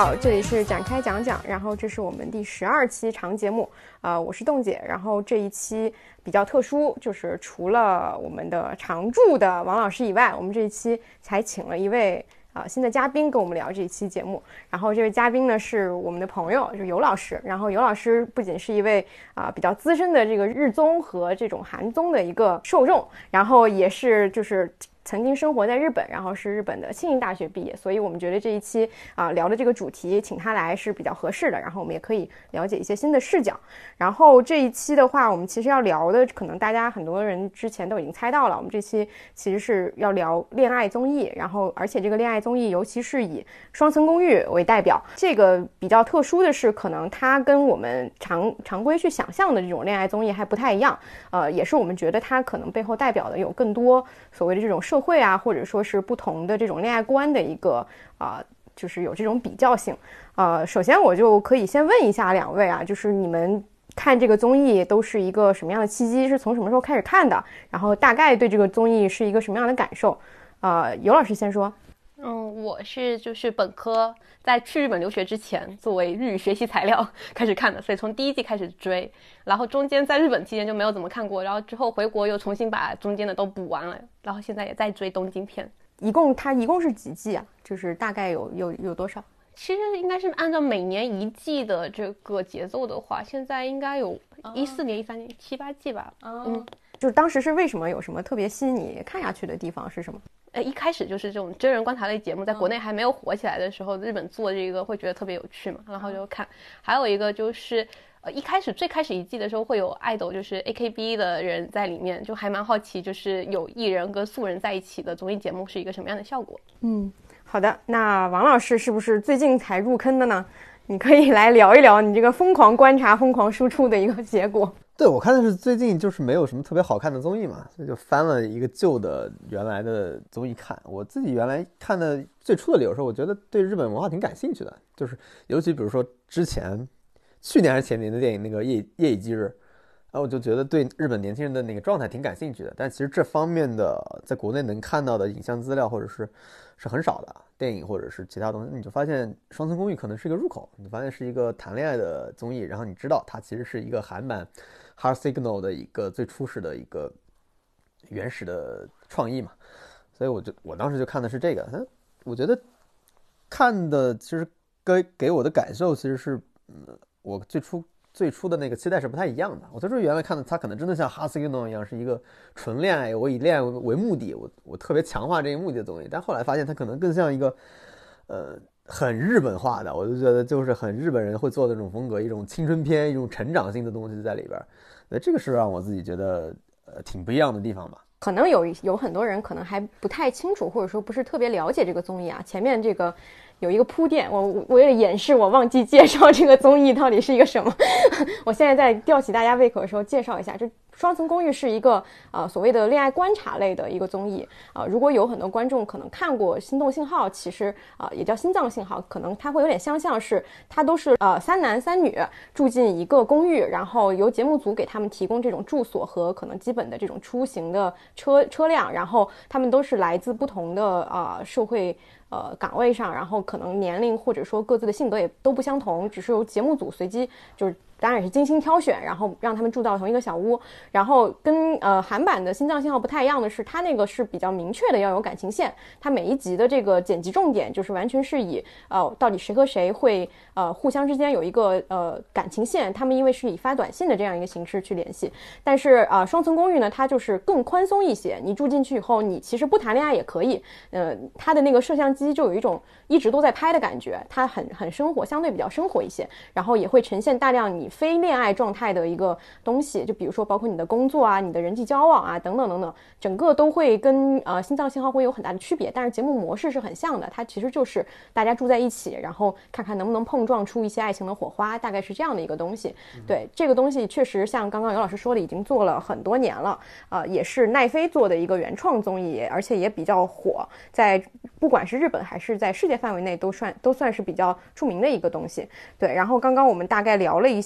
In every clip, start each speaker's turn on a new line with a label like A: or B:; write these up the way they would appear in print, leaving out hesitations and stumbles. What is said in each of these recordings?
A: 好，这里是展开讲讲，然后这是我们第12期长节目，我是冻姐，然后这一期比较特殊，就是除了我们的常驻的王老师以外，我们这一期还请了一位新的嘉宾跟我们聊这一期节目。然后这位嘉宾呢是我们的朋友，就是尤老师。然后尤老师不仅是一位比较资深的这个日综和这种韩综的一个受众，然后也是就是曾经生活在日本，然后是日本的庆应大学毕业，所以我们觉得这一期聊的这个主题请他来是比较合适的，然后我们也可以了解一些新的视角。然后这一期的话，我们其实要聊的可能大家很多人之前都已经猜到了，我们这期其实是要聊恋爱综艺，然后而且这个恋爱综艺尤其是以双层公寓为代表。这个比较特殊的是，可能它跟我们常规去想象的这种恋爱综艺还不太一样，也是我们觉得它可能背后代表的有更多所谓的这种社会啊，或者说是不同的这种恋爱观的一个就是有这种比较性。首先我就可以先问一下两位啊，就是你们看这个综艺都是一个什么样的契机，是从什么时候开始看的，然后大概对这个综艺是一个什么样的感受？尤老师先说。
B: 我是就是本科在去日本留学之前作为日语学习材料开始看的，所以从第一季开始追，然后中间在日本期间就没有怎么看过，然后之后回国又重新把中间的都补完了，然后现在也在追东京篇。
A: 它一共是几季啊？就是大概有多少？
B: 其实应该是按照每年一季的这个节奏的话，现在应该有14年、13年、7、8季吧。
A: 就是当时是为什么，有什么特别吸引你看下去的地方是什么？
B: 一开始就是这种真人观察类节目在国内还没有火起来的时候，日本做这个会觉得特别有趣嘛，然后就看。还有一个就是最开始一季的时候会有爱豆，就是 AKB 的人在里面，就还蛮好奇，就是有艺人跟素人在一起的综艺节目是一个什么样的效果。
A: 好的，那王老师是不是最近才入坑的呢？你可以来聊一聊你这个疯狂观察疯狂输出的一个结果。
C: 对，我看的是最近就是没有什么特别好看的综艺嘛，所以就翻了一个旧的原来的综艺看。我自己原来看的最初的理由是我觉得对日本文化挺感兴趣的，就是尤其比如说去年还是前年的电影那个夜以继日，我就觉得对日本年轻人的那个状态挺感兴趣的。但其实这方面的在国内能看到的影像资料或者是很少的，电影或者是其他东西，你就发现双层公寓可能是一个入口，你发现是一个谈恋爱的综艺，然后你知道它其实是一个韩版Heart Signal 的一个最初始的一个原始的创意嘛，所以我当时就看的是这个。我觉得看的其实给我的感受其实是我最初的那个期待是不太一样的。我最初原来看的它可能真的像 Heart Signal 一样是一个纯恋爱，我以恋爱为目的，我特别强化这个目的的东西，但后来发现它可能更像一个很日本化的，我就觉得就是很日本人会做的这种风格，一种青春片，一种成长性的东西在里边。这个是让我自己觉得挺不一样的地方吧。
A: 可能有很多人可能还不太清楚，或者说不是特别了解这个综艺啊。前面这个有一个铺垫，我为了掩饰我忘记介绍这个综艺到底是一个什么我现在在吊起大家胃口的时候介绍一下。这双层公寓是一个所谓的恋爱观察类的一个综艺如果有很多观众可能看过心动信号，其实也叫心脏信号，可能它会有点相像，是它都是3男3女住进一个公寓，然后由节目组给他们提供这种住所和可能基本的这种出行的车辆，然后他们都是来自不同的社会岗位上，然后可能年龄或者说各自的性格也都不相同，只是由节目组随机就是当然也是精心挑选，然后让他们住到同一个小屋。然后跟韩版的心脏信号不太一样的是，它那个是比较明确的要有感情线，它每一集的这个剪辑重点就是完全是以到底谁和谁会互相之间有一个感情线，他们因为是以发短信的这样一个形式去联系。但是双层公寓呢，它就是更宽松一些，你住进去以后你其实不谈恋爱也可以，它的那个摄像机就有一种一直都在拍的感觉，它很生活，相对比较生活一些，然后也会呈现大量你非恋爱状态的一个东西，就比如说包括你的工作啊，你的人际交往啊，等等等等，整个都会跟心脏信号会有很大的区别，但是节目模式是很像的，它其实就是大家住在一起，然后看看能不能碰撞出一些爱情的火花，大概是这样的一个东西。对，这个东西确实像刚刚尤老师说的已经做了很多年了，也是奈飞做的一个原创综艺，而且也比较火，在不管是日本还是在世界范围内都算是比较著名的一个东西。对，然后刚刚我们大概聊了一下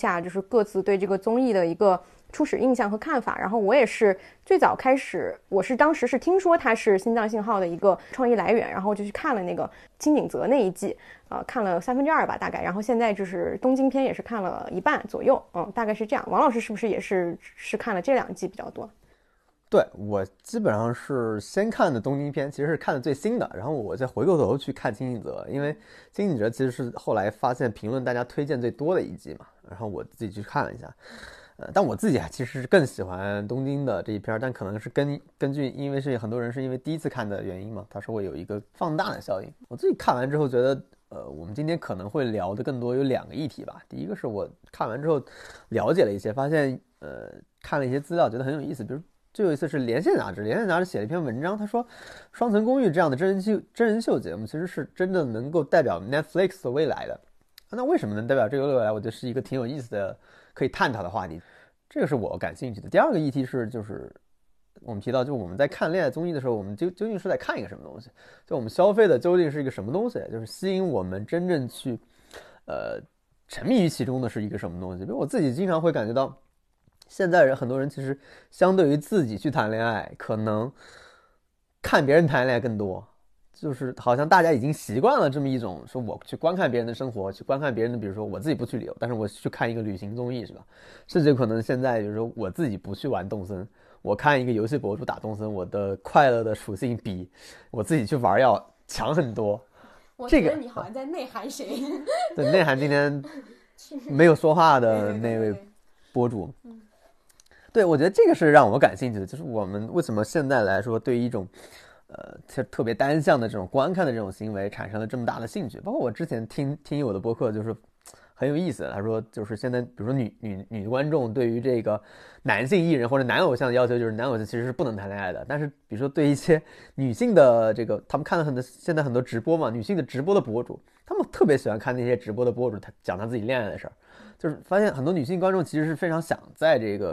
A: 下就是各自对这个综艺的一个初始印象和看法。然后我也是最早开始，我是当时是听说它是心脏信号的一个创意来源，然后就去看了那个金井泽那一季，看了2/3吧大概，然后现在就是东京篇也是看了一半左右，大概是这样。王老师是不是也是看了这2季比较多？
C: 对，我基本上是先看的东京篇，其实是看的最新的，然后我再回过头去看金井泽，因为金井泽其实是后来发现评论大家推荐最多的一季嘛，然后我自己去看了一下，但我自己其实更喜欢东京的这一篇，但可能是根据因为是很多人是因为第一次看的原因嘛，它是会有一个放大的效应。我自己看完之后觉得，我们今天可能会聊的更多有2个议题吧。第一个是我看完之后了解了一些，发现看了一些资料觉得很有意思，比如最有一次是连线杂志写了一篇文章，他说双层公寓这样的真人秀节目其实是真的能够代表 Netflix 的未来的。那为什么能代表这个未来？我觉得是一个挺有意思的可以探讨的话题，这个是我感兴趣的。第2个议题是就是我们提到，就我们在看恋爱综艺的时候，我们究竟是在看一个什么东西？就我们消费的究竟是一个什么东西？就是吸引我们真正去沉迷于其中的是一个什么东西？比如我自己经常会感觉到，现在很多人其实相对于自己去谈恋爱，可能看别人谈恋爱更多，就是好像大家已经习惯了这么一种说我去观看别人的生活，去观看别人的，比如说我自己不去旅游，但是我去看一个旅行综艺，是吧？甚至可能现在比如说我自己不去玩动森，我看一个游戏博主打动森，我的快乐的属性比我自己去玩要强很多。
A: 我觉得你好像在内涵谁？
C: 对，内涵今天没有说话的那位博主。对，我觉得这个是让我感兴趣的，就是我们为什么现在来说对于一种特别单向的这种观看的这种行为产生了这么大的兴趣。包括我之前听我的播客就是很有意思，他说就是现在比如说女观众对于这个男性艺人或者男偶像的要求，就是男偶像其实是不能谈恋爱的，但是比如说对一些女性的这个，他们看了现在很多直播嘛，女性的直播的博主，他们特别喜欢看那些直播的博主他讲他自己恋爱的事儿，就是发现很多女性观众其实是非常想在这个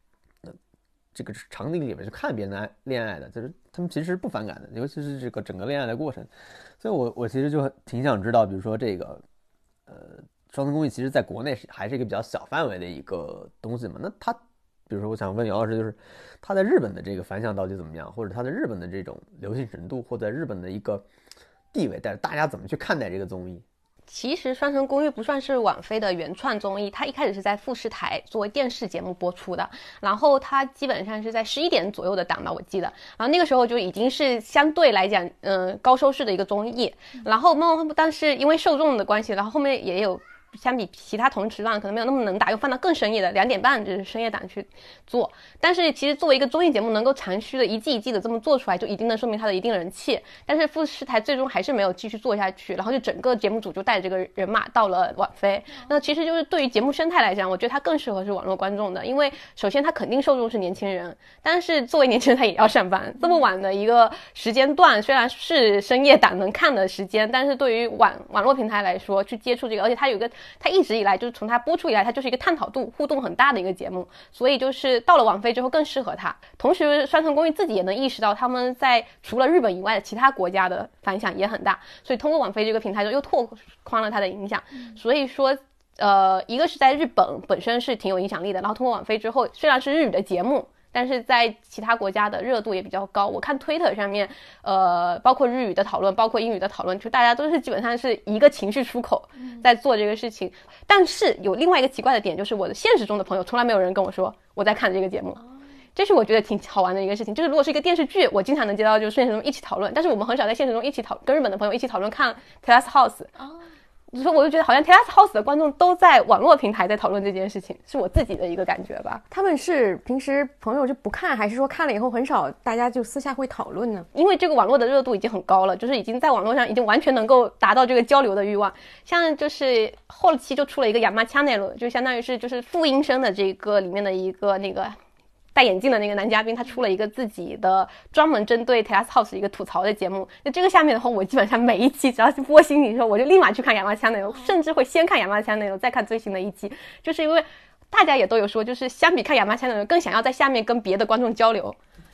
C: 场景里面去看别人恋爱的，就是他们其实是不反感的，尤其是这个整个恋爱的过程。所以我其实就挺想知道，比如说这个双层公寓其实在国内还是一个比较小范围的一个东西嘛，那它比如说我想问姚老师，就是它在日本的这个反响到底怎么样，或者它在日本的这种流行程度，或者在日本的一个地位，但是大家怎么去看待这个综艺？
B: 其实双层公寓不算是网飞的原创综艺，它一开始是在富士台作为电视节目播出的，然后它基本上是在11点左右的档吧，我记得，然后那个时候就已经是相对来讲高收视的一个综艺，然后但是因为受众的关系，然后后面也有相比其他同时段可能没有那么能打，又放到更深夜的2点半就是深夜档去做。但是其实作为一个综艺节目能够长续的一季一季的这么做出来，就一定能说明它的一定人气。但是富士台最终还是没有继续做下去，然后就整个节目组就带着这个人马到了网飞。那其实就是对于节目生态来讲，我觉得它更适合是网络观众的，因为首先它肯定受众是年轻人，但是作为年轻人他也要上班，这么晚的一个时间段虽然是深夜档能看的时间，但是对于网络平台来说去接触这个，而且它一直以来就是从它播出以来，它就是一个探讨度互动很大的一个节目，所以就是到了网飞之后更适合它。同时双层公寓自己也能意识到他们在除了日本以外的其他国家的反响也很大，所以通过网飞这个平台又拓宽了它的影响。所以说一个是在日本本身是挺有影响力的，然后通过网飞之后虽然是日语的节目，但是在其他国家的热度也比较高。我看 Twitter 上面包括日语的讨论，包括英语的讨论，就大家都是基本上是一个情绪出口在做这个事情。但是有另外一个奇怪的点，就是我的现实中的朋友从来没有人跟我说我在看这个节目，这是我觉得挺好玩的一个事情。就是如果是一个电视剧，我经常能接到就是现实中一起讨论，但是我们很少在现实中一起跟日本的朋友一起讨论看 Terrace House。所以我就觉得好像 Terrace House 的观众都在网络平台在讨论这件事情，是我自己的一个感觉吧。
A: 他们是平时朋友就不看，还是说看了以后很少大家就私下会讨论呢？
B: 因为这个网络的热度已经很高了，就是已经在网络上已经完全能够达到这个交流的欲望。像就是后期就出了一个Yama Channel，就相当于是就是副音声的这个里面的一个那个戴眼镜的那个男嘉宾，他出了一个自己的专门针对 Terrace House 一个吐槽的节目。那这个下面的话，我基本上每一期只要是播新的时候，我就立马去看Yama Channel，甚至会先看Yama Channel再看最新的一期，就是因为大家也都有说，就是相比看Yama Channel更想要在下面跟别的观众交流。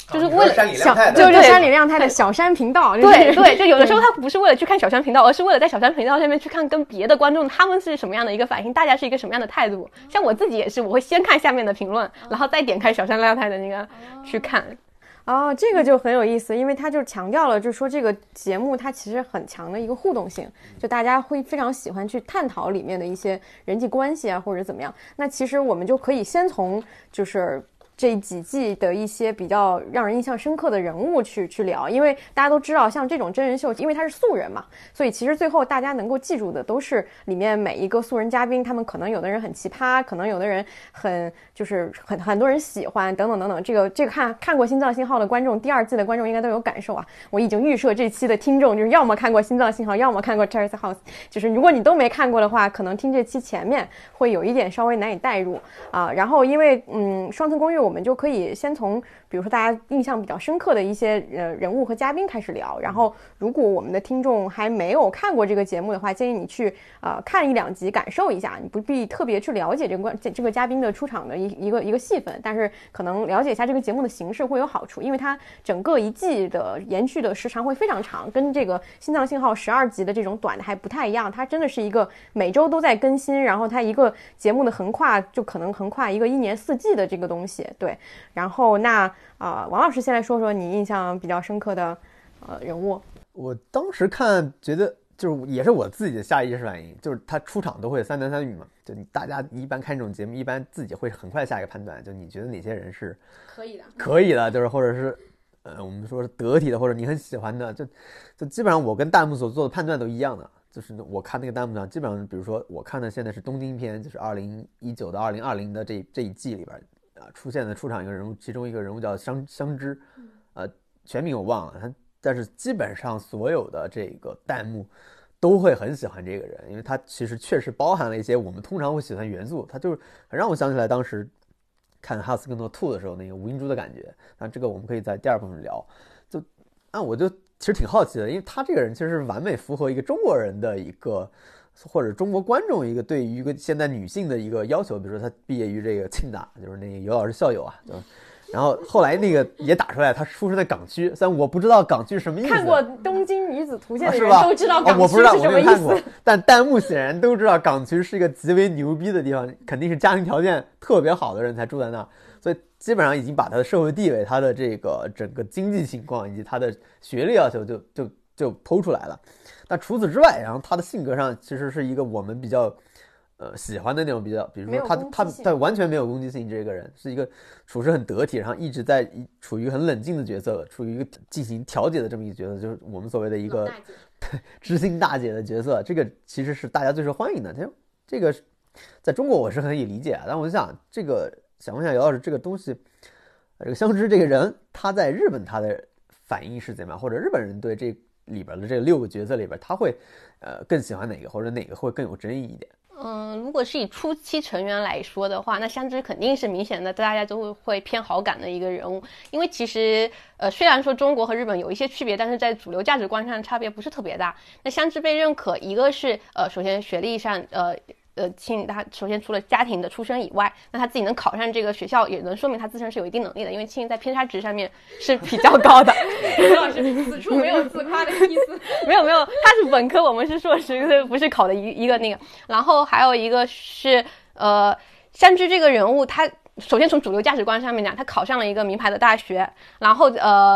B: 就是为了
A: 就是山里亮太的小山频道。
B: 对对，就有的时候他不是为了去看小山频道，而是为了在小山频道上面去看跟别的观众他们是什么样的一个反应，大家是一个什么样的态度。像我自己也是，我会先看下面的评论，然后再点开小山亮太的那个去看。
A: 哦，这个就很有意思，因为他就强调了，就是说这个节目它其实很强的一个互动性，就大家会非常喜欢去探讨里面的一些人际关系啊，或者怎么样。那其实我们就可以先从就是这几季的一些比较让人印象深刻的人物去聊，因为大家都知道，像这种真人秀，因为他是素人嘛，所以其实最后大家能够记住的都是里面每一个素人嘉宾，他们可能有的人很奇葩，可能有的人很多人喜欢，等等等等。这个看过《心脏信号》的观众，第2季的观众应该都有感受啊。我已经预设这期的听众就是要么看过《心脏信号》，要么看过《Terrace House》，就是如果你都没看过的话，可能听这期前面会有一点稍微难以带入啊。然后因为双层公寓我们就可以先从比如说大家印象比较深刻的一些人物和嘉宾开始聊，然后如果我们的听众还没有看过这个节目的话，建议你去看1-2集感受一下，你不必特别去了解这个嘉宾的出场的一个戏份，但是可能了解一下这个节目的形式会有好处，因为它整个一季的延续的时长会非常长，跟这个心脏信号12集的这种短的还不太一样，它真的是一个每周都在更新，然后它一个节目的横跨就可能横跨一个1年4季的这个东西。对，然后那王老师先来说说你印象比较深刻的人物。
C: 我当时看觉得就是也是我自己的下意识反应，就是他出场都会3男3女嘛，就大家一般看这种节目，一般自己会很快下一个判断，就你觉得哪些人是可以的，就是或者是我们说是得体的，或者你很喜欢的，就基本上我跟弹幕所做的判断都一样的。就是我看那个弹幕上，基本上比如说我看的现在是东京篇，就是2019到2020的这一季里边出场一个人物，其中一个人物叫香织，全名我忘了，但是基本上所有的这个弹幕都会很喜欢这个人，因为他其实确实包含了一些我们通常会喜欢元素，他就是很让我想起来当时看《哈斯更多2》的时候那个吴英珠的感觉。那这个我们可以在第2部分聊。我就其实挺好奇的，因为他这个人其实是完美符合一个中国人的一个，或者中国观众一个对于一个现代女性的一个要求，比如说他毕业于这个庆大，就是那个尤老师校友啊，然后后来那个也打出来，他出生在港区，虽然我不知道港区是什么意思。
A: 看过《东京女子图鉴》的人都知道港区
C: 是什
A: 么意思，
C: 我不知道，但弹幕显然都知道港区是一个极为牛逼的地方，肯定是家庭条件特别好的人才住在那，所以基本上已经把他的社会地位、他的这个整个经济情况以及他的学历要求就剖出来了。但除此之外，然后他的性格上其实是一个我们比较喜欢的那种，比如说他完全没有攻击性，这个人是一个处事很得体，然后一直在处于一个很冷静的角色，处于一个进行调解的这么一个角色，就是我们所谓的一个知心大姐的角色。这个其实是大家最受欢迎的，这个在中国我是可以理解啊，但我就想想问一下姚老师，这个东西，这个香织这个人，他在日本他的反应是怎么样，或者日本人对这里边的这6个角色里边，他会更喜欢哪个，或者哪个会更有争议一点？
B: 如果是以初期成员来说的话，那香织肯定是明显的大家都会偏好感的一个人物，因为其实虽然说中国和日本有一些区别，但是在主流价值观上差别不是特别大。那香织被认可，一个是首先学历上他首先除了家庭的出身以外，那他自己能考上这个学校，也能说明他自身是有一定能力的，因为庆在偏差值上面是比较高的。
A: 刘老师此处没有自夸的意思。
B: 没有，他是本科，我们是硕士，不是考的一个那个。然后还有一个是香织这个人物，他首先从主流价值观上面讲，他考上了一个名牌的大学，然后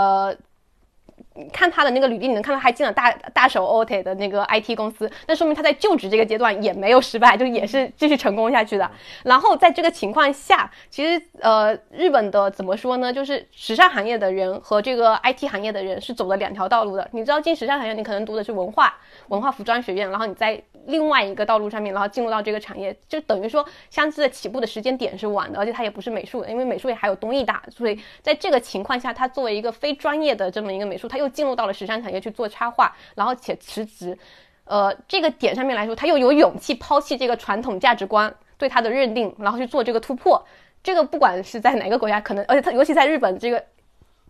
B: 看他的那个履历，你能看到还进了大手 OT 的那个 IT 公司，那说明他在就职这个阶段也没有失败，就也是继续成功下去的。然后在这个情况下，其实日本的怎么说呢，就是时尚行业的人和这个 IT 行业的人是走了2条道路的。你知道进时尚行业，你可能读的是文化服装学院，然后你在另外一个道路上面，然后进入到这个产业，就等于说香织的起步的时间点是晚的，而且他也不是美术的，因为美术也还有东艺大，所以在这个情况下，他作为一个非专业的这么一个美术，他又进入到了时尚产业去做插画，然后且辞职。这个点上面来说，他又有勇气抛弃这个传统价值观对他的认定，然后去做这个突破。这个不管是在哪个国家，可能而且他尤其在日本这个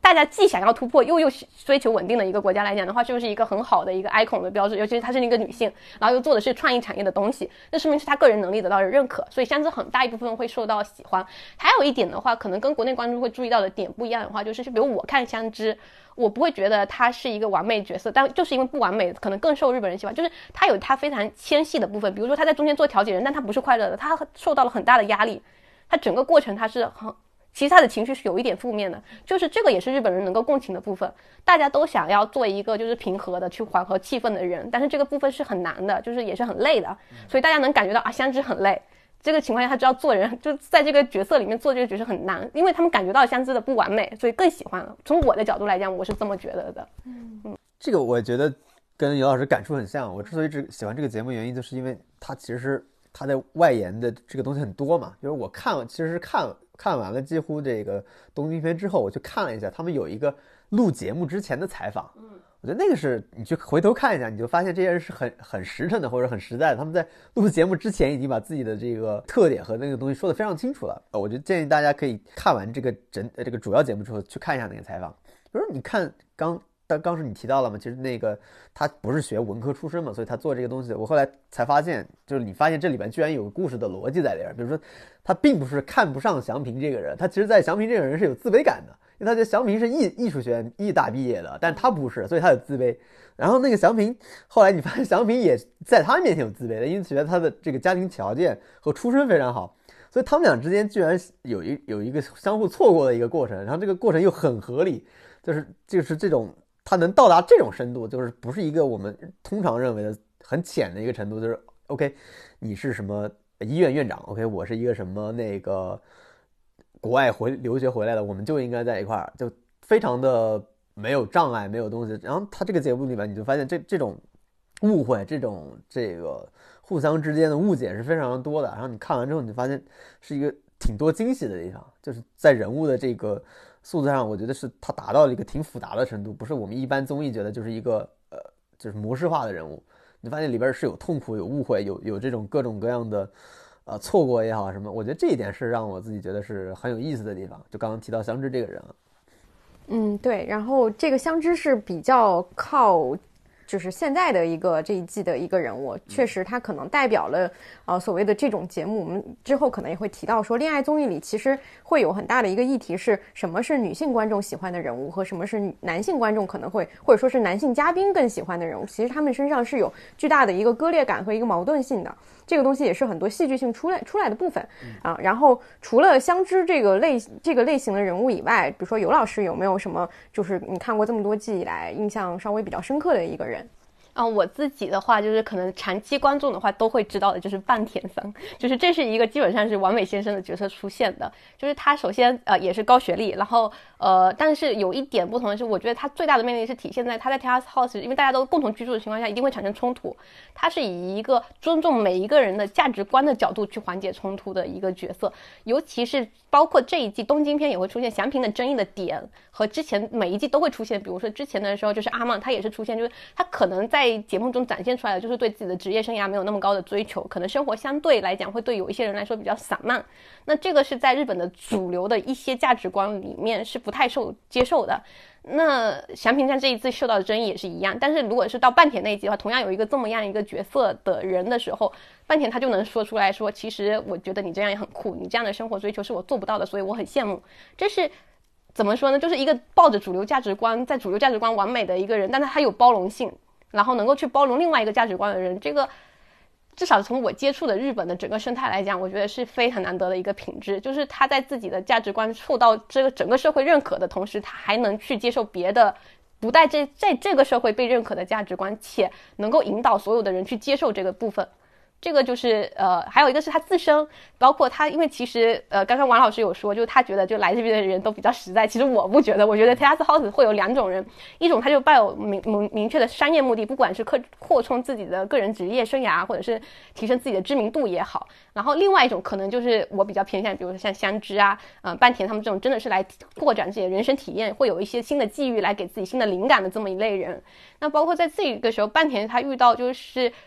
B: 大家既想要突破又追求稳定的一个国家来讲的话，就是一个很好的一个 icon 的标志，尤其是她是一个女性，然后又做的是创意产业的东西，那说明是她个人能力得到了认可，所以香知很大一部分会受到喜欢。还有一点的话，可能跟国内观众会注意到的点不一样的话，就是比如我看香知，我不会觉得她是一个完美角色，但就是因为不完美可能更受日本人喜欢，就是她有她非常纤细的部分，比如说她在中间做调解人，但她不是快乐的，她受到了很大的压力，她整个过程她是其实他的情绪是有一点负面的，就是这个也是日本人能够共情的部分。大家都想要做一个就是平和的去缓和气氛的人，但是这个部分是很难的，就是也是很累的，所以大家能感觉到啊，香知很累。这个情况下他知道做人就在这个角色里面做这个角色很难，因为他们感觉到香知的不完美，所以更喜欢了。从我的角度来讲，我是这么觉得的。
C: 这个我觉得跟尤老师感触很像。我之所以喜欢这个节目原因，就是因为它其实它在外延的这个东西很多嘛。就是我其实是看完了几乎这个东京篇之后，我去看了一下他们有一个录节目之前的采访。我觉得那个是你去回头看一下，你就发现这些人是很实诚的或者很实在的。他们在录节目之前已经把自己的这个特点和那个东西说得非常清楚了。我就建议大家可以看完这个主要节目之后去看一下那个采访。比如你看刚是你提到了嘛，其实那个他不是学文科出身嘛，所以他做这个东西，我后来才发现，就是你发现这里边居然有故事的逻辑在里边。比如说他并不是看不上祥平这个人，他其实在祥平这个人是有自卑感的，因为他觉得祥平是艺术学院艺大毕业的，但他不是，所以他有自卑。然后那个祥平后来你发现祥平也在他面前有自卑的，因为觉得他的这个家庭条件和出身非常好，所以他们俩之间居然有一个相互错过的一个过程，然后这个过程又很合理，就是这种他能到达这种深度，就是不是一个我们通常认为的很浅的一个程度，就是 OK 你是什么医院院长 OK 我是一个什么那个国外留学回来的，我们就应该在一块儿，就非常的没有障碍没有东西。然后他这个节目里面你就发现这种误会这个互相之间的误解是非常多的，然后你看完之后你就发现是一个挺多惊喜的地方，就是在人物的这个素质上，我觉得是他达到了一个挺复杂的程度，不是我们一般综艺觉得就是一个就是模式化的人物。你发现里边是有痛苦有误会有这种各种各样的错过也好什么，我觉得这一点是让我自己觉得是很有意思的地方。就刚刚提到香知这个人
A: 对，然后这个香知是比较靠就是现在的这一季的一个人物，确实他可能代表了所谓的这种节目。我们之后可能也会提到说，恋爱综艺里其实会有很大的一个议题是什么是女性观众喜欢的人物和什么是男性观众可能会或者说是男性嘉宾更喜欢的人物，其实他们身上是有巨大的一个割裂感和一个矛盾性的。这个东西也是很多戏剧性出来的部分然后除了香知这个类型的人物以外，比如说尤老师有没有什么就是你看过这么多季以来印象稍微比较深刻的一个人？
B: 我自己的话就是可能长期观众的话都会知道的，就是半田桑，就是这是一个基本上是完美先生的角色出现的。就是他首先也是高学历，然后但是有一点不同的是，我觉得他最大的魅力是体现在他在 Terrace House， 因为大家都共同居住的情况下一定会产生冲突，他是以一个尊重每一个人的价值观的角度去缓解冲突的一个角色。尤其是包括这一季东京篇也会出现祥平的争议的点，和之前每一季都会出现。比如说之前的时候就是阿曼他也是出现，就是他可能在节目中展现出来的就是对自己的职业生涯没有那么高的追求，可能生活相对来讲会对有一些人来说比较散漫，那这个是在日本的主流的一些价值观里面是不太接受的。那祥平站这一次受到的争议也是一样，但是如果是到半田那一集的话，同样有一个这么样一个角色的人的时候，半田他就能说出来说，其实我觉得你这样也很酷，你这样的生活追求是我做不到的，所以我很羡慕。这是怎么说呢，就是一个抱着主流价值观在主流价值观完美的一个人，但是他有包容性，然后能够去包容另外一个价值观的人，这个至少从我接触的日本的整个生态来讲，我觉得是非常难得的一个品质，就是他在自己的价值观受到这个整个社会认可的同时，他还能去接受别的不在这个社会被认可的价值观，且能够引导所有的人去接受这个部分。这个就是还有一个是他自身，包括他，因为其实刚刚王老师有说，就是他觉得就来这边的人都比较实在，其实我不觉得，我觉得 Terrace House 会有两种人，一种他就抱有明确的商业目的，不管是扩充自己的个人职业生涯，或者是提升自己的知名度也好，然后另外一种可能就是我比较偏向，比如说像香知半田他们这种真的是来拓展自己的人生体验，会有一些新的际遇来给自己新的灵感的这么一类人。那包括在这个时候，半田他遇到就是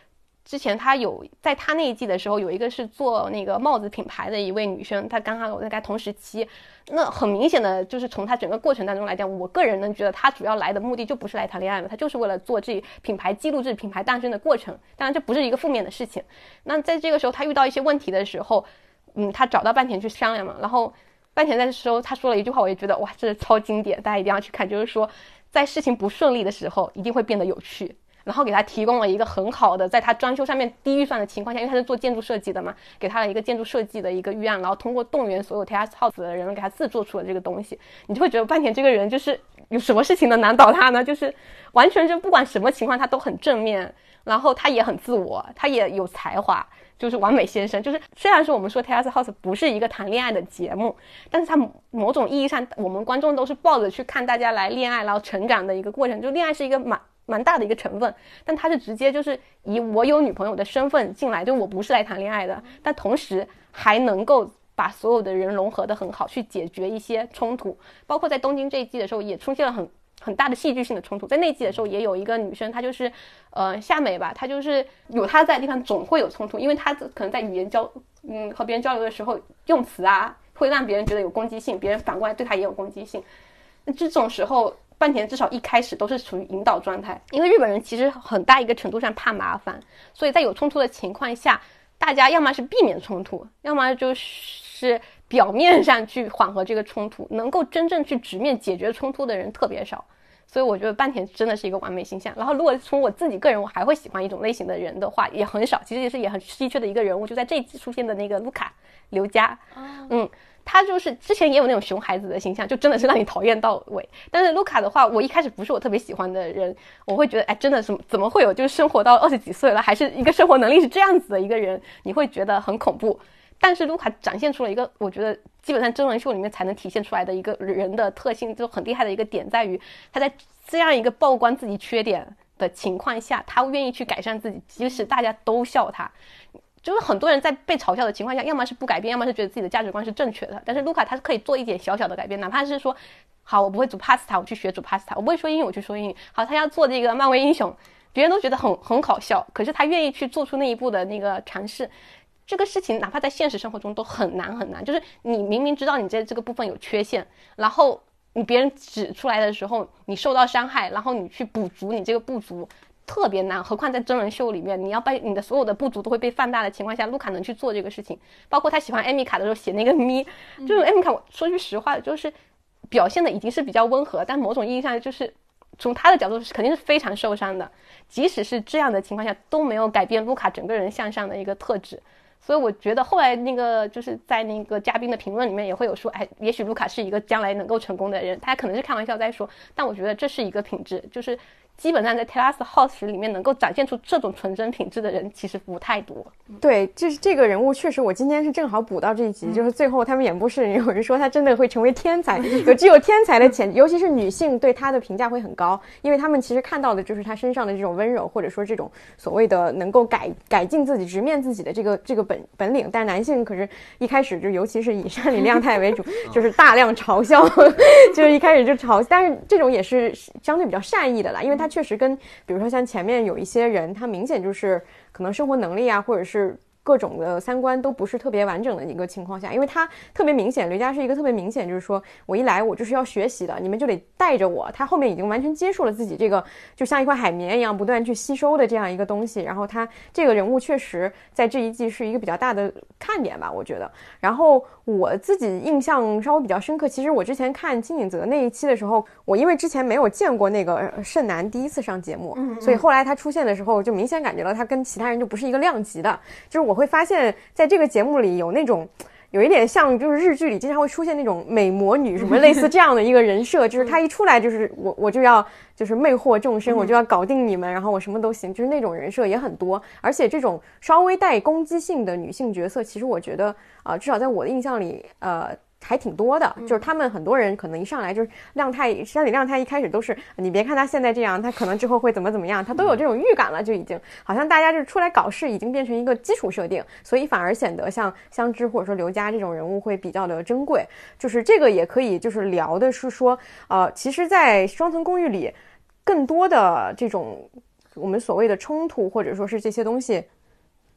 B: 之前她有在她那一季的时候，有一个是做那个帽子品牌的一位女生，她刚好大概同时期，那很明显的就是从她整个过程当中来讲，我个人呢觉得她主要来的目的就不是来谈恋爱的，她就是为了做这品牌记录这品牌诞生的过程，当然这不是一个负面的事情。那在这个时候她遇到一些问题的时候，她找到半田去商量嘛，然后半田在的时候她说了一句话，我也觉得哇，这是超经典，大家一定要去看，就是说在事情不顺利的时候一定会变得有趣，然后给他提供了一个很好的，在他装修上面低预算的情况下，因为他是做建筑设计的嘛，给他了一个建筑设计的一个预案，然后通过动员所有 Terrace House 的人给他自做出了这个东西，你就会觉得半田这个人就是有什么事情能难倒他呢？就是完全就不管什么情况他都很正面，然后他也很自我，他也有才华，就是完美先生。就是虽然说我们说 Terrace House 不是一个谈恋爱的节目，但是它某种意义上我们观众都是抱着去看大家来恋爱然后成长的一个过程，就恋爱是一个蛮大的一个成分，但他是直接就是以我有女朋友的身份进来，就我不是来谈恋爱的，但同时还能够把所有的人融合得很好，去解决一些冲突，包括在东京这一季的时候也出现了很大的戏剧性的冲突。在那一季的时候也有一个女生，她就是夏美吧，她就是有她在的地方总会有冲突，因为她可能在语言和别人交流的时候用词啊会让别人觉得有攻击性，别人反过来对她也有攻击性。那这种时候半田至少一开始都是处于引导状态，因为日本人其实很大一个程度上怕麻烦，所以在有冲突的情况下，大家要么是避免冲突，要么就是表面上去缓和这个冲突，能够真正去直面解决冲突的人特别少。所以我觉得半田真的是一个完美形象。然后如果从我自己个人我还会喜欢一种类型的人的话，也很少，其实也很稀缺的一个人物，就在这一季出现的那个卢卡刘佳。他就是之前也有那种熊孩子的形象，就真的是让你讨厌到尾。但是卢卡的话，我一开始不是我特别喜欢的人，我会觉得哎，真的是怎么会有就是生活到20几岁了还是一个生活能力是这样子的一个人，你会觉得很恐怖。但是卢卡展现出了一个我觉得基本上真人秀里面才能体现出来的一个人的特性，就很厉害的一个点在于他在这样一个曝光自己缺点的情况下，他愿意去改善自己，即使大家都笑他。就是很多人在被嘲笑的情况下，要么是不改变，要么是觉得自己的价值观是正确的，但是卢卡他是可以做一点小小的改变，哪怕是说好我不会煮 pasta 我去学煮 pasta， 我不会说英语我去说英语，好他要做这个漫威英雄，别人都觉得很搞笑，可是他愿意去做出那一步的那个尝试。这个事情哪怕在现实生活中都很难，就是你明明知道你这个部分有缺陷，然后你别人指出来的时候你受到伤害，然后你去补足你这个不足特别难，何况在真人秀里面，你要把你的所有的不足都会被放大的情况下，卢卡能去做这个事情。包括他喜欢艾米卡的时候写那个咪，就是艾米卡，我说句实话，就是表现的已经是比较温和，但某种意义上就是从他的角度肯定是非常受伤的，即使是这样的情况下都没有改变卢卡整个人向上的一个特质。所以我觉得后来那个就是在那个嘉宾的评论里面也会有说，哎，也许卢卡是一个将来能够成功的人，他可能是开玩笑在说，但我觉得这是一个品质，就是基本上在 Terrace House 里面能够展现出这种纯真品质的人其实不太多。
A: 对，就是这个人物确实，我今天是正好补到这一集，就是最后他们演播室有人说他真的会成为天才，具有天才的潜质，尤其是女性对他的评价会很高，因为他们其实看到的就是他身上的这种温柔，或者说这种所谓的能够改进自己、直面自己的这个本领。但男性可是一开始就尤其是以山里亮太为主，就是大量嘲笑，就是一开始就嘲笑，但是这种也是相对比较善意的啦，因为他确实跟比如说像前面有一些人，他明显就是可能生活能力啊，或者是各种的三观都不是特别完整的一个情况下，因为他特别明显，刘佳是一个特别明显，就是说我一来我就是要学习的，你们就得带着我。他后面已经完全接受了自己这个就像一块海绵一样不断去吸收的这样一个东西，然后他这个人物确实在这一季是一个比较大的看点吧，我觉得。然后我自己印象稍微比较深刻，其实我之前看金井泽那一期的时候，我因为之前没有见过那个盛楠第一次上节目，所以后来他出现的时候就明显感觉到他跟其他人就不是一个量级的，就是我会发现在这个节目里有那种有一点像就是日剧里经常会出现那种美魔女什么类似这样的一个人设，就是她一出来就是我就要就是魅惑众生，我就要搞定你们，然后我什么都行，就是那种人设也很多。而且这种稍微带攻击性的女性角色，其实我觉得至少在我的印象里还挺多的，就是他们很多人可能一上来就是山里亮太一开始都是你别看他现在这样，他可能之后会怎么样，他都有这种预感了，就已经好像大家就是出来搞事已经变成一个基础设定，所以反而显得像香织或者说刘佳这种人物会比较的珍贵。就是这个也可以就是聊的是说其实在双层公寓里更多的这种我们所谓的冲突或者说是这些东西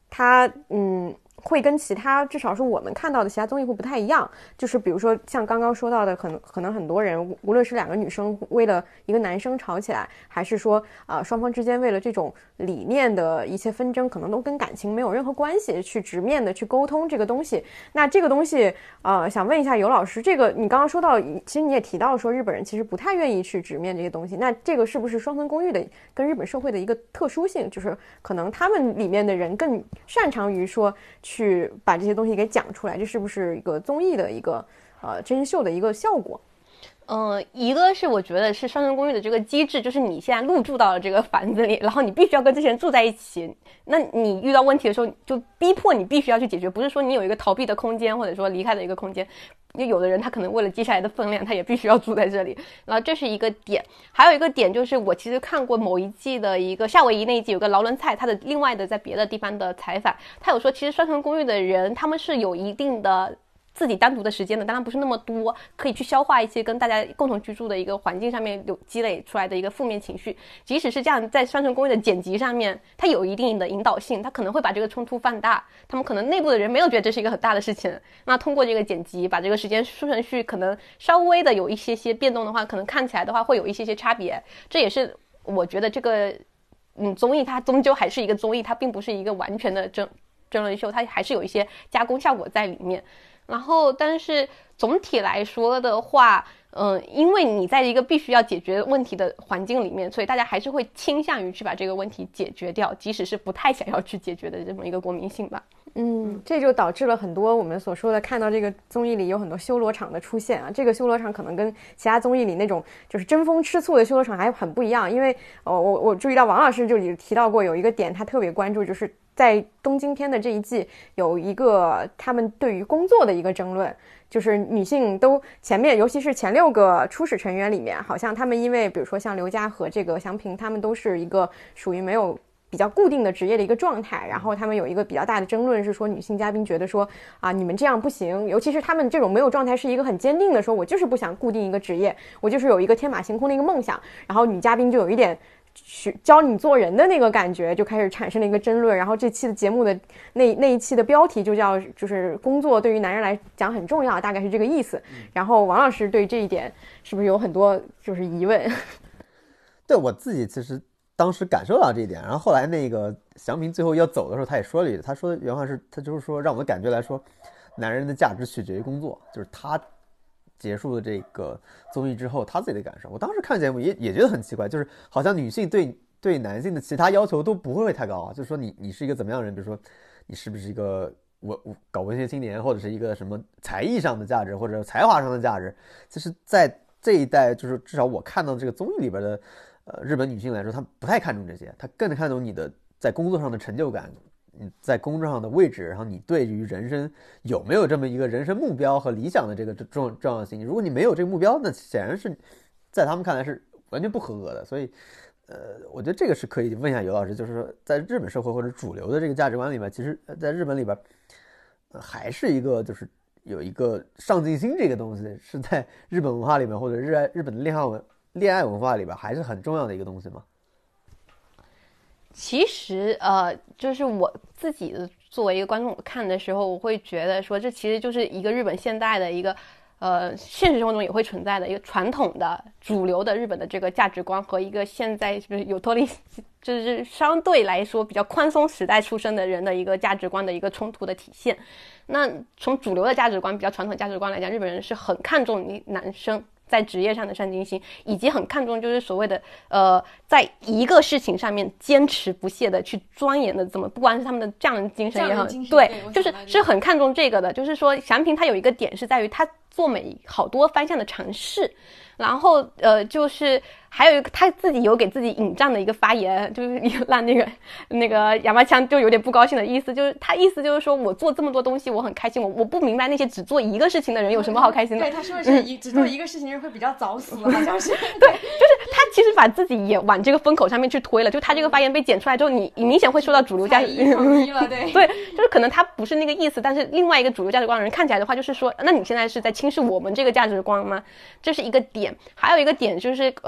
A: 它会跟其他至少是我们看到的其他综艺会不太一样，就是比如说像刚刚说到的，可能很多人无论是两个女生为了一个男生吵起来，还是说双方之间为了这种理念的一些纷争，可能都跟感情没有任何关系，去直面的去沟通这个东西。那这个东西想问一下尤老师，这个你刚刚说到，其实你也提到说日本人其实不太愿意去直面这些东西，那这个是不是双层公寓的跟日本社会的一个特殊性，就是可能他们里面的人更擅长于说去把这些东西给讲出来，这是不是一个综艺的一个真人秀的一个效果？
B: 一个是我觉得是双层公寓的这个机制，就是你现在入住到了这个房子里，然后你必须要跟这些人住在一起，那你遇到问题的时候就逼迫你必须要去解决，不是说你有一个逃避的空间或者说离开的一个空间。因为有的人他可能为了接下来的分量他也必须要住在这里，然后这是一个点。还有一个点就是我其实看过某一季的一个夏威夷那一季，有个劳伦蔡他的另外的在别的地方的采访，他有说其实双层公寓的人他们是有一定的自己单独的时间的，当然不是那么多，可以去消化一些跟大家共同居住的一个环境上面有积累出来的一个负面情绪。即使是这样，在双层公寓的剪辑上面它有一定的引导性，它可能会把这个冲突放大，他们可能内部的人没有觉得这是一个很大的事情，那通过这个剪辑把这个时间顺序可能稍微的有一些变动的话，可能看起来的话会有一些差别。这也是我觉得这个综艺它终究还是一个综艺，它并不是一个完全的真人秀，它还是有一些加工效果在里面。然后但是总体来说的话因为你在一个必须要解决问题的环境里面，所以大家还是会倾向于去把这个问题解决掉，即使是不太想要去解决的这么一个国民性吧。
A: 这就导致了很多我们所说的看到这个综艺里有很多修罗场的出现啊。这个修罗场可能跟其他综艺里那种就是争风吃醋的修罗场还很不一样，因为我注意到王老师就提到过有一个点他特别关注，就是在东京篇的这一季有一个他们对于工作的一个争论，就是女性都前面尤其是前6个初始成员里面，好像他们因为比如说像刘佳和这个祥平，他们都是一个属于没有比较固定的职业的一个状态，然后他们有一个比较大的争论是说女性嘉宾觉得说你们这样不行，尤其是他们这种没有状态是一个很坚定的说我就是不想固定一个职业，我就是有一个天马行空的一个梦想，然后女嘉宾就有一点教你做人的那个感觉，就开始产生了一个争论。然后这期的节目的那一期的标题就叫就是工作对于男人来讲很重要，大概是这个意思。然后王老师对这一点是不是有很多就是疑问？
C: 对，我自己其实当时感受到这一点，然后后来那个祥平最后要走的时候他也说了一句，他说的原话是他就是说让我的感觉来说男人的价值取决于工作，就是他结束了这个综艺之后他自己的感受。我当时看节目也觉得很奇怪，就是好像女性对男性的其他要求都不会太高啊，就是说你是一个怎么样的人，比如说你是不是一个搞文学青年，或者是一个什么才艺上的价值或者才华上的价值，其实在这一代就是至少我看到这个综艺里边的日本女性来说，她不太看重这些，她更看重你的在工作上的成就感，你在工作上的位置，然后你对于人生有没有这么一个人生目标和理想的这个重要性。如果你没有这个目标，那显然是在他们看来是完全不合格的。所以我觉得这个是可以问一下尤老师，就是说在日本社会或者主流的这个价值观里面，其实在日本里边还是一个就是有一个上进心这个东西是在日本文化里面或者日本的恋爱文化里边还是很重要的一个东西吗？
B: 其实就是我自己的作为一个观众看的时候，我会觉得说这其实就是一个日本现代的一个现实生活中也会存在的一个传统的主流的日本的这个价值观和一个现在就是有脱离就是相对来说比较宽松时代出生的人的一个价值观的一个冲突的体现。那从主流的价值观比较传统的价值观来讲，日本人是很看重你男生在职业上的上进心，以及很看重就是所谓的在一个事情上面坚持不懈的去钻研的，怎么不管是他们的匠人精神也好，对，就是很看重这个的。就是说祥平他有一个点是在于他做好多方向的尝试，然后就是还有一个他自己有给自己引战的一个发言，就是让那个亚麻枪就有点不高兴的意思，就是他意思就是说我做这么多东西我很开心，我不明白那些只做一个事情的人有什么好开心的。
A: 对，他说是只做一个事情的人会比较早死，好像是
B: 对，就是他其实把自己也往这个风口上面去推了，就他这个发言被剪出来之后，你明显会受到主流价值
A: 了，对
B: 对，就是可能他不是那个意思，但是另外一个主流价值观的人看起来的话，就是说那你现在是在轻视我们这个价值观吗？这是一个点。还有一个点就是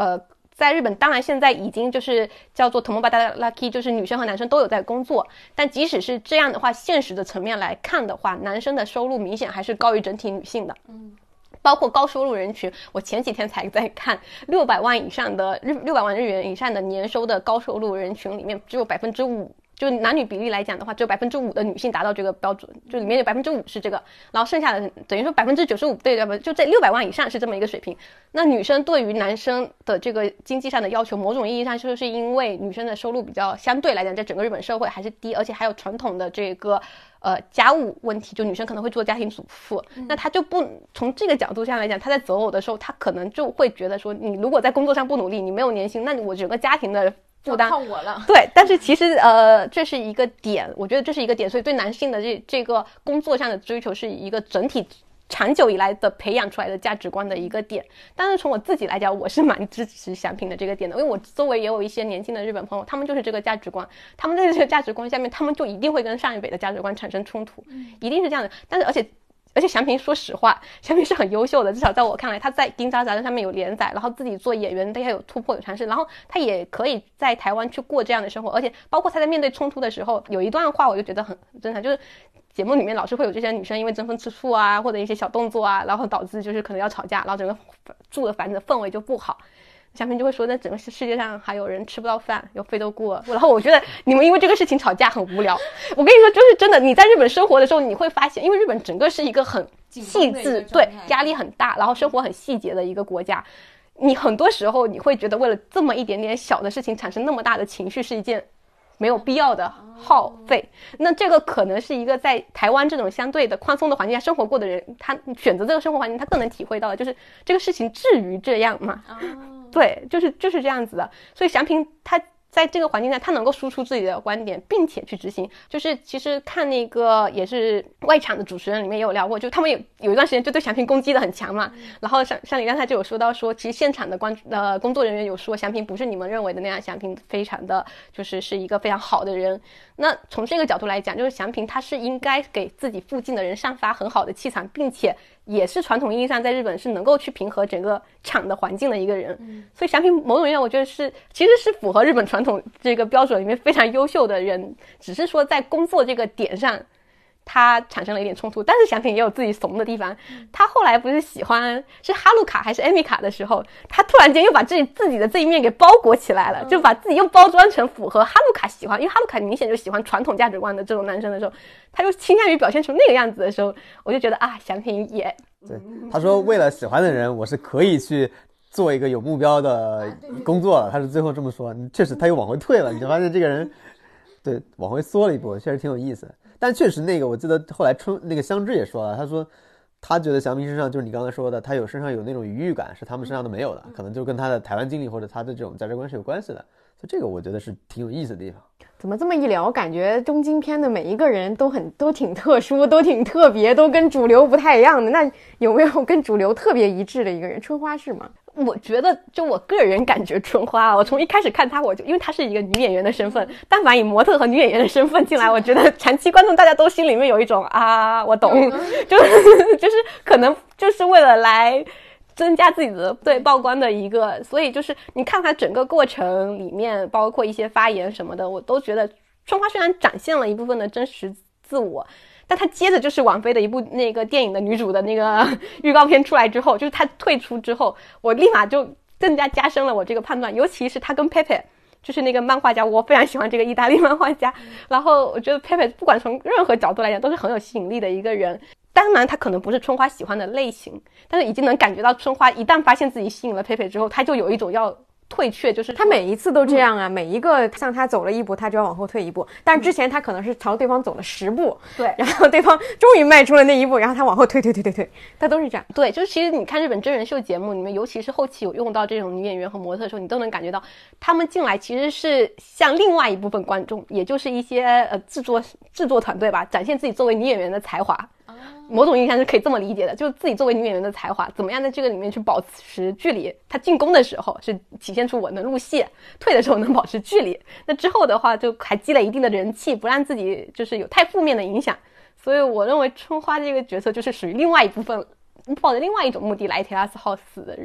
B: 在日本当然现在已经就是叫做 Tomobata-Laki， 就是女生和男生都有在工作，但即使是这样的话，现实的层面来看的话，男生的收入明显还是高于整体女性的。包括高收入人群，我前几天才在看600万日元以上的年收的高收入人群里面，只有5%，就男女比例来讲的话，只有5%的女性达到这个标准，就里面有5%是这个，然后剩下的等于说95%，对吧？就这600万以上是这么一个水平。那女生对于男生的这个经济上的要求，某种意义上就是因为女生的收入比较相对来讲，在整个日本社会还是低，而且还有传统的这个家务问题，就女生可能会做家庭主妇，那她就不从这个角度上来讲，她在择偶的时候，她可能就会觉得说，你如果在工作上不努力，你没有年薪，那我整个家庭的负担
A: 靠我了。
B: 对，但是其实这是一个点，我觉得这是一个点，所以对男性的这个工作上的追求是一个整体长久以来的培养出来的价值观的一个点。但是从我自己来讲，我是蛮支持翔平的这个点的，因为我周围也有一些年轻的日本朋友，他们就是这个价值观，他们在这个价值观下面，他们就一定会跟上一辈的价值观产生冲突，一定是这样的。但是而且翔平说实话，翔平是很优秀的，至少在我看来，他在金沙杂志上面有连载，然后自己做演员，他也有突破有尝试，然后他也可以在台湾去过这样的生活，而且包括他在面对冲突的时候，有一段话我就觉得很真诚，就是节目里面老是会有这些女生因为争风吃醋啊，或者一些小动作啊，然后导致就是可能要吵架，然后整个住的房子氛围就不好。翔平就会说，在整个世界上还有人吃不到饭，有非洲孤儿。然后我觉得你们因为这个事情吵架很无聊。我跟你说，就是真的，你在日本生活的时候，你会发现，因为日本整个是一个很细致，对，压力很大，然后生活很细节的一个国家。你很多时候你会觉得，为了这么一点点小的事情产生那么大的情绪，是一件没有必要的耗费。那这个可能是一个在台湾这种相对的宽松的环境下生活过的人，他选择这个生活环境，他更能体会到的就是这个事情至于这样吗？对，就是这样子的。所以翔平他在这个环境下，他能够输出自己的观点，并且去执行。就是其实看那个也是外场的主持人里面也有聊过，就他们有一段时间就对翔平攻击的很强嘛。然后像你刚才就有说到说，其实现场的工作人员有说，翔平不是你们认为的那样，翔平非常的是一个非常好的人。那从这个角度来讲，就是翔平他是应该给自己附近的人散发很好的气场，并且也是传统意义上在日本是能够去平和整个场的环境的一个人。所以翔平某种意义上我觉得其实是符合日本传统这个标准里面非常优秀的人，只是说在工作这个点上他产生了一点冲突。但是翔平也有自己怂的地方，他后来不是喜欢是哈鲁卡还是艾米卡的时候，他突然间又把自己的这一面给包裹起来了，就把自己又包装成符合哈鲁卡喜欢，因为哈鲁卡明显就喜欢传统价值观的这种男生的时候，他又倾向于表现出那个样子的时候，我就觉得啊，翔平也
C: 对，他说为了喜欢的人，我是可以去做一个有目标的工作的，他是最后这么说。确实他又往回退了，你就发现这个人对往回缩了一步，确实挺有意思的。但确实那个我记得后来那个香织也说了，他说他觉得翔平身上就是你刚才说的，他身上有那种愉悦感是他们身上都没有的，可能就跟他的台湾经历或者他的这种价值观是有关系的，所以这个我觉得是挺有意思的地方。
A: 怎么这么一聊，感觉东京篇的每一个人都挺特殊，都挺特别，都跟主流不太一样的。那有没有跟主流特别一致的一个人？春花是吗？
B: 我觉得就我个人感觉春花，我从一开始看她，我就因为她是一个女演员的身份，但凡以模特和女演员的身份进来，我觉得长期观众大家都心里面有一种啊，我懂，就是可能就是为了来增加自己的对曝光的一个，所以就是你看他整个过程里面，包括一些发言什么的，我都觉得春花虽然展现了一部分的真实自我，但他接着就是王菲的一部那个电影的女主的那个预告片出来之后，就是他退出之后，我立马就更加加深了我这个判断，尤其是他跟佩佩。就是那个漫画家，我非常喜欢这个意大利漫画家，然后我觉得佩佩不管从任何角度来讲都是很有吸引力的一个人。当然他可能不是春花喜欢的类型，但是已经能感觉到春花一旦发现自己吸引了佩佩之后，他就有一种要退却，就是
A: 他每一次都这样啊，每一个向他走了一步，他就要往后退一步。但是之前他可能是朝对方走了10步，
B: 对，
A: 然后对方终于迈出了那一步，然后他往后退，他都是这样。
B: 对，就是其实你看日本真人秀节目里面，尤其是后期有用到这种女演员和模特的时候，你都能感觉到他们进来其实是向另外一部分观众，也就是一些制作团队吧，展现自己作为女演员的才华。某种意义上是可以这么理解的，就是自己作为女演员的才华怎么样在这个里面去保持距离，她进攻的时候是体现出我能入戏，退的时候能保持距离，那之后的话就还积累一定的人气，不让自己就是有太负面的影响。所以我认为春花这个角色就是属于另外一部分抱着另外一种目的来 Terrace House 的人。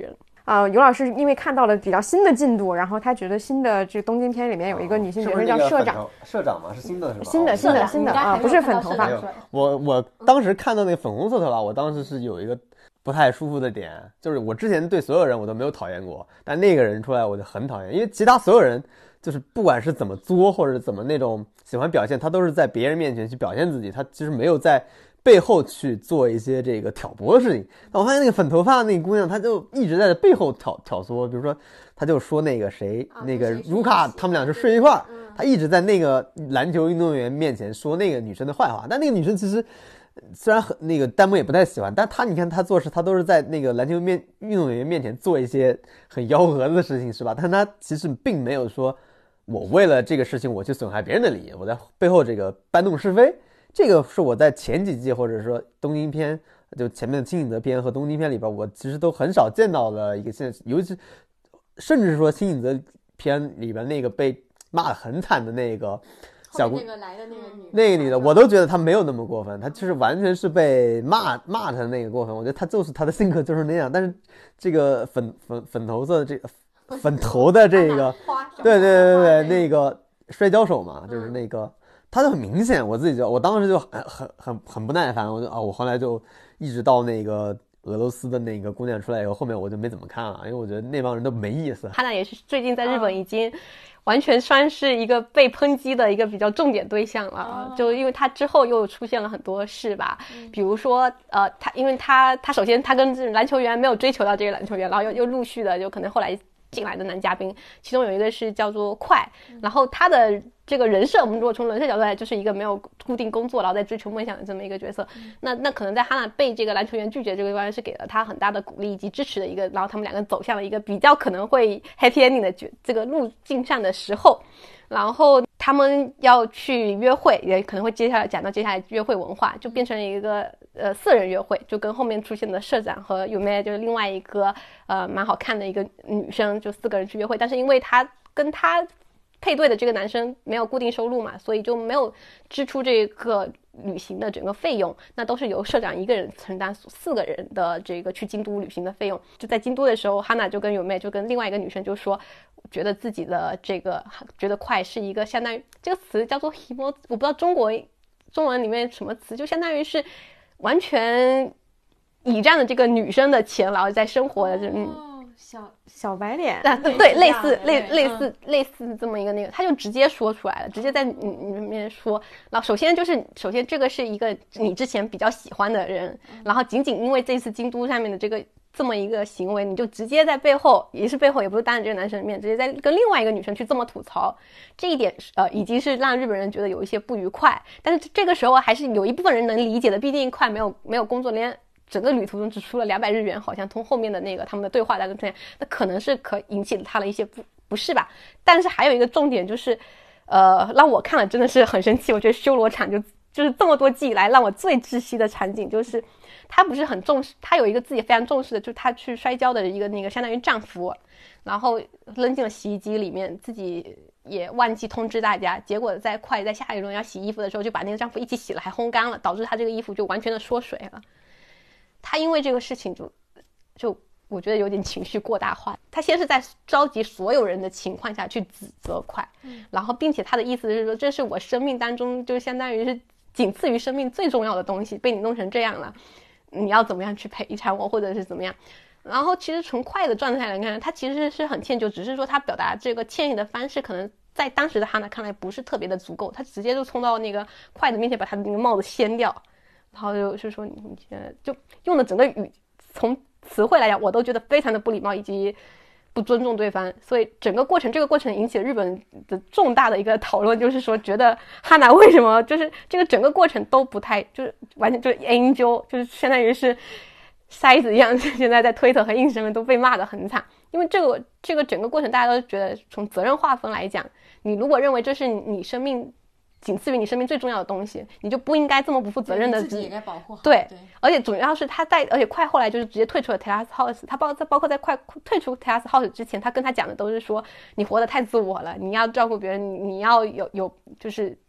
A: 尤老师因为看到了比较新的进度，然后他觉得新的这个东京篇里面有一个女性角色叫社长。
C: 社长吗？是新的是吧？
A: 新的啊，不是粉头发。
C: 我当时看到那个粉红色头发，我当时是有一个不太舒服的点，就是我之前对所有人我都没有讨厌过，但那个人出来我就很讨厌，因为其他所有人就是不管是怎么作或者怎么那种喜欢表现，他都是在别人面前去表现自己，他其实没有在背后去做一些这个挑拨的事情。但我发现那个粉头发那个姑娘，她就一直在背后挑唆，比如说她就说那个谁，那个卢卡他们俩是睡一块儿，她一直在那个篮球运动员面前说那个女生的坏话，但那个女生其实虽然很那个弹幕也不太喜欢，但她你看她做事，她都是在那个篮球运动员面前做一些很幺蛾子的事情，是吧？但她其实并没有说我为了这个事情我去损害别人的利益，我在背后这个搬弄是非。这个是我在前几季或者说东京篇，就前面的轻井泽篇和东京篇里边，我其实都很少见到的一个现象，尤其甚至是说轻井泽篇里边那个被骂得很惨的那个小姑，那个女的，我都觉得她没有那么过分，她就是完全是被骂她那个过分。我觉得她就是她的性格就是那样，但是这个粉头色的这个粉头的这个，对，那个摔跤手嘛，就是那个。他就很明显，我当时就很不耐烦，我后来就一直到那个俄罗斯的那个姑娘出来以后，后面我就没怎么看了，因为我觉得那帮人都没意思。
B: 哈娜也是最近在日本已经完全算是一个被抨击的一个比较重点对象了，就因为他之后又出现了很多事吧，比如说他首先他跟篮球员没有追求到这个篮球员，然后又陆续的就可能后来进来的男嘉宾，其中有一个是叫做快，然后他的这个人设，我们如果从人设角度来，就是一个没有固定工作然后在追求梦想的这么一个角色。那可能在哈娜被这个篮球员拒绝这个关系是给了他很大的鼓励以及支持的一个，然后他们两个走向了一个比较可能会 happy ending 的这个路径上的时候，然后他们要去约会，也可能会讲到接下来约会文化，就变成了一个4人约会，就跟后面出现的社长和Yume就是另外一个蛮好看的一个女生，就4个人去约会，但是因为他跟他配对的这个男生没有固定收入嘛，所以就没有支出这个旅行的整个费用，那都是由社长一个人承担4个人的这个去京都旅行的费用。就在京都的时候，哈娜就跟Yume就跟另外一个女生就说，觉得自己的这个觉得快是一个相当于这个词叫做 himo， 我不知道中文里面什么词，就相当于是完全倚仗着这个女生的钱然后在生活的
A: 小白脸
B: 对，类似这么一个那个，他就直接说出来了，直接在你面说。然后首先这个是一个你之前比较喜欢的人，然后仅仅因为这次京都上面的这么一个行为，你就直接在背后也不是当着这个男生的面，直接在跟另外一个女生去这么吐槽，这一点已经是让日本人觉得有一些不愉快。但是这个时候还是有一部分人能理解的，毕竟快没有工作，连整个旅途中只出了200日元，好像从后面的那个他们的对话当中，那可能是可引起了他的一些不适吧。但是还有一个重点就是，让我看了真的是很生气。我觉得修罗场就是这么多季以来让我最窒息的场景，就是他不是很重视，他有一个自己非常重视的，就是他去摔跤的一个那个相当于战服，然后扔进了洗衣机里面，自己也忘记通知大家，结果在下一轮要洗衣服的时候就把那个战服一起洗了，还烘干了，导致他这个衣服就完全的缩水了。他因为这个事情就我觉得有点情绪过大化，他先是在召集所有人的情况下去指责快，然后并且他的意思是说，这是我生命当中就相当于是仅次于生命最重要的东西，被你弄成这样了，你要怎么样去赔偿我或者是怎么样。然后其实从快的状态来看，他其实是很歉疚，只是说他表达这个歉意的方式可能在当时的哈娜看来不是特别的足够，他直接就冲到那个快的面前把他的那个帽子掀掉，然后就是说你现在就用的整个从词汇来讲我都觉得非常的不礼貌以及不尊重对方，所以这个过程引起了日本的重大的一个讨论，就是说觉得哈娜为什么就是这个整个过程都不太就是完全就是 angel， 就是相当于是筛子一样，现在在推特和 ins 上面都被骂得很惨。因为这个整个过程大家都觉得从责任划分来讲，你如果认为这是你生命仅次于你生命最重要的东西，你就不应该这么不负责任的，
D: 自己也该保护好。
B: 对，而且主要是而且快后来就是直接退出了 Terrace House， 他包括在快退出 Terrace House 之前，他跟他讲的都是说你活得太自我了，你要照顾别人，你要有就是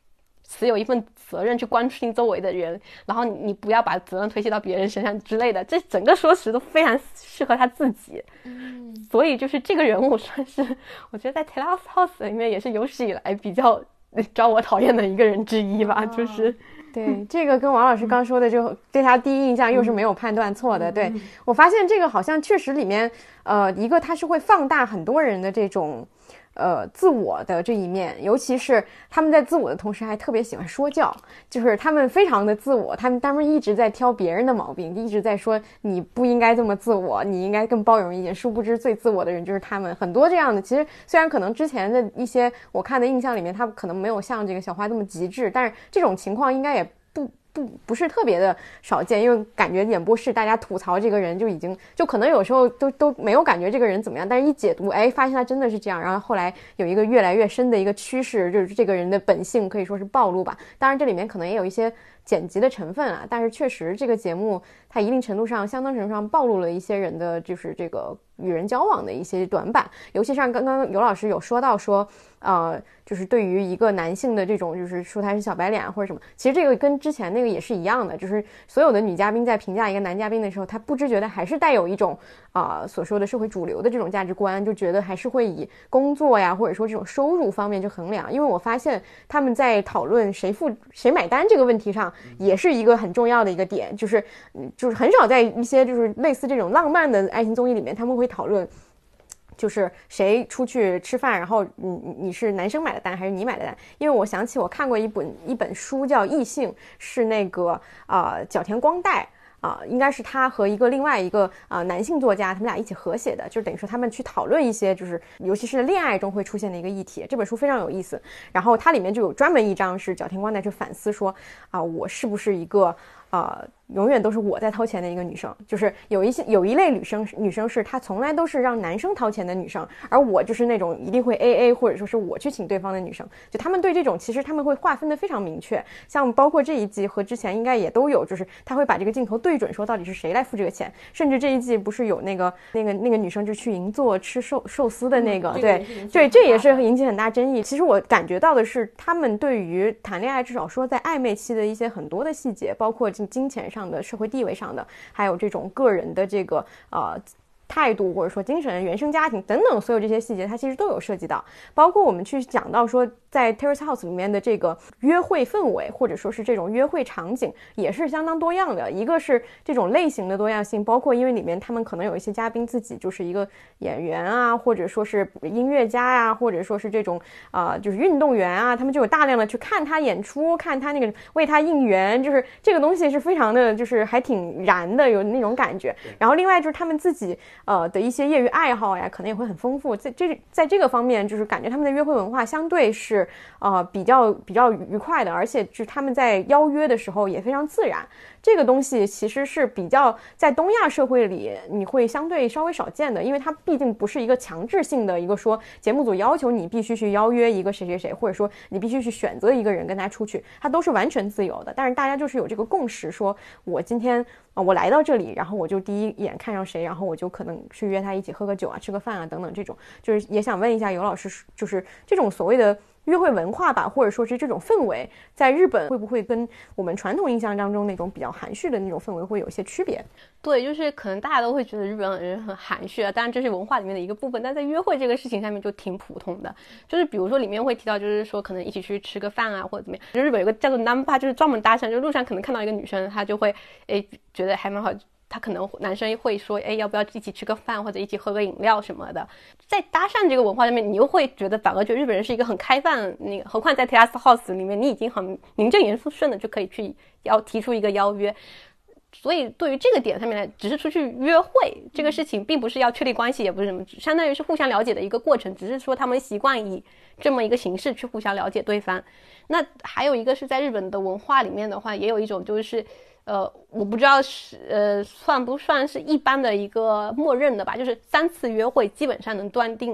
B: 持有一份责任去关心周围的人，然后你不要把责任推卸到别人身上之类的，这整个说辞都非常适合他自己。所以就是这个人物算是我觉得在 Terrace House 里面也是有史以来比较招我讨厌的一个人之一吧。就是
A: 对，这个跟王老师刚说的就对他第一印象又是没有判断错的。对，我发现这个好像确实里面一个他是会放大很多人的这种自我的这一面，尤其是他们在自我的同时还特别喜欢说教，就是他们非常的自我，他们一直在挑别人的毛病，一直在说你不应该这么自我，你应该更包容一点，殊不知最自我的人就是他们。很多这样的，其实虽然可能之前的一些我看的印象里面他可能没有像这个小花这么极致，但是这种情况应该也不是特别的少见，因为感觉演播室大家吐槽这个人就已经就可能有时候都没有感觉这个人怎么样，但是一解读发现他真的是这样，然后后来有一个越来越深的一个趋势，就是这个人的本性可以说是暴露吧。当然这里面可能也有一些剪辑的成分啊，但是确实这个节目它一定程度上相当程度上暴露了一些人的就是这个与人交往的一些短板，尤其像刚刚尤老师有说到说就是对于一个男性的这种就是说他是小白脸或者什么，其实这个跟之前那个也是一样的，就是所有的女嘉宾在评价一个男嘉宾的时候，他不知觉得还是带有一种所说的社会主流的这种价值观，就觉得还是会以工作呀或者说这种收入方面去衡量。因为我发现他们在讨论谁买单这个问题上也是一个很重要的一个点，就是很少在一些就是类似这种浪漫的爱情综艺里面他们会讨论就是谁出去吃饭，然后你是男生买的单还是你买的单？因为我想起我看过一本书叫《异性》，是那个角田光代应该是他和另外一个男性作家他们俩一起合写的，就等于说他们去讨论一些就是尤其是恋爱中会出现的一个议题。这本书非常有意思，然后它里面就有专门一章是角田光代去反思说我是不是一个永远都是我在掏钱的一个女生，就是有一类女生是她从来都是让男生掏钱的女生，而我就是那种一定会 AA 或者说是我去请对方的女生。就他们对这种其实他们会划分的非常明确，像包括这一季和之前应该也都有，就是他会把这个镜头对准说到底是谁来付这个钱，甚至这一季不是有那个女生就去银座吃寿司的那个，对，这也是引起很大争议。其实我感觉到的是他们对于谈恋爱至少说在暧昧期的一些很多的细节，包括金钱上的社会地位上的，还有这种个人的这个态度或者说精神原生家庭等等所有这些细节它其实都有涉及到，包括我们去讲到说在 Terrace House 里面的这个约会氛围或者说是这种约会场景也是相当多样的。一个是这种类型的多样性，包括因为里面他们可能有一些嘉宾自己就是一个演员啊，或者说是音乐家啊，或者说是这种就是运动员啊，他们就有大量的去看他演出，看他那个为他应援，就是这个东西是非常的就是还挺燃的，有那种感觉。然后另外就是他们自己的一些业余爱好呀，可能也会很丰富。在这个方面，就是感觉他们的约会文化相对是比较愉快的，而且就是他们在邀约的时候也非常自然。这个东西其实是比较在东亚社会里你会相对稍微少见的，因为它毕竟不是一个强制性的一个说节目组要求你必须去邀约一个谁谁谁，或者说你必须去选择一个人跟他出去，它都是完全自由的。但是大家就是有这个共识，说我今天我来到这里，然后我就第一眼看上谁，然后我就可能去约他一起喝个酒啊，吃个饭啊等等，这种就是也想问一下尤老师，就是这种所谓的约会文化吧，或者说是这种氛围在日本会不会跟我们传统印象当中那种比较含蓄的那种氛围会有一些区别？
B: 对，就是可能大家都会觉得日本人很含蓄啊，当然这是文化里面的一个部分，但在约会这个事情上面就挺普通的。就是比如说里面会提到就是说可能一起去吃个饭啊或者怎么样，就日本有个叫做 Namba， 就是专门搭讪，就路上可能看到一个女生她就会觉得还蛮好，他可能男生会说要不要一起吃个饭或者一起喝个饮料什么的。在搭讪这个文化上面，你又会觉得反而觉得日本人是一个很开放那个，何况在 Terrace House 里面你已经很名正言顺的就可以去提出一个邀约。所以对于这个点上面来，只是出去约会这个事情并不是要确立关系，也不是什么，相当于是互相了解的一个过程，只是说他们习惯以这么一个形式去互相了解对方。那还有一个是在日本的文化里面的话，也有一种就是我不知道是算不算是一般的一个默认的吧，就是3次约会基本上能断定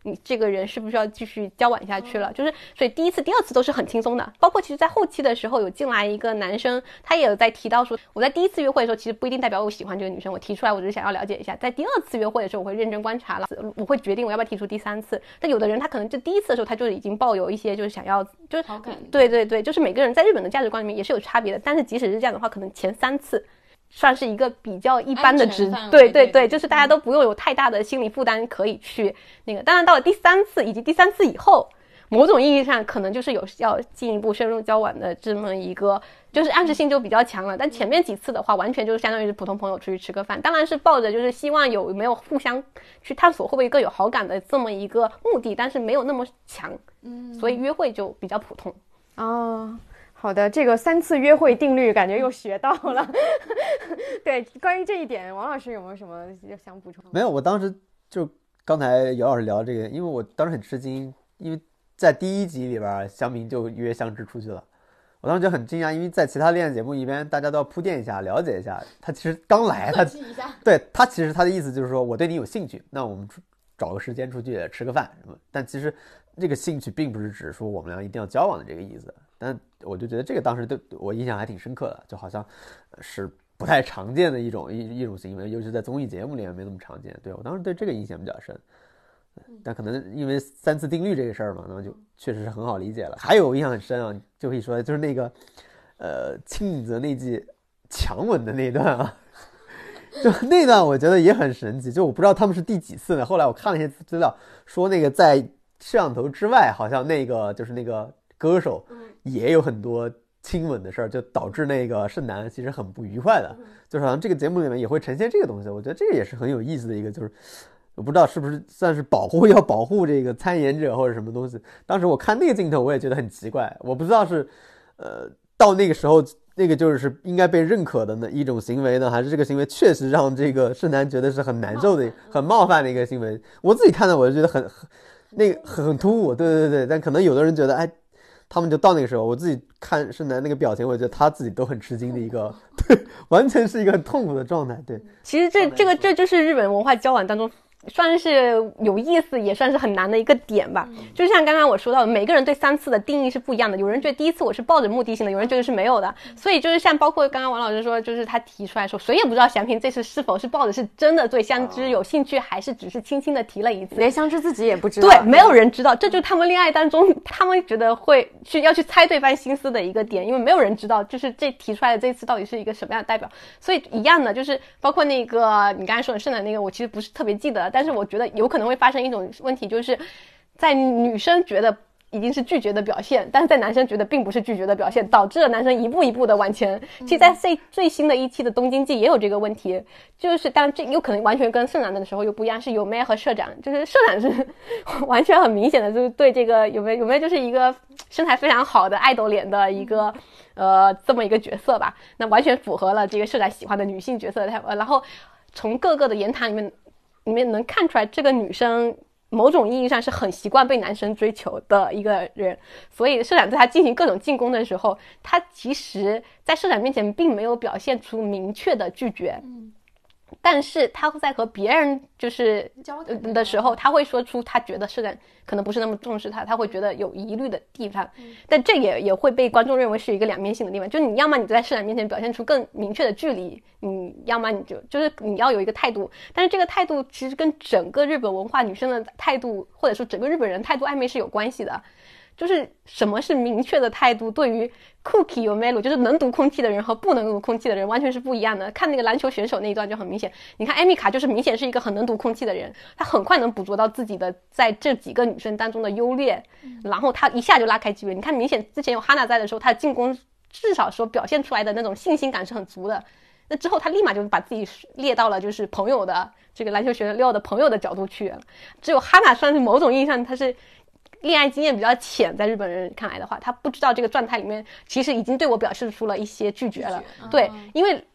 B: 你这个人是不是要继续交往下去了，就是所以第一次第二次都是很轻松的。包括其实在后期的时候有进来一个男生，他也有在提到说，我在第一次约会的时候其实不一定代表我喜欢这个女生，我提出来我只是想要了解一下，在第二次约会的时候我会认真观察了，我会决定我要不要提出第三次。但有的人他可能就第一次的时候他就已经抱有一些就是想要就是
A: 好感，
B: 对对对，就是每个人在日本的价值观里面也是有差别的，但是即使是这样的话，可能前3次算是一个比较一般的值，对对对，就是大家都不用有太大的心理负担可以去那个。当然到了第3次以及第3次以后，某种意义上可能就是有要进一步深入交往的这么一个，就是暗示性就比较强了。但前面几次的话，完全就是相当于是普通朋友出去吃个饭，当然是抱着就是希望有没有互相去探索会不会更有好感的这么一个目的，但是没有那么强，所以约会就比较普通。
A: 哦，好的，这个3次约会定律感觉又学到了。对，关于这一点，王老师有没有什么想补充？
C: 没有，我当时就刚才姚老师聊这个，因为我当时很吃惊，因为在第1集里边，祥明就约香芝出去了。我当时就很惊讶，因为在其他恋爱节目里边，大家都要铺垫一下，了解一下。他其实刚来，他对他其实他的意思就是说我对你有兴趣，那我们找个时间出去吃个饭什么。但其实这个兴趣并不是指说我们俩一定要交往的这个意思。但我就觉得这个当时对我印象还挺深刻的，就好像是不太常见的一种行为，尤其是在综艺节目里面没那么常见。对，我当时对这个印象比较深。但可能因为3次定律这个事儿嘛，那么就确实是很好理解了。还有我印象很深啊，就可以说就是那个青井泽那季强吻的那一段啊，就那段我觉得也很神奇。就我不知道他们是第几次呢，后来我看了一些资料说那个在摄像头之外，好像那个就是那个歌手也有很多亲吻的事儿，就导致那个盛男其实很不愉快的，就是好像这个节目里面也会呈现这个东西。我觉得这个也是很有意思的一个，就是我不知道是不是算是要保护这个参演者或者什么东西。当时我看那个镜头我也觉得很奇怪，我不知道是到那个时候那个就是应该被认可的一种行为呢，还是这个行为确实让这个盛男觉得是很难受的很冒犯的一个行为。我自己看的我就觉得很突兀，对对对。但可能有的人觉得哎，他们就到那个时候，我自己看盛男那个表情，我觉得他自己都很吃惊的一个，对，完全是一个很痛苦的状态。对，
B: 其实这就是日本文化交往当中算是有意思也算是很难的一个点吧。就像刚刚我说到的，每个人对3次的定义是不一样的，有人觉得第1次我是抱着目的性的，有人觉得是没有的。所以就是像包括刚刚王老师说，就是他提出来说谁也不知道祥平这次是否是抱着是真的对香芝有兴趣，还是只是轻轻的提了一次，
A: 连香芝自己也不知道。
B: 对，没有人知道，这就是他们恋爱当中他们觉得会要去猜对方心思的一个点，因为没有人知道就是这提出来的这一次到底是一个什么样的代表。所以一样的就是包括那个你刚才说的盛男那个，我其实不是特别记得，但是我觉得有可能会发生一种问题，就是在女生觉得已经是拒绝的表现，但是在男生觉得并不是拒绝的表现，导致了男生一步一步的往前。其实在最新的一期的东京季也有这个问题，就是当然这有可能完全跟盛男的时候又不一样，是有妹和社长，就是社长是完全很明显的就是对这个有妹就是一个身材非常好的爱豆脸的一个这么一个角色吧，那完全符合了这个社长喜欢的女性角色。然后从各个的言谈里面能看出来这个女生某种意义上是很习惯被男生追求的一个人，所以社长对他进行各种进攻的时候，他其实在社长面前并没有表现出明确的拒绝，但是他会在和别人就是的时候，他会说出他觉得社长可能不是那么重视他会觉得有疑虑的地方，但这也会被观众认为是一个两面性的地方，就是你要么你在社长面前表现出更明确的距离，你要么你就是你要有一个态度，但是这个态度其实跟整个日本文化女生的态度，或者说整个日本人态度暧昧是有关系的。就是什么是明确的态度，对于 cookie 有 melu 就是能读空气的人和不能读空气的人完全是不一样的。看那个篮球选手那一段就很明显，你看艾米卡就是明显是一个很能读空气的人，他很快能捕捉到自己的在这几个女生当中的优劣，然后他一下就拉开局面。你看明显之前有哈娜在的时候，他的进攻至少说表现出来的那种信心感是很足的，那之后他立马就把自己列到了就是朋友的这个篮球选手六的朋友的角度去，只有哈娜算是某种意义上他是恋爱经验比较浅，在日本人看来的话，他不知道这个状态里面其实已经对我表示出了一些拒绝了。对，因为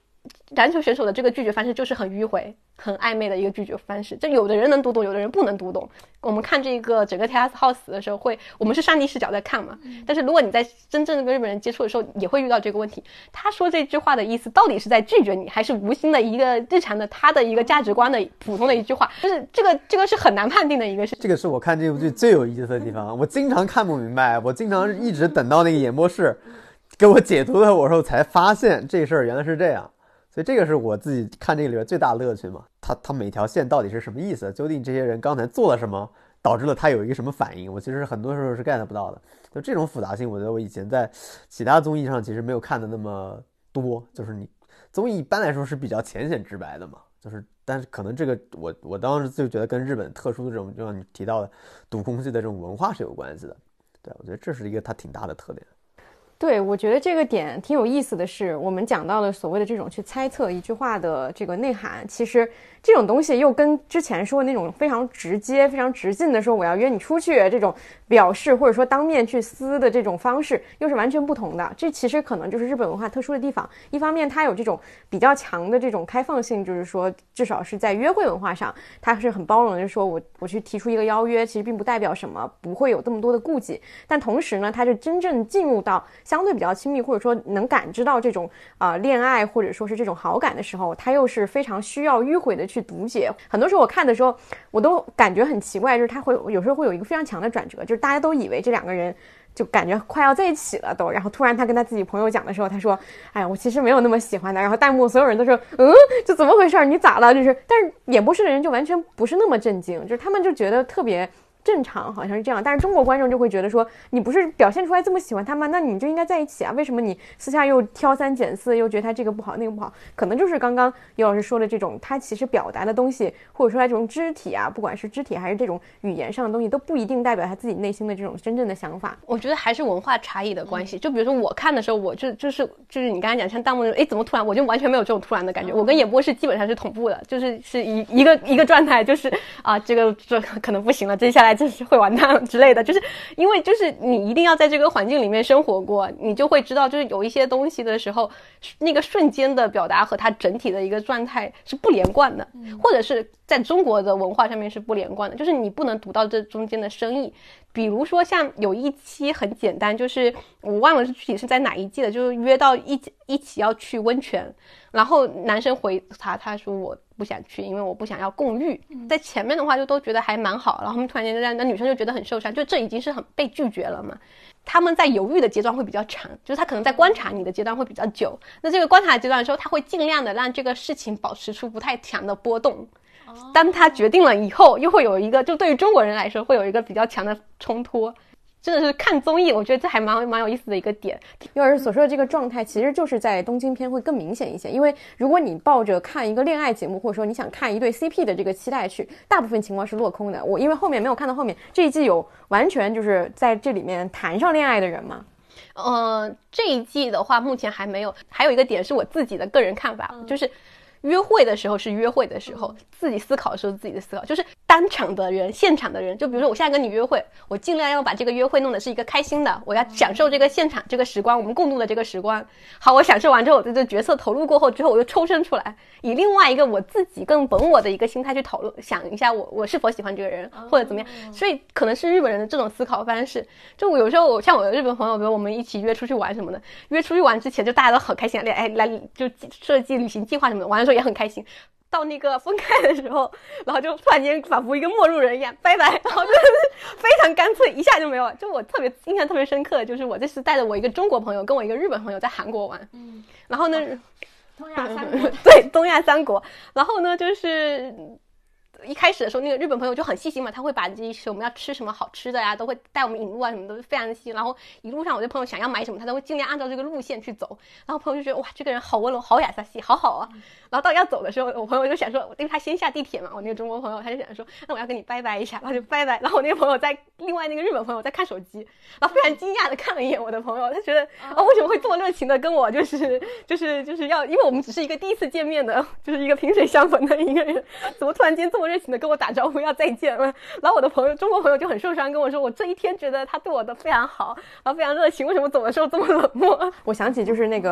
B: 篮球选手的这个拒绝方式就是很迂回很暧昧的一个拒绝方式，就有的人能读懂，有的人不能读懂。我们看这个整个 Terrace House 的时候我们是上帝视角在看嘛，但是如果你在真正跟日本人接触的时候也会遇到这个问题，他说这句话的意思到底是在拒绝你，还是无心的一个日常的他的一个价值观的普通的一句话，就是这个是很难判定的一个事。
C: 这个是我看这部剧最有意思的地方，我经常看不明白，我经常一直等到那个演播室给我解读的时候才发现这事儿原来是这样。所以这个是我自己看这个里边最大的乐趣嘛，他每条线到底是什么意思，究竟这些人刚才做了什么导致了他有一个什么反应，我其实很多时候是 get 不到的。就这种复杂性我觉得我以前在其他综艺上其实没有看的那么多，就是你综艺一般来说是比较浅显直白的嘛，就是但是可能这个我当时就觉得跟日本特殊的这种就像你提到的读空气的这种文化是有关系的。对，我觉得这是一个它挺大的特点。
A: 对，我觉得这个点挺有意思的是，我们讲到了所谓的这种去猜测一句话的这个内涵，其实这种东西又跟之前说的那种非常直接非常直进的说我要约你出去这种表示或者说当面去撕的这种方式又是完全不同的。这其实可能就是日本文化特殊的地方，一方面它有这种比较强的这种开放性，就是说至少是在约会文化上它是很包容的，就是说我去提出一个邀约其实并不代表什么，不会有这么多的顾忌，但同时呢它是真正进入到相对比较亲密或者说能感知到这种恋爱或者说是这种好感的时候，它又是非常需要迂回的去读解。很多时候我看的时候我都感觉很奇怪，就是它会有时候会有一个非常强的转折，就是大家都以为这两个人就感觉快要在一起了都，然后突然他跟他自己朋友讲的时候他说哎呀我其实没有那么喜欢他，然后弹幕所有人都说这怎么回事你咋了，就是但是演播室的人就完全不是那么震惊，就是他们就觉得特别正常，好像是这样。但是中国观众就会觉得说你不是表现出来这么喜欢他吗，那你就应该在一起啊，为什么你私下又挑三拣四，又觉得他这个不好那个不好。可能就是刚刚尤老师说的这种，他其实表达的东西或者说他这种肢体啊，不管是肢体还是这种语言上的东西都不一定代表他自己内心的这种真正的想法。
B: 我觉得还是文化差异的关系。就比如说我看的时候我就是你刚才讲像弹幕怎么突然，我就完全没有这种突然的感觉，我跟演播室基本上是同步的，就是一个状态，就是这可能不行了，接下来就是会完蛋了之类的，就是因为就是你一定要在这个环境里面生活过，你就会知道就是有一些东西的时候那个瞬间的表达和它整体的一个状态是不连贯的，或者是在中国的文化上面是不连贯的，就是你不能读到这中间的深意。比如说像有一期很简单，就是我忘了具体是在哪一季的，就是约到一起要去温泉，然后男生回他说我不想去，因为我不想要共浴。在前面的话就都觉得还蛮好，然后他们突然间那女生就觉得很受伤，就这已经是很被拒绝了嘛。他们在犹豫的阶段会比较长，就是他可能在观察你的阶段会比较久，那这个观察阶段的时候他会尽量的让这个事情保持出不太强的波动，当他决定了以后又会有一个，就对于中国人来说会有一个比较强的冲突。真的是看综艺我觉得这还蛮有意思的一个点。
A: 尤老师所说的这个状态其实就是在东京篇会更明显一些，因为如果你抱着看一个恋爱节目或者说你想看一对 CP 的这个期待去，大部分情况是落空的。我因为后面没有看到后面这一季有完全就是在这里面谈上恋爱的人吗？
B: 这一季的话目前还没有。还有一个点是我自己的个人看法，就是约会的时候是约会的时候，自己思考的时候自己的思考，就是当场的人现场的人，就比如说我现在跟你约会，我尽量要把这个约会弄的是一个开心的，我要享受这个现场这个时光，我们共度的这个时光。好，我享受完之后，我在这角色投入过后之后，我就抽身出来，以另外一个我自己更本我的一个心态去讨论，想一下我是否喜欢这个人或者怎么样。所以可能是日本人的这种思考方式，就我有时候像我的日本朋友，比如我们一起约出去玩什么的，约出去玩之前就大家都很开心，来就设计旅行计划什么的，玩的时候也很开心，到那个分开的时候，然后就突然间仿佛一个陌路人一样拜拜，然后就是非常干脆，一下就没有了。就我特别印象特别深刻的就是我这次带着我一个中国朋友跟我一个日本朋友在韩国玩，然后呢
A: 东亚三国
B: 对，东亚三国。然后呢就是一开始的时候那个日本朋友就很细心嘛，他会把这些我们要吃什么好吃的呀都会带我们引路啊，什么都是非常的细心。然后一路上我这朋友想要买什么他都会尽量按照这个路线去走，然后朋友就觉得哇这个人好温柔好雅萨西好好啊。然后到要走的时候我朋友就想说，因为他先下地铁嘛，我那个中国朋友他就想说那我要跟你拜拜一下，然后就拜拜。然后我那个朋友在另外那个日本朋友在看手机，然后非常惊讶的看了一眼我的朋友，他觉得为什么会这么热情的跟我就是要，因为我们只是一个第一次见面的，就是一个萍水相逢的一个人，怎么突然间这么热情的跟我打招呼要再见了。然后我的朋友中国朋友就很受伤跟我说，我这一天觉得他对我的非常好，然后非常热情，为什么走的时候这么冷漠。
A: 我想起就是那个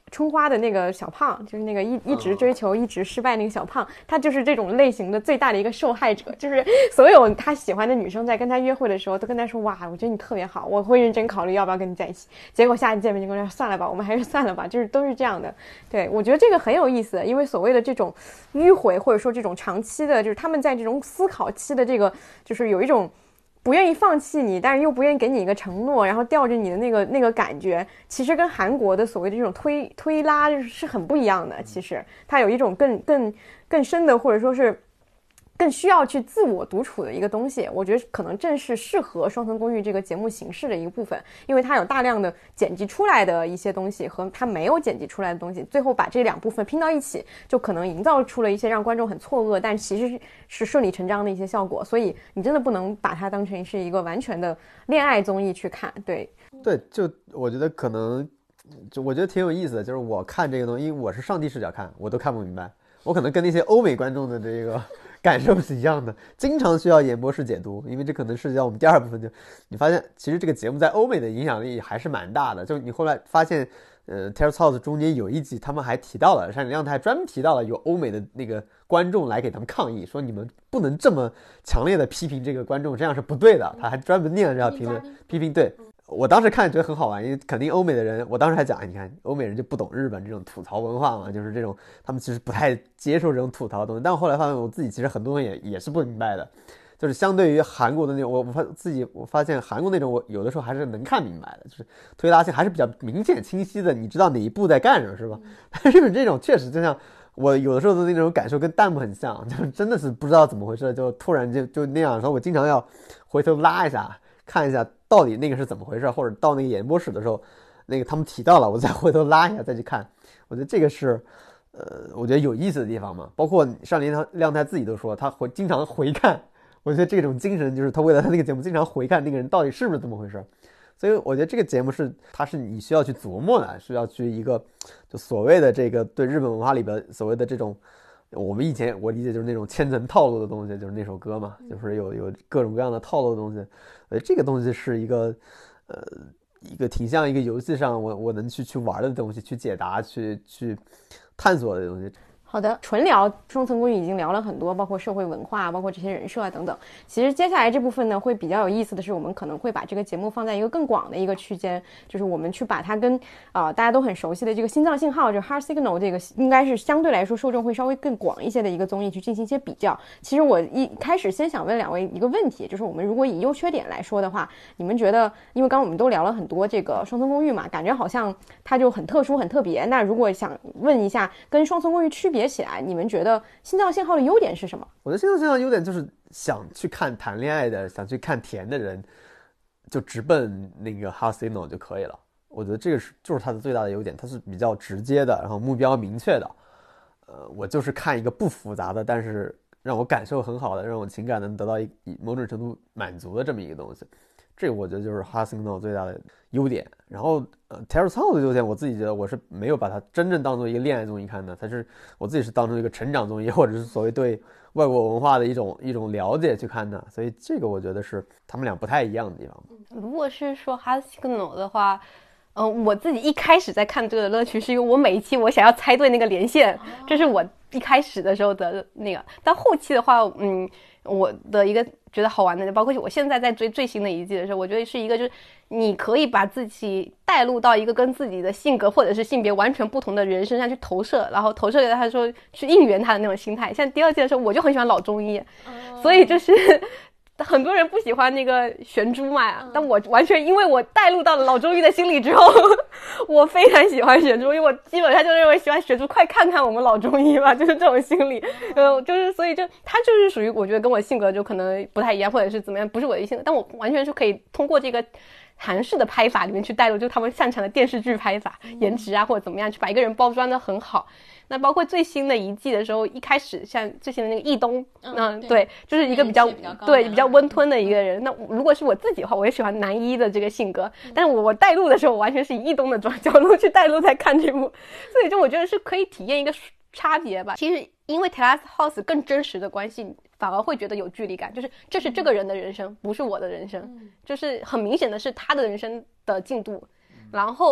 A: 春花的那个小胖，就是那个一直追求一直失败那个小胖，他就是这种类型的最大的一个受害者，就是所有他喜欢的女生在跟他约会的时候都跟他说，哇，我觉得你特别好，我会认真考虑要不要跟你在一起，结果下一次见面就跟他说算了吧，我们还是算了吧，就是都是这样的。对，我觉得这个很有意思，因为所谓的这种迂回或者说这种长期的，就是他们在这种思考期的这个，就是有一种不愿意放弃你，但是又不愿意给你一个承诺，然后吊着你的那个感觉，其实跟韩国的所谓的这种推拉是很不一样的。其实它有一种更深的，或者说是更需要去自我独处的一个东西。我觉得可能正是适合《双层公寓》这个节目形式的一个部分，因为它有大量的剪辑出来的一些东西和它没有剪辑出来的东西，最后把这两部分拼到一起，就可能营造出了一些让观众很错愕，但其实是顺理成章的一些效果。所以你真的不能把它当成是一个完全的恋爱综艺去看。对，
C: 就我觉得可能，就我觉得挺有意思的，就是我看这个东西，因为我是上帝视角看，我都看不明白，我可能跟那些欧美观众的这个感受是一样的，经常需要演播室解读，因为这可能涉及到我们第二部分，就你发现其实这个节目在欧美的影响力还是蛮大的。就你后来发现Terrace House 中间有一集他们还提到了，山里亮太专门提到了有欧美的那个观众来给他们抗议，说你们不能这么强烈的批评这个观众，这样是不对的。他还专门念了这条评论批评。对，我当时看觉得很好玩，因为肯定欧美的人，我当时还讲，你看欧美人就不懂日本这种吐槽文化嘛，就是这种他们其实不太接受这种吐槽的东西。但我后来发现我自己其实很多东西也是不明白的，就是相对于韩国的那种，我发现韩国那种我有的时候还是能看明白的，就是推拉性还是比较明显清晰的，你知道哪一步在干什么，是吧？但日本这种确实就像我有的时候的那种感受跟弹幕很像，就是真的是不知道怎么回事，就突然就那样，然后我经常要回头拉一下看一下到底那个是怎么回事，或者到那个演播室的时候，那个他们提到了，我再回头拉一下再去看。我觉得这个是我觉得有意思的地方嘛。包括上林亮太自己都说他会经常回看，我觉得这种精神就是他为了他那个节目经常回看那个人到底是不是这么回事。所以我觉得这个节目是你需要去琢磨的，是要去一个就所谓的这个对日本文化里边所谓的这种，我们以前我理解就是那种千层套路的东西，就是那首歌嘛，就是有各种各样的套路的东西。这个东西是一个挺像一个游戏上我能去玩的东西，去解答去探索的东西。
A: 好的，纯聊双层公寓已经聊了很多，包括社会文化，包括这些人设啊等等。其实接下来这部分呢，会比较有意思的是，我们可能会把这个节目放在一个更广的一个区间，就是我们去把它跟大家都很熟悉的这个心脏信号，就是 Heart Signal 这个应该是相对来说受众会稍微更广一些的一个综艺去进行一些比较。其实我一开始先想问两位一个问题，就是我们如果以优缺点来说的话，你们觉得，因为刚刚我们都聊了很多这个双层公寓嘛，感觉好像它就很特殊很特别，那如果想问一下跟双层公寓区别起来，你们觉得心脏信号的优点是什么？
C: 我觉得心脏信号的优点就是想去看谈恋爱的，想去看甜的人，就直奔那个 Heart Signal 就可以了。我觉得这个就是它的最大的优点，它是比较直接的，然后目标明确的。我就是看一个不复杂的，但是让我感受很好的，让我情感能得到某种程度满足的这么一个东西。这个我觉得就是 Heart Signal 最大的优点。然后Terrace House 的优点，我自己觉得我是没有把它真正当做一个恋爱综艺看的，它是我自己是当成一个成长综艺，或者是所谓对外国文化的一种了解去看的。所以这个我觉得是他们俩不太一样的地方。
B: 如果是说 Heart Signal 的话，我自己一开始在看这个的乐趣是因为我每一期我想要猜对那个连线，这是我一开始的时候的那个。但后期的话，我的一个觉得好玩的，包括我现在在追最新的一季的时候，我觉得是一个就是你可以把自己带入到一个跟自己的性格或者是性别完全不同的人身上去投射，然后投射给他说去应援他的那种心态。像第二季的时候，我就很喜欢老中医，所以就是很多人不喜欢那个玄珠嘛，但我完全因为我带入到了老中医的心理之后，我非常喜欢玄珠，因为我基本上就认为喜欢玄珠，快看看我们老中医吧，就是这种心理。就是所以就他就是属于我觉得跟我性格就可能不太一样，或者是怎么样，不是我的性格，但我完全是可以通过这个韩式的拍法里面去带入，就他们擅长的电视剧拍法，颜值啊或者怎么样，去把一个人包装的很好。那包括最新的一季的时候，一开始像最新的那个易东，对，就是一个比较温吞的一个人。那如果是我自己的话，我也喜欢男一的这个性格，但是我带入的时候，我完全是以易东的角度去带入在看这部，所以就我觉得是可以体验一个差别吧。其实因为 Terrace House 更真实的关系，反而会觉得有距离感，就是这是这个人的人生，不是我的人生，就是很明显的是他的人生的进度，然后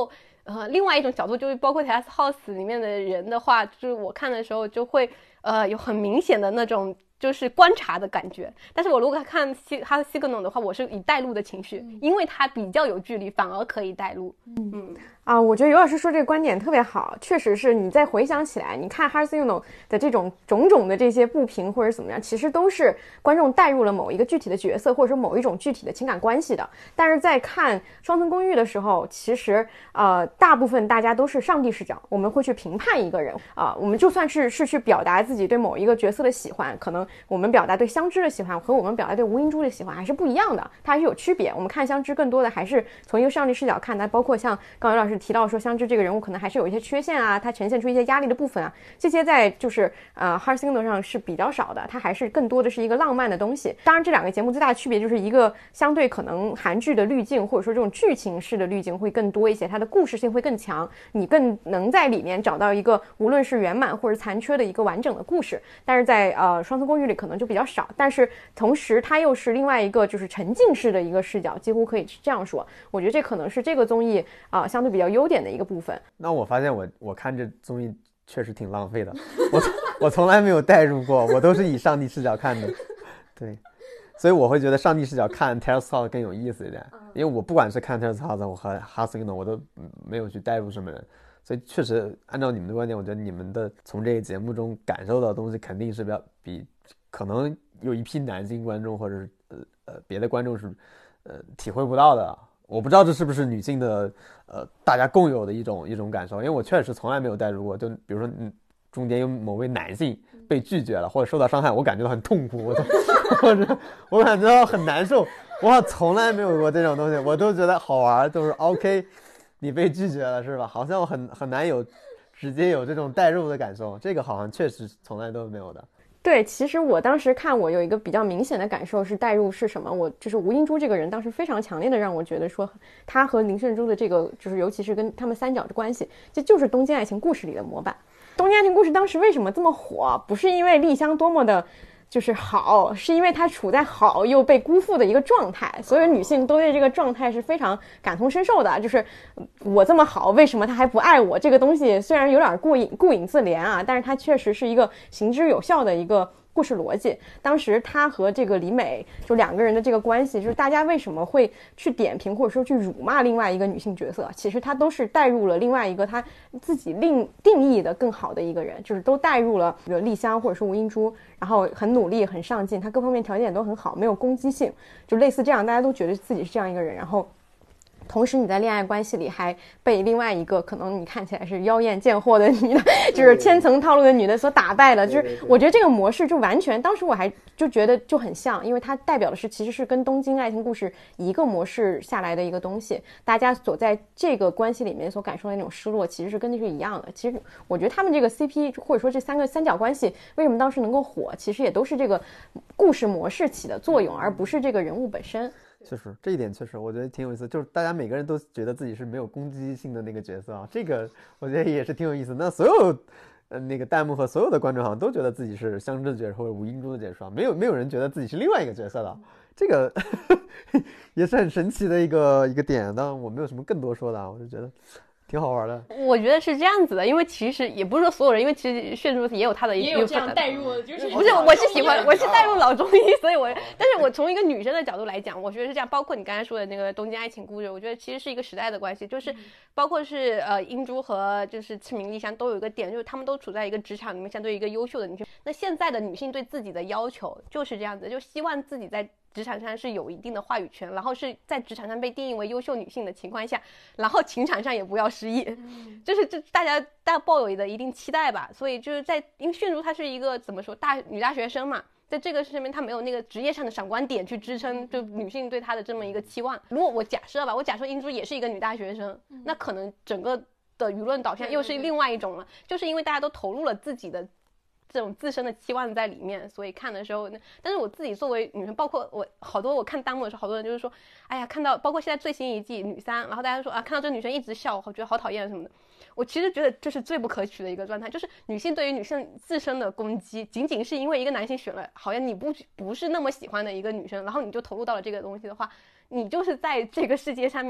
B: 另外一种角度就是包括 Terrace House 里面的人的话，就是我看的时候就会有很明显的那种就是观察的感觉。但是我如果看哈斯西格农的话，我是以带入的情绪，因为它比较有距离，反而可以带入。
A: 我觉得尤老师说这个观点特别好，确实是你再回想起来，你看哈斯西格农的这种种种的这些不平或者怎么样，其实都是观众带入了某一个具体的角色，或者说某一种具体的情感关系的。但是在看双层公寓的时候，其实大部分大家都是上帝视角，我们会去评判一个人我们就算是去表达自己对某一个角色的喜欢，可能我们表达对香知的喜欢和我们表达对吴英珠的喜欢还是不一样的，它还是有区别。我们看香知更多的还是从一个上帝视角看它，包括像刚才尤老师提到说香知这个人物可能还是有一些缺陷啊，它呈现出一些压力的部分啊，这些在就是哈尔辛格上是比较少的，它还是更多的是一个浪漫的东西。当然这两个节目最大的区别就是一个相对可能韩剧的滤镜或者说这种剧情式的滤镜会更多一些，它的故事性会更强，你更能在里面找到一个无论是圆满或者残缺的一个完整的故事。但是在双层公寓里可能就比较少，但是同时它又是另外一个就是沉浸式的一个视角，几乎可以这样说。我觉得这可能是这个综艺相对比较优点的一个部分。
C: 那我发现我看这综艺确实挺浪费的，我从来没有代入过，我都是以上帝视角看的。对，所以我会觉得上帝视角看 Terrace House 更有意思一点，因为我不管是看 Terrace House 我和哈斯格我都没有去代入什么人，所以确实按照你们的观点，我觉得你们的从这个节目中感受到的东西肯定是比可能有一批男性观众或者是别的观众是体会不到的。我不知道这是不是女性的大家共有的一种感受，因为我确实从来没有代入过。就比如说中间有某位男性被拒绝了或者受到伤害，我感觉到很痛苦，我感觉到很难受，我从来没有过这种东西，我都觉得好玩，就是 OK 你被拒绝了是吧，好像很难有直接有这种代入的感受，这个好像确实从来都没有的。
A: 对，其实我当时看我有一个比较明显的感受是代入是什么，我就是吴英珠这个人当时非常强烈的让我觉得说他和林胜珠的这个就是尤其是跟他们三角的关系，这就是东京爱情故事里的模板。东京爱情故事当时为什么这么火，不是因为丽香多么的就是好，是因为她处在好又被辜负的一个状态，所有女性都对这个状态是非常感同身受的，就是我这么好为什么他还不爱我，这个东西虽然有点顾影自怜啊，但是它确实是一个行之有效的一个故事逻辑。当时他和这个李美就两个人的这个关系，就是大家为什么会去点评或者说去辱骂另外一个女性角色，其实他都是带入了另外一个他自己定义的更好的一个人，就是都带入了比如丽香或者说吴英珠，然后很努力很上进，他各方面条件都很好，没有攻击性，就类似这样，大家都觉得自己是这样一个人，然后同时你在恋爱关系里还被另外一个可能你看起来是妖艳贱货的女的，就是千层套路的女的所打败了，就是我觉得这个模式就完全当时我还就觉得就很像，因为它代表的是其实是跟东京爱情故事一个模式下来的一个东西，大家所在这个关系里面所感受的那种失落其实是跟这个一样的。其实我觉得他们这个 CP 或者说这三个三角关系为什么当时能够火，其实也都是这个故事模式起的作用，而不是这个人物本身。
C: 确实这一点确实我觉得挺有意思，就是大家每个人都觉得自己是没有攻击性的那个角色啊，这个我觉得也是挺有意思。那所有那个弹幕和所有的观众好像都觉得自己是香知的角色或者吴英珠的角色，没有人觉得自己是另外一个角色的，这个也是很神奇的一个点。当然我没有什么更多说的，我就觉得挺好玩的。
B: 我觉得是这样子的，因为其实也不是说所有人，因为其实炫珠也有他的
D: 也有这样代入，就是
B: 不是，我是喜欢，我是代入老中医，所以但是我从一个女生的角度来讲，我觉得是这样。包括你刚才说的那个东京爱情故事，我觉得其实是一个时代的关系，就是包括是英珠和就是赤名莉香都有一个点，就是他们都处在一个职场里面，相对于一个优秀的女性。那现在的女性对自己的要求就是这样子，就希望自己在职场上是有一定的话语权，然后是在职场上被定义为优秀女性的情况下，然后情场上也不要失忆，就是大家抱有的一定期待吧。所以就是因为炫珠她是一个怎么说女大学生嘛，在这个上面她没有那个职业上的闪光点去支撑就女性对她的这么一个期望。如果我假设英珠也是一个女大学生，那可能整个的舆论导向又是另外一种了，就是因为大家都投入了自己的这种自身的期望在里面，所以看的时候，但是我自己作为女生，包括我看弹幕的时候，好多人就是说，哎呀，看到包括现在最新一季女三，然后大家说啊，看到这女生一直笑，我觉得好讨厌什么的。我其实觉得这是最不可取的一个状态，就是女性对于女性自身的攻击，仅仅是因为一个男性选了好像你不是那么喜欢的一个女生，然后你就投入到了这个东西的话，你就是在这个世界上面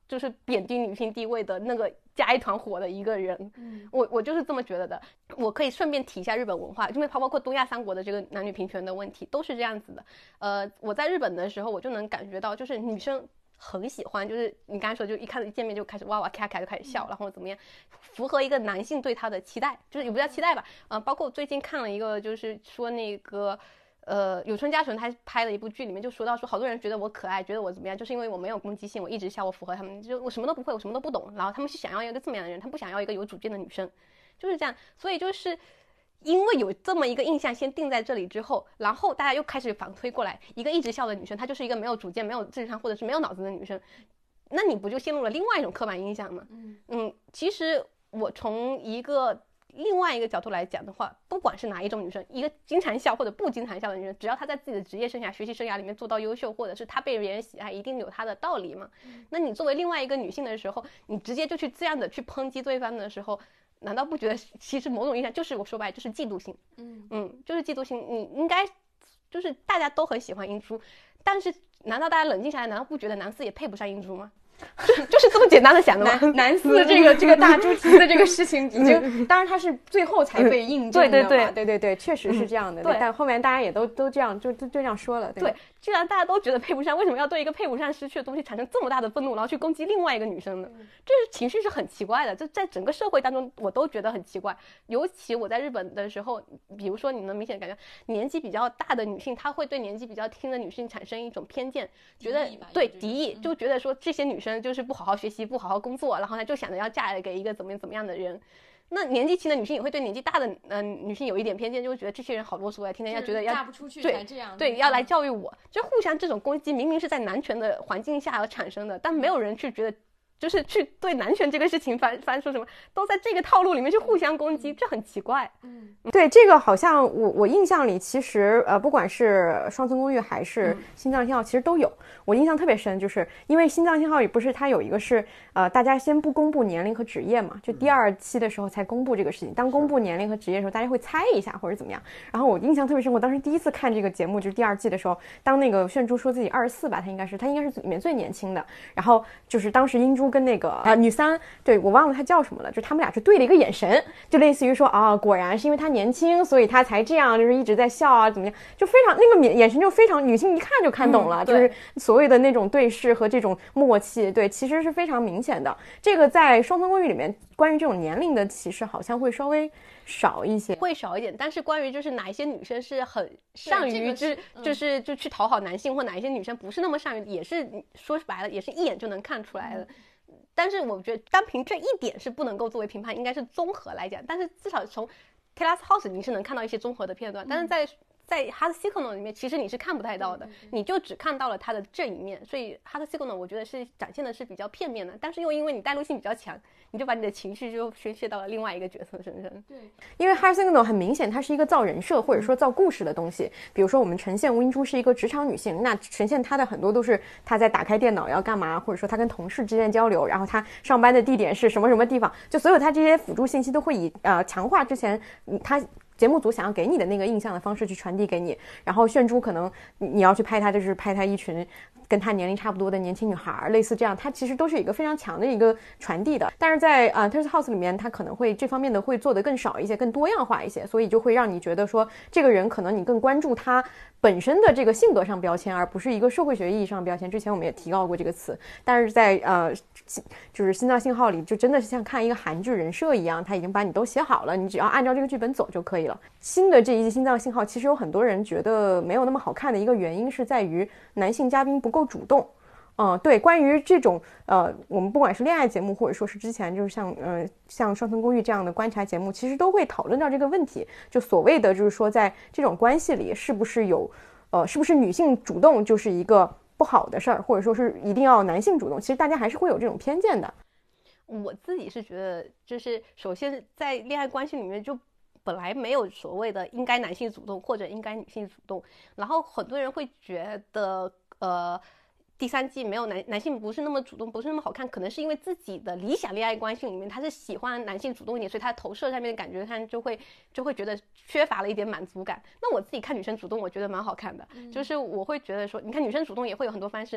B: 就是贬低女性地位的那个加一团火的一个人。我就是这么觉得的。我可以顺便提一下日本文化，因为包括东亚三国的这个男女平权的问题都是这样子的。我在日本的时候我就能感觉到，就是女生很喜欢，就是你刚才说就一见面就开始哇哇咔咔就开始笑，然后怎么样，符合一个男性对她的期待，就是也不叫期待吧。包括我最近看了一个，就是说那个有村架纯他拍的一部剧，里面就说到说好多人觉得我可爱，觉得我怎么样，就是因为我没有攻击性，我一直笑，我符合他们，就我什么都不会，我什么都不懂，然后他们是想要一个这么样的人，他们不想要一个有主见的女生，就是这样。所以就是因为有这么一个印象先定在这里之后，然后大家又开始反推过来，一个一直笑的女生她就是一个没有主见、没有智商或者是没有脑子的女生，那你不就陷入了另外一种刻板印象吗？其实我从另外一个角度来讲的话，不管是哪一种女生，一个经常笑或者不经常笑的女生，只要她在自己的职业生涯、学习生涯里面做到优秀，或者是她被别人喜爱，一定有她的道理嘛。那你作为另外一个女性的时候，你直接就去这样的去抨击对方的时候，难道不觉得其实某种意义上就是我说白就是嫉妒心？就是嫉妒心。你应该就是大家都很喜欢英珠，但是难道大家冷静下来，难道不觉得男四也配不上英珠吗？就是这么简单的想的吗？
A: 男四这个大猪蹄的这个事情已经，当然他是最后才被印证的嘛。对，确实是这样的。但后面大家也都这样就这样说了。
B: 对，既然大家都觉得配不上，为什么要对一个配不上失去的东西产生这么大的愤怒，然后去攻击另外一个女生呢？这情绪是很奇怪的，这在整个社会当中我都觉得很奇怪。尤其我在日本的时候，比如说你能明显感觉年纪比较大的女性，她会对年纪比较轻的女性产生一种偏见，觉得对敌意，就觉得说这些女生就是不好好学习，不好好工作，然后她就想着要嫁给一个怎么样的人。那年纪轻的女性也会对年纪大的女性有一点偏见，就会觉得这些人好啰嗦啊，天天要觉得要
A: 嫁不出去才这样，
B: 对，要来教育我，就互相这种攻击明明是在男权的环境下而产生的，但没有人去觉得就是去对男权这个事情翻出什么，都在这个套路里面去互相攻击，这很奇怪。
A: 对，这个好像我印象里其实不管是双层公寓还是心脏信号其实都有。我印象特别深，就是因为心脏信号里不是它有一个是大家先不公布年龄和职业嘛，就第2期的时候才公布这个事情。当公布年龄和职业的时候，大家会猜一下或者怎么样。然后我印象特别深，我当时第一次看这个节目就是第2季的时候，当那个炫珠说自己24吧，她应该是里面最年轻的。然后就是当时英珠跟那个女三，对，我忘了她叫什么了，就他们俩就对了一个眼神，就类似于说果然是因为她年轻所以她才这样，就是一直在笑啊怎么样，就非常那个眼神就非常女性一看就看懂了，就是所谓的那种对视和这种默契，对，其实是非常明显的。这个在双层公寓里面关于这种年龄的歧视好像会稍微少一些，
B: 会少一点。但是关于就是哪一些女生是很善于就去讨好男性，或哪一些女生不是那么善于，也是说白了也是一眼就能看出来的。但是我觉得单凭这一点是不能够作为评判，应该是综合来讲。但是至少从 Terrace House 你是能看到一些综合的片段，但是在 Heart Signal 里面其实你是看不太到的，你就只看到了它的正一面。所以 Heart Signal 我觉得是展现的是比较片面的，但是又因为你代入性比较强，你就把你的情绪就宣泄到了另外一个角色身上。
A: 对，因为 Heart Signal 很明显它是一个造人设或者说造故事的东西。比如说我们呈现英珠是一个职场女性，那呈现她的很多都是她在打开电脑要干嘛，或者说她跟同事之间交流，然后她上班的地点是什么什么地方，就所有她这些辅助信息都会以强化之前她节目组想要给你的那个印象的方式去传递给你。然后炫珠可能你要去拍她，就是拍她一群跟她年龄差不多的年轻女孩，类似这样，她其实都是一个非常强的一个传递的。但是在Terrace House 里面，她可能会这方面的会做得更少一些，更多样化一些，所以就会让你觉得说这个人可能你更关注她本身的这个性格上标签，而不是一个社会学意义上标签。之前我们也提到过这个词，但是在就是心脏信号里就真的是像看一个韩剧人设一样，他已经把你都写好了，你只要按照这个剧本走就可以了。新的这一季心脏信号其实有很多人觉得没有那么好看的一个原因是在于男性嘉宾不够主动。对，关于这种我们不管是恋爱节目或者说是之前就是像双层公寓这样的观察节目，其实都会讨论到这个问题，就所谓的就是说在这种关系里是不是女性主动就是一个不好的事儿，或者说是一定要男性主动，其实大家还是会有这种偏见的。
B: 我自己是觉得就是首先在恋爱关系里面就本来没有所谓的应该男性主动或者应该女性主动，然后很多人会觉得第3季没有男性不是那么主动，不是那么好看，可能是因为自己的理想恋爱关系里面他是喜欢男性主动一点，所以他投射上面的感觉他就会觉得缺乏了一点满足感。那我自己看女生主动我觉得蛮好看的，就是我会觉得说你看女生主动也会有很多方式，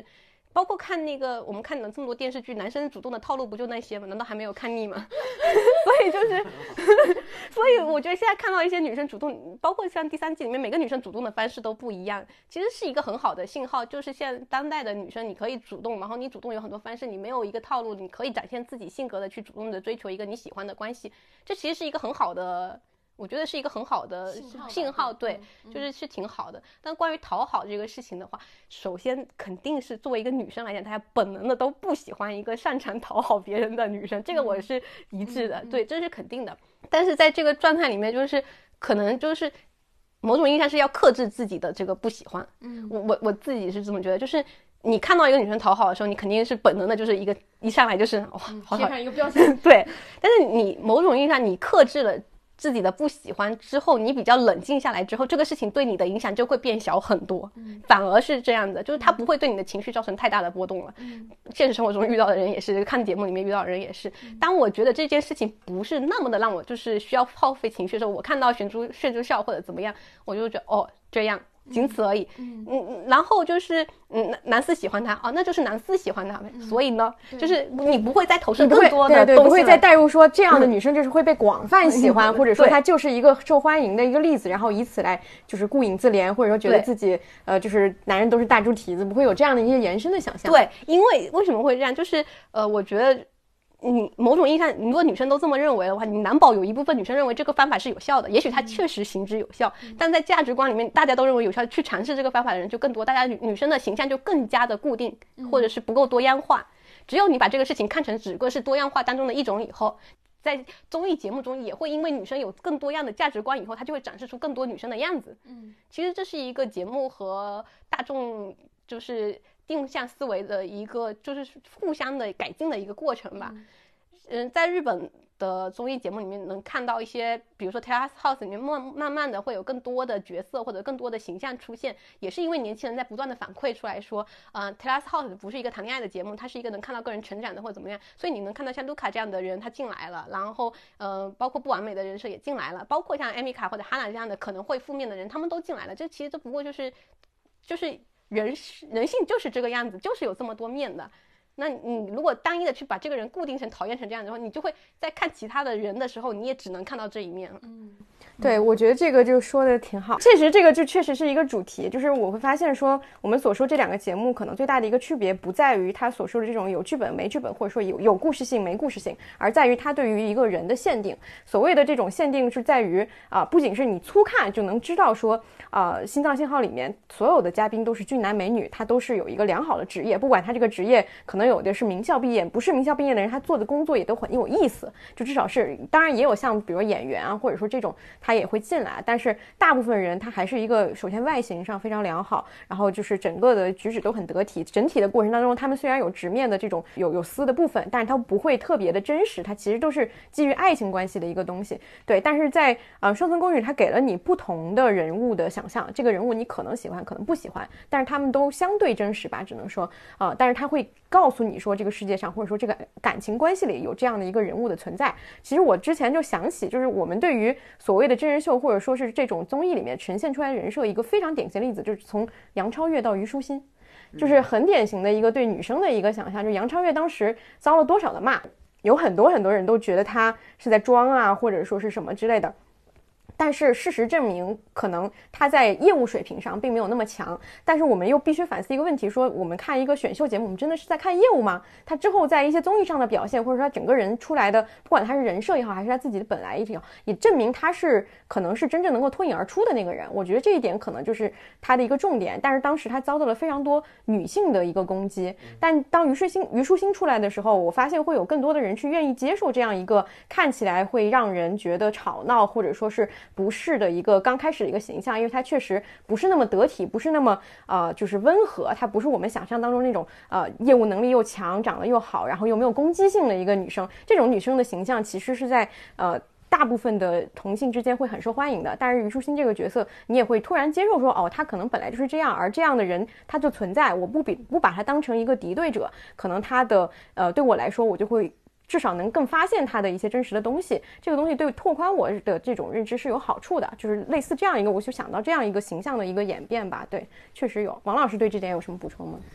B: 包括看那个我们看了这么多电视剧，男生主动的套路不就那些吗？难道还没有看腻吗？所以就是所以我觉得现在看到一些女生主动，包括像第3季里面每个女生主动的方式都不一样，其实是一个很好的信号，就是现在当代的女生你可以主动，然后你主动有很多方式，你没有一个套路，你可以展现自己性格的去主动的追求一个你喜欢的关系，这其实是一个很好的，我觉得是一个很好的信号，对，就是挺好的。但关于讨好这个事情的话，首先肯定是作为一个女生来讲，大家本能的都不喜欢一个擅长讨好别人的女生，这个我是一致的，对，这是肯定的。但是在这个状态里面，就是可能就是某种意义上是要克制自己的这个不喜欢。我自己是这么觉得，就是你看到一个女生讨好的时候，你肯定是本能的，就是一上来就是哇，好
A: 贴上一个标签。
B: 对，但是你某种意义上你克制了自己的不喜欢之后，你比较冷静下来之后，这个事情对你的影响就会变小很多，反而是这样的，就是它不会对你的情绪造成太大的波动了。现实生活中遇到的人也是，看节目里面遇到的人也是，当我觉得这件事情不是那么的让我就是需要耗费情绪的时候，我看到炫珠笑或者怎么样，我就觉得哦这样仅此而已。然后就是男四喜欢他那就是男四喜欢他们，所以呢就是你不会再投射更多的东西了，
A: 不会再带入说这样的女生就是会被广泛喜欢，或者说她就是一个受欢迎的一个例子，然后以此来就是顾影自怜，或者说觉得自己就是男人都是大猪蹄子，不会有这样的一些延伸的想象。
B: 对，因为什么会这样，就是我觉得你某种意义上，如果女生都这么认为的话，你难保有一部分女生认为这个方法是有效的，也许它确实行之有效，但在价值观里面大家都认为有效，去尝试这个方法的人就更多，大家女生的形象就更加的固定，或者是不够多样化。只有你把这个事情看成只不过是多样化当中的一种以后，在综艺节目中也会因为女生有更多样的价值观以后，它就会展示出更多女生的样子。其实这是一个节目和大众就是定向思维的一个就是互相的改进的一个过程吧。在日本的综艺节目里面能看到一些，比如说 Terrace House 里面慢慢的会有更多的角色或者更多的形象出现，也是因为年轻人在不断的反馈出来说Terrace House 不是一个谈恋爱的节目，它是一个能看到个人成长的或者怎么样，所以你能看到像卢卡这样的人他进来了，然后包括不完美的人设也进来了，包括像艾米卡或者哈娜这样的可能会负面的人他们都进来了，这其实这不过就是人性就是这个样子，就是有这么多面的。那你如果单一的去把这个人固定成讨厌成这样的话，你就会在看其他的人的时候你也只能看到这一面了。
A: 对，我觉得这个就说的挺好，确实这个就确实是一个主题，就是我会发现说我们所说这两个节目可能最大的一个区别不在于他所说的这种有剧本没剧本，或者说有故事性没故事性，而在于他对于一个人的限定。所谓的这种限定是在于不仅是你粗看就能知道说心脏信号里面所有的嘉宾都是俊男美女，他都是有一个良好的职业，不管他这个职业可能有的是名校毕业，不是名校毕业的人他做的工作也都很有意思，就至少是，当然也有像比如演员啊，或者说这种他也会进来，但是大部分人他还是一个首先外形上非常良好，然后就是整个的举止都很得体，整体的过程当中他们虽然有直面的这种有私的部分，但是他不会特别的真实，他其实都是基于爱情关系的一个东西。对，但是在生存公寓他给了你不同的人物的想象，这个人物你可能喜欢可能不喜欢，但是他们都相对真实吧，只能说但是他会告诉你说这个世界上或者说这个感情关系里有这样的一个人物的存在。其实我之前就想起，就是我们对于所谓的真人秀或者说是这种综艺里面呈现出来的人设一个非常典型的例子，就是从杨超越到虞书欣，就是很典型的一个对女生的一个想象。就杨超越当时遭了多少的骂，有很多人都觉得她是在装啊，或者说是什么之类的，但是事实证明可能他在业务水平上并没有那么强。但是我们又必须反思一个问题，说我们看一个选秀节目，我们真的是在看业务吗？他之后在一些综艺上的表现，或者说他整个人出来的，不管他是人设也好，还是他自己的本来也好，也证明他是可能是真正能够脱颖而出的那个人。我觉得这一点可能就是他的一个重点。但是当时他遭到了非常多女性的一个攻击，但当虞书欣出来的时候，我发现会有更多的人去愿意接受这样一个看起来会让人觉得吵闹或者说是不是的一个刚开始的一个形象，因为他确实不是那么得体，不是那么就是温和，他不是我们想象当中那种业务能力又强，长得又好，然后又没有攻击性的一个女生。这种女生的形象其实是在大部分的同性之间会很受欢迎的，但是虞书欣这个角色你也会突然接受说她可能本来就是这样，而这样的人他就存在，我不把他当成一个敌对者，可能他的对我来说我就会至少能更发现它的一些真实的东西，这个东西对拓宽我的这种认知是有好处的，就是类似这样一个，我就想到这样一个形象的一个演变吧。对，确实有。王老师对这点有什么补充吗？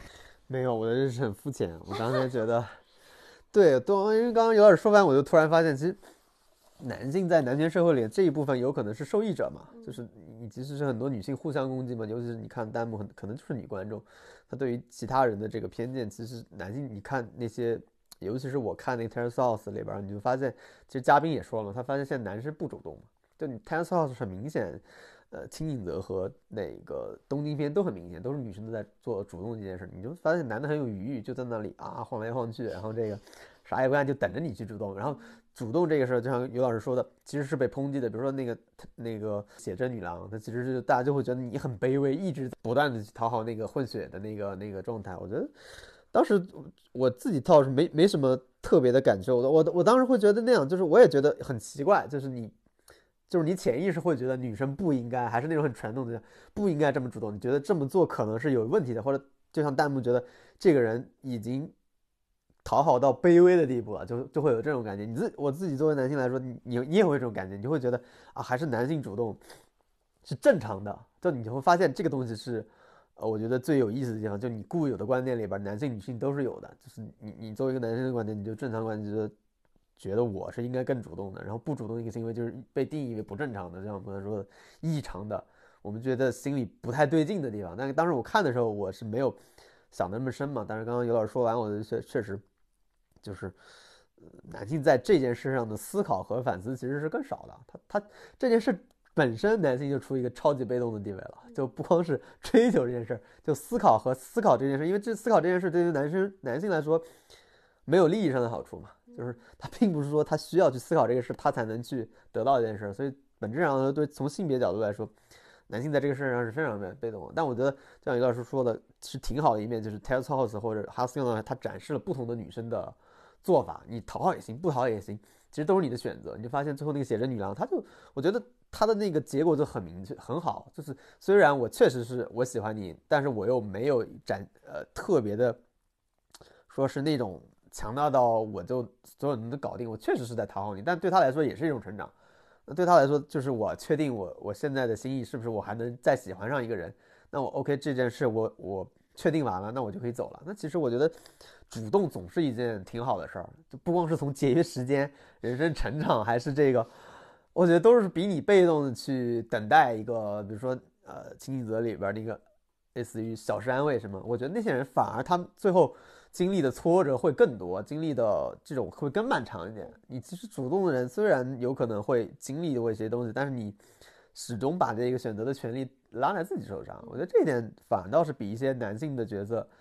C: 没有，我的认识很肤浅。我刚才觉得，对，因为刚刚有点说完，我就突然发现，其实男性在男权社会里这一部分有可能是受益者嘛，就是你即使是很多女性互相攻击嘛，尤其是你看弹幕可能就是女观众，她对于其他人的这个偏见，其实男性你看那些，尤其是我看那个 Terrace House 里边，你就发现，其实嘉宾也说了，他发现现在男生不主动嘛，就你 Terrace House 很明显。清景泽和那个东京篇都很明显，都是女生都在做主动这件事，你就发现男的很有余裕，就在那里啊晃来晃去，然后这个啥也不干就等着你去主动，然后主动这个事儿，就像于老师说的，其实是被抨击的。比如说那个写真女郎，她其实是大家就会觉得你很卑微，一直不断的去讨好那个混血的那个状态。我觉得当时我自己倒是没什么特别的感受，我当时会觉得那样，就是我也觉得很奇怪，就是你潜意识会觉得女生不应该，还是那种很传统的不应该这么主动，你觉得这么做可能是有问题的，或者就像弹幕觉得这个人已经讨好到卑微的地步了，就会有这种感觉。我自己作为男性来说，你也会有这种感觉，你就会觉得啊，还是男性主动是正常的，就你就会发现这个东西是。我觉得最有意思的地方，就你固有的观念里边，男性女性都是有的。就是你作为一个男生的观点，你就正常观点觉得我是应该更主动的，然后不主动一个行为就是被定义为不正常的，就像我们说的异常的，我们觉得心里不太对劲的地方。但是当时我看的时候，我是没有想那么深嘛。但是刚刚有老师说完，我就确实就是，男性在这件事上的思考和反思其实是更少的。他这件事本身，男性就处于一个超级被动的地位了，就不光是追求这件事，就思考这件事，因为思考这件事对于男性来说没有利益上的好处嘛。就是他并不是说他需要去思考这个事，他才能去得到这件事，所以本质上从性别角度来说，男性在这个事上是非常被动的。但我觉得像于老师说的是挺好的一面，就是 Terrace House 或者 Haskell 他展示了不同的女生的做法，你讨好也行，不讨好也行，其实都是你的选择。你就发现最后那个写真女郎，我觉得她的那个结果就很明确很好，就是虽然我确实是我喜欢你，但是我又没有特别的说是那种强大到我就所有人都搞定，我确实是在讨好你，但对他来说也是一种成长。那对他来说，就是我确定我现在的心意是不是我还能再喜欢上一个人？那我 OK 这件事我确定完了，那我就可以走了。那其实我觉得主动总是一件挺好的事儿，就不光是从节约时间、人生成长，还是这个，我觉得都是比你被动的去等待一个，比如说清景泽里边那个类似于小事安慰什么，我觉得那些人反而他们最后经历的挫折会更多，经历的这种会更漫长一点。你其实主动的人虽然有可能会经历过一些东西，但是你始终把这个选择的权利拉在自己手上。我觉得这一点反倒是比一些男性的角色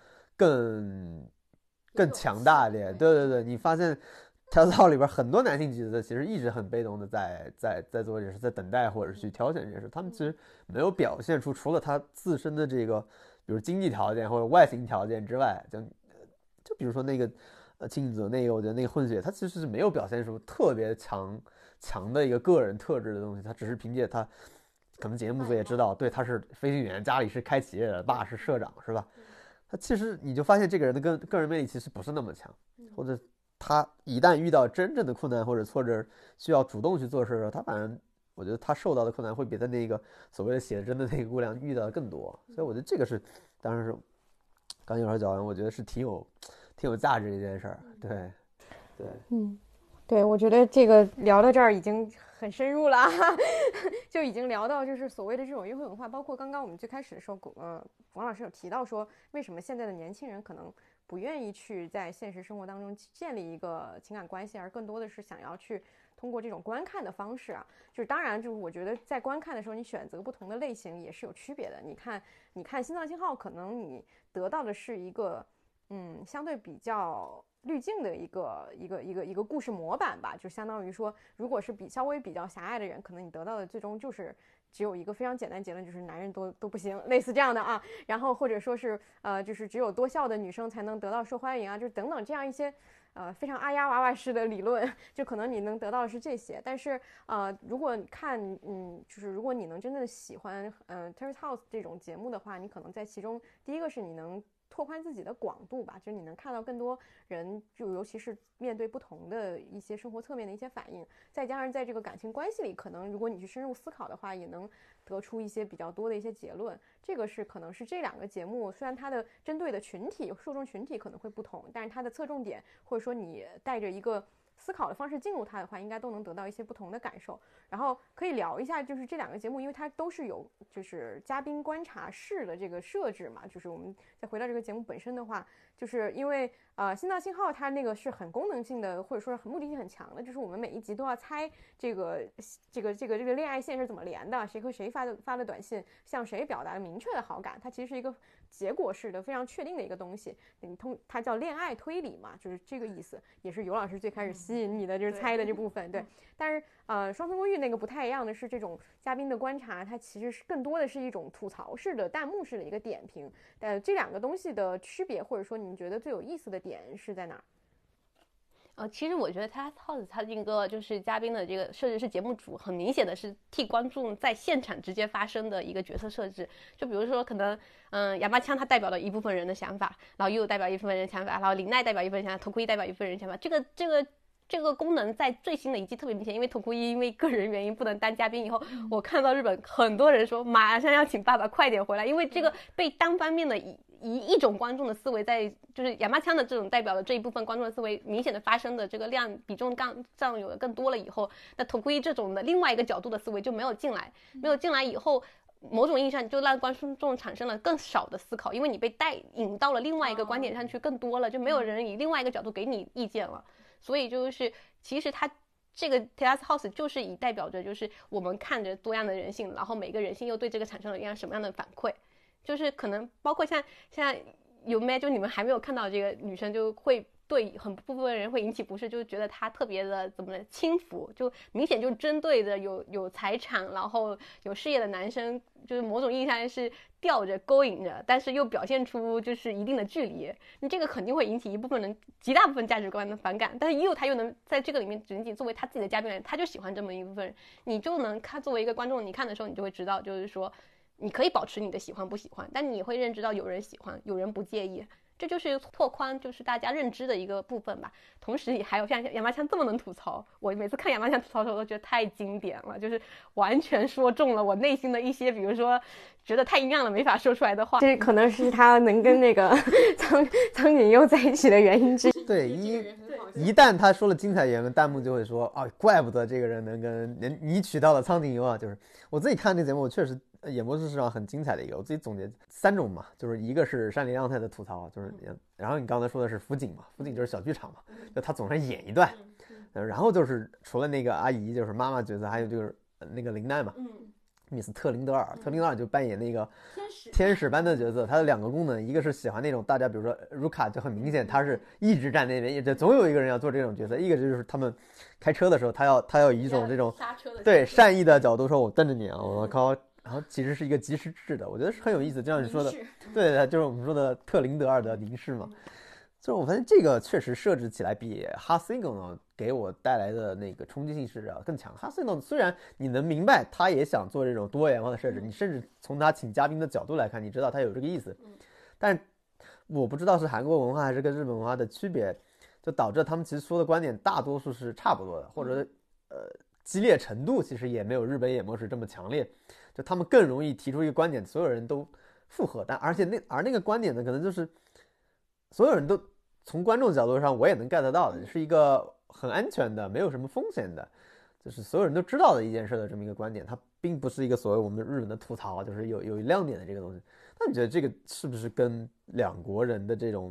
C: 更强大一点。对对对，你发现跳槽里边很多男性角色其实一直很被动的在做这事，在等待或者是去挑选这事，他们其实没有表现出除了他自身的这个，比如经济条件或者外形条件之外，就比如说那个清子那个，我觉得那个混血他其实是没有表现出特别强的一个个人特质的东西，他只是凭借他可能节目组也知道，对，他是飞行员，家里是开企业的，爸是社长，是吧？他其实你就发现这个人的个人魅力其实不是那么强，或者他一旦遇到真正的困难或者挫折，需要主动去做事的时候，他反正我觉得他受到的困难会比他那个所谓的写真的那个姑娘遇到的更多，所以我觉得这个是，当然是刚有点讲完，我觉得是挺有价值的一件事儿，对，
A: 对，我觉得这个聊到这儿已经很深入了，就已经聊到就是所谓的这种约会文化，包括刚刚我们最开始的时候，王老师有提到说，为什么现在的年轻人可能不愿意去在现实生活当中建立一个情感关系，而更多的是想要去通过这种观看的方式啊，就是当然就是我觉得在观看的时候，你选择不同的类型也是有区别的。你看心脏信号，可能你得到的是一个相对比较滤镜的一个故事模板吧，就相当于说，如果是稍微比较狭隘的人，可能你得到的最终就是只有一个非常简单结论，就是男人都不行，类似这样的啊。然后或者说是就是只有多笑的女生才能得到受欢迎啊，就等等这样一些非常阿丫娃娃式的理论，就可能你能得到的是这些。但是如果看就是如果你能真正喜欢Terrace House 这种节目的话，你可能在其中第一个是你能拓宽自己的广度吧，就是你能看到更多人，就尤其是面对不同的一些生活侧面的一些反应，再加上在这个感情关系里，可能如果你去深入思考的话，也能得出一些比较多的一些结论。这个是可能是这2个节目，虽然它的针对的群体受众群体可能会不同，但是它的侧重点或者说你带着一个思考的方式进入它的话，应该都能得到一些不同的感受。然后可以聊一下，就是这2个节目，因为它都是有就是嘉宾观察室的这个设置嘛。就是我们再回到这个节目本身的话，就是因为心脏信号它那个是很功能性的，或者说很目的性很强的，就是我们每一集都要猜这个恋爱线是怎么连的，谁和谁发的短信，向谁表达了明确的好感，它其实是一个结果式的非常确定的一个东西。它叫恋爱推理嘛，就是这个意思，也是尤老师最开始吸引你的就是猜的这部分。对，但是双层公寓那个不太一样的是，这种嘉宾的观察，它其实是更多的是一种吐槽式的弹幕式的一个点评。但这2个东西的区别，或者说你们觉得最有意思的点是在哪儿？
B: 其实我觉得他 House 他这个就是嘉宾的这个设置是节目组很明显的是替观众在现场直接发生的一个角色设置。就比如说可能亚麻枪他代表了一部分人的想法，然后又代表一部分人的想法，然后林奈代表一部分人想法，头盔代表一部分人想法。这个功能在最新的一季特别明显，因为头盔因为个人原因不能当嘉宾以后，我看到日本很多人说马上要请爸爸快点回来，因为这个被单方面的一种观众的思维在就是亚麻枪的这种代表的这一部分观众的思维明显的发生的这个量比重占有的更多了以后，那头盔这种的另外一个角度的思维就没有进来以后，某种意义上就让观众产生了更少的思考，因为你被带引到了另外一个观点上去更多了，就没有人以另外一个角度给你意见了。所以就是其实它这个 Terrace House 就是以代表着就是我们看着多样的人性，然后每个人性又对这个产生了一样什么样的反馈，就是可能包括像有没就你们还没有看到这个女生就会对很部分人会引起不适，就是觉得她特别的怎么的轻浮，就明显就针对着有财产然后有事业的男生，就是某种意义上是吊着勾引着，但是又表现出就是一定的距离，你这个肯定会引起一部分人极大部分价值观的反感，但是他又能在这个里面仅仅作为他自己的嘉宾来，他就喜欢这么一部分人，你就能看作为一个观众你看的时候你就会知道，就是说你可以保持你的喜欢不喜欢，但你会认知到有人喜欢有人不介意，这就是拓宽就是大家认知的一个部分吧。同时也还有像亚麻枪这么能吐槽，我每次看亚麻枪吐槽的时候都觉得太经典了，就是完全说中了我内心的一些比如说觉得太阴暗了没法说出来的话。
A: 这可能是他能跟那个苍井优在一起的原因之一。
C: 对，一旦他说了精彩言论，弹幕就会说啊，怪不得这个人能跟你娶到了苍井优啊。就是我自己看这个节目，我确实演播室上很精彩的一个，我自己总结3种嘛，就是一个是山里亮太的吐槽，就是然后你刚才说的是福井嘛，福井就是小剧场嘛，就他总是演一段，然后就是除了那个阿姨就是妈妈角色，还有就是那个林奈嘛，米斯特林德尔就扮演那个天使般的角色，他的2个功能，一个是喜欢那种大家比如说卢卡就很明显他是一直站那边，也总有一个人要做这种角色，一个就是他们开车的时候他要以一种这种对善意的角度说我瞪着你啊，我靠，然后其实是一个及时制的，我觉得是很有意思，就像你说的，对，就是我们说的特林德尔的凝视嘛。就是我发现这个确实设置起来比哈斯根呢给我带来的那个冲击性是更强。哈斯根虽然你能明白他也想做这种多元化的设置，你甚至从他请嘉宾的角度来看，你知道他有这个意思，但我不知道是韩国文化还是跟日本文化的区别，就导致他们其实说的观点大多数是差不多的，或者激烈程度其实也没有日本演播室这么强烈，就他们更容易提出一个观点，所有人都附和，但而那个观点呢，可能就是所有人都从观众角度上我也能 get 到的，是一个很安全的没有什么风险的，就是所有人都知道的一件事的这么一个观点，它并不是一个所谓我们日本的吐槽，就是有亮点的这个东西。那你觉得这个是不是跟两国人的这种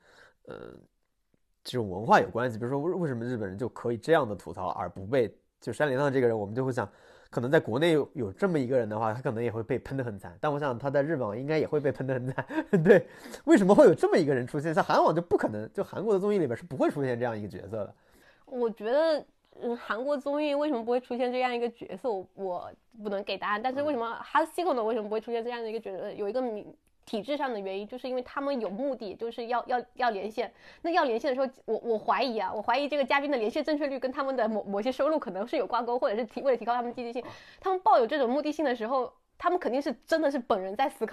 C: 文化有关系？比如说为什么日本人就可以这样的吐槽而不被就山田亮这个人，我们就会想可能在国内有这么一个人的话，他可能也会被喷得很惨，但我想他在日本应该也会被喷得很惨。对，为什么会有这么一个人出现？像韩网就不可能，就韩国的综艺里边是不会出现这样一个角色的。
B: 我觉得韩国综艺为什么不会出现这样一个角色，我不能给答案，但是为什么哈斯克呢为什么不会出现这样的一个角色，有一个体制上的原因，就是因为他们有目的，就是要连线。那要连线的时候，我怀疑这个嘉宾的连线正确率跟他们的某些收入可能是有挂钩，或者是为了提高他们积极性，他们抱有这种目的性的时候，他们肯定是真的是本人在思考，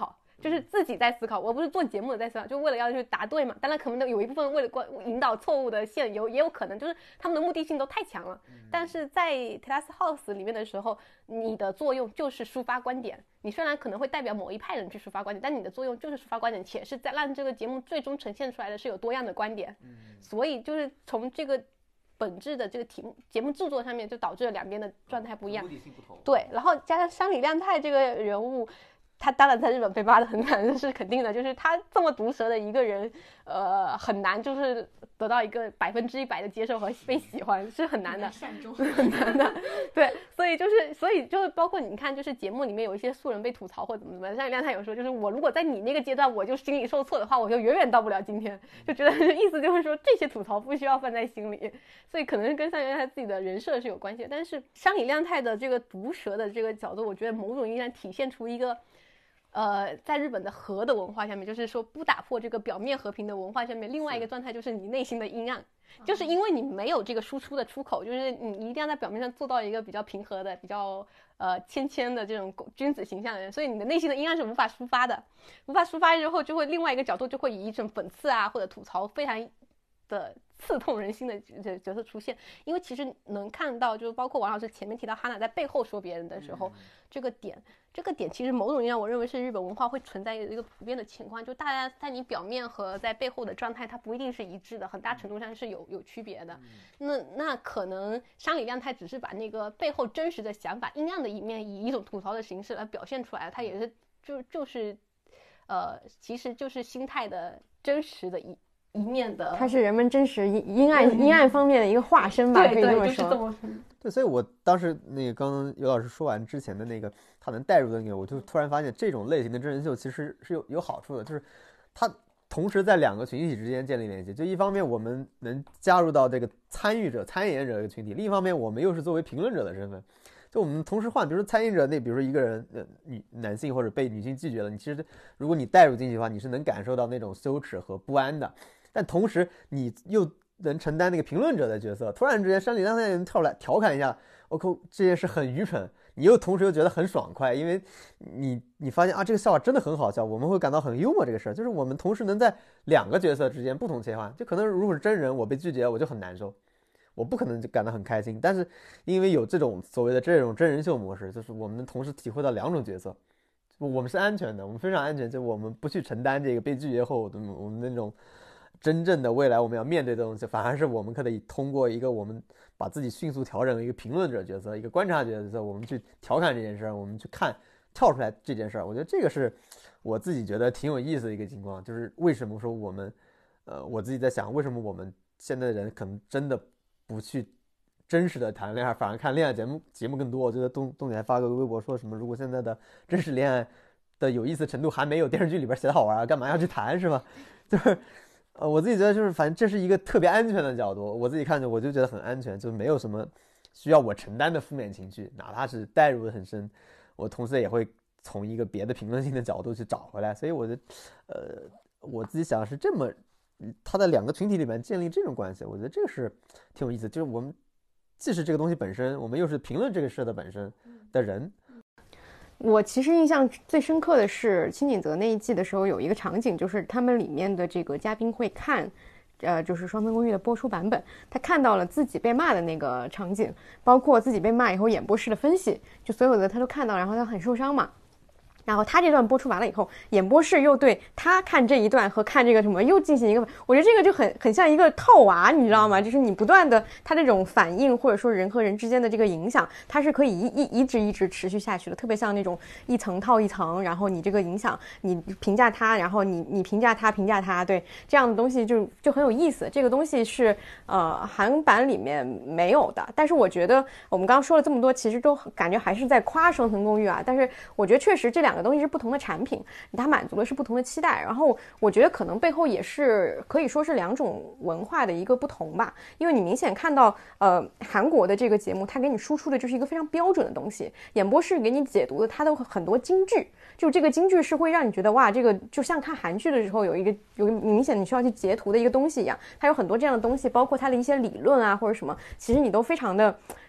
B: 就是自己在思考，我不是做节目的在思考，就为了要去答对嘛。当然可能有一部分为了引导错误的线，也有可能就是他们的目的性都太强了。但是在 Terrace House 里面的时候，你的作用就是抒发观点，你虽然可能会代表某一派人去抒发观点，但你的作用就是抒发观点，且是在让这个节目最终呈现出来的是有多样的观点。所以就是从这个本质的这个节目制作上面，就导致了两边的状态不一样，
C: 目的性不同。
B: 对，然后加上山里亮太这个人物，他当然在日本被骂得很惨，这是肯定的，就是他这么毒舌的一个人，很难就是得到一个100%的接受和被喜欢，是很难的，很难的。对，所以就是包括你看，就是节目里面有一些素人被吐槽或怎么样，山里亮太有说，就是我如果在你那个阶段我就心理受挫的话，我就远远到不了今天，就觉得意思就是说这些吐槽不需要放在心里，所以可能是跟山里亮太自己的人设是有关系的。但是山里亮太的这个毒舌的这个角度，我觉得某种意义上体现出一个在日本的和的文化下面，就是说不打破这个表面和平的文化下面，另外一个状态就是你内心的阴暗，就是因为你没有这个输出的出口，就是你一定要在表面上做到一个比较平和的、比较谦的这种君子形象的人，所以你的内心的阴暗是无法抒发的，无法抒发之后，就会另外一个角度就会以一种讽刺啊或者吐槽非常的刺痛人心的角色出现。因为其实能看到，就是包括王老师前面提到哈娜在背后说别人的时候，这个点其实某种意义上我认为是日本文化会存在一个普遍的情况，就大家在你表面和在背后的状态它不一定是一致的，很大程度上是有区别的。那可能山里亮太只是把那个背后真实的想法阴暗的一面以一种吐槽的形式来表现出来，它也是就是其实就是心态的真实的一面的，
A: 它是人们真实阴暗方面的一个化身吧，可以这么说。
C: 对，所以我当时那个刚刚尤老师说完之前的那个他能带入的那个，我就突然发现这种类型的真人秀其实是有好处的，就是它同时在两个群体之间建立联系。就一方面我们能加入到这个参演者这个群体，另一方面我们又是作为评论者的身份。就我们同时换，比如说参演者比如说一个人男性或者被女性拒绝了，你其实如果你带入进去的话，你是能感受到那种羞耻和不安的，但同时你又能承担那个评论者的角色，突然之间山里亮太人跳来调侃一下，我靠，这件事很愚蠢，你又同时又觉得很爽快，因为你发现啊，这个笑话真的很好笑，我们会感到很幽默。这个事儿就是我们同时能在两个角色之间不同切换，就可能如果是真人我被拒绝我就很难受，我不可能就感到很开心，但是因为有这种所谓的这种真人秀模式，就是我们同时体会到两种角色，我们是安全的，我们非常安全，就我们不去承担这个被拒绝后我们那种真正的未来我们要面对的东西，反而是我们可以通过一个我们把自己迅速调整为一个评论者角色，一个观察角色，我们去调侃这件事，我们去看跳出来这件事。我觉得这个是我自己觉得挺有意思的一个情况，就是为什么说我们我自己在想，为什么我们现在的人可能真的不去真实的谈恋爱，反而看恋爱节目更多。我觉得东姐还发个微博说什么，如果现在的真实恋爱的有意思程度还没有电视剧里边写的好玩，干嘛要去谈，是吧？就是我自己觉得就是反正这是一个特别安全的角度，我自己看着我就觉得很安全，就没有什么需要我承担的负面情绪，哪怕是带入的很深，我同时也会从一个别的评论性的角度去找回来。所以我觉得我自己想是这么他在两个群体里面建立这种关系，我觉得这个是挺有意思，就是我们既是这个东西本身，我们又是评论这个事的本身的人。
A: 我其实印象最深刻的是清景泽那一季的时候，有一个场景，就是他们里面的这个嘉宾会看就是双层公寓的播出版本，他看到了自己被骂的那个场景，包括自己被骂以后演播室的分析，就所有的他都看到，然后他很受伤嘛。然后他这段播出完了以后，演播室又对他看这一段和看这个什么又进行一个，我觉得这个就很像一个套娃，你知道吗？就是你不断的他这种反应或者说人和人之间的这个影响，它是可以一直持续下去的，特别像那种一层套一层，然后你这个影响你评价他，然后你评价他，对，这样的东西就很有意思。这个东西是韩版里面没有的，但是我觉得我们刚刚说了这么多，其实都感觉还是在夸双层公寓啊，但是我觉得确实这两个东西是不同的产品，它满足的是不同的期待，然后我觉得可能背后也是可以说是两种文化的一个不同吧，因为你明显看到韩国的这个节目它给你输出的就是一个非常标准的东西，演播室给你解读的它的很多金句，就这个金句是会让你觉得哇，这个就像看韩剧的时候有一个明显你需要去截图的一个东西一样，它有很多这样的东西，包括它的一些理论啊或者什么，其实你都非常的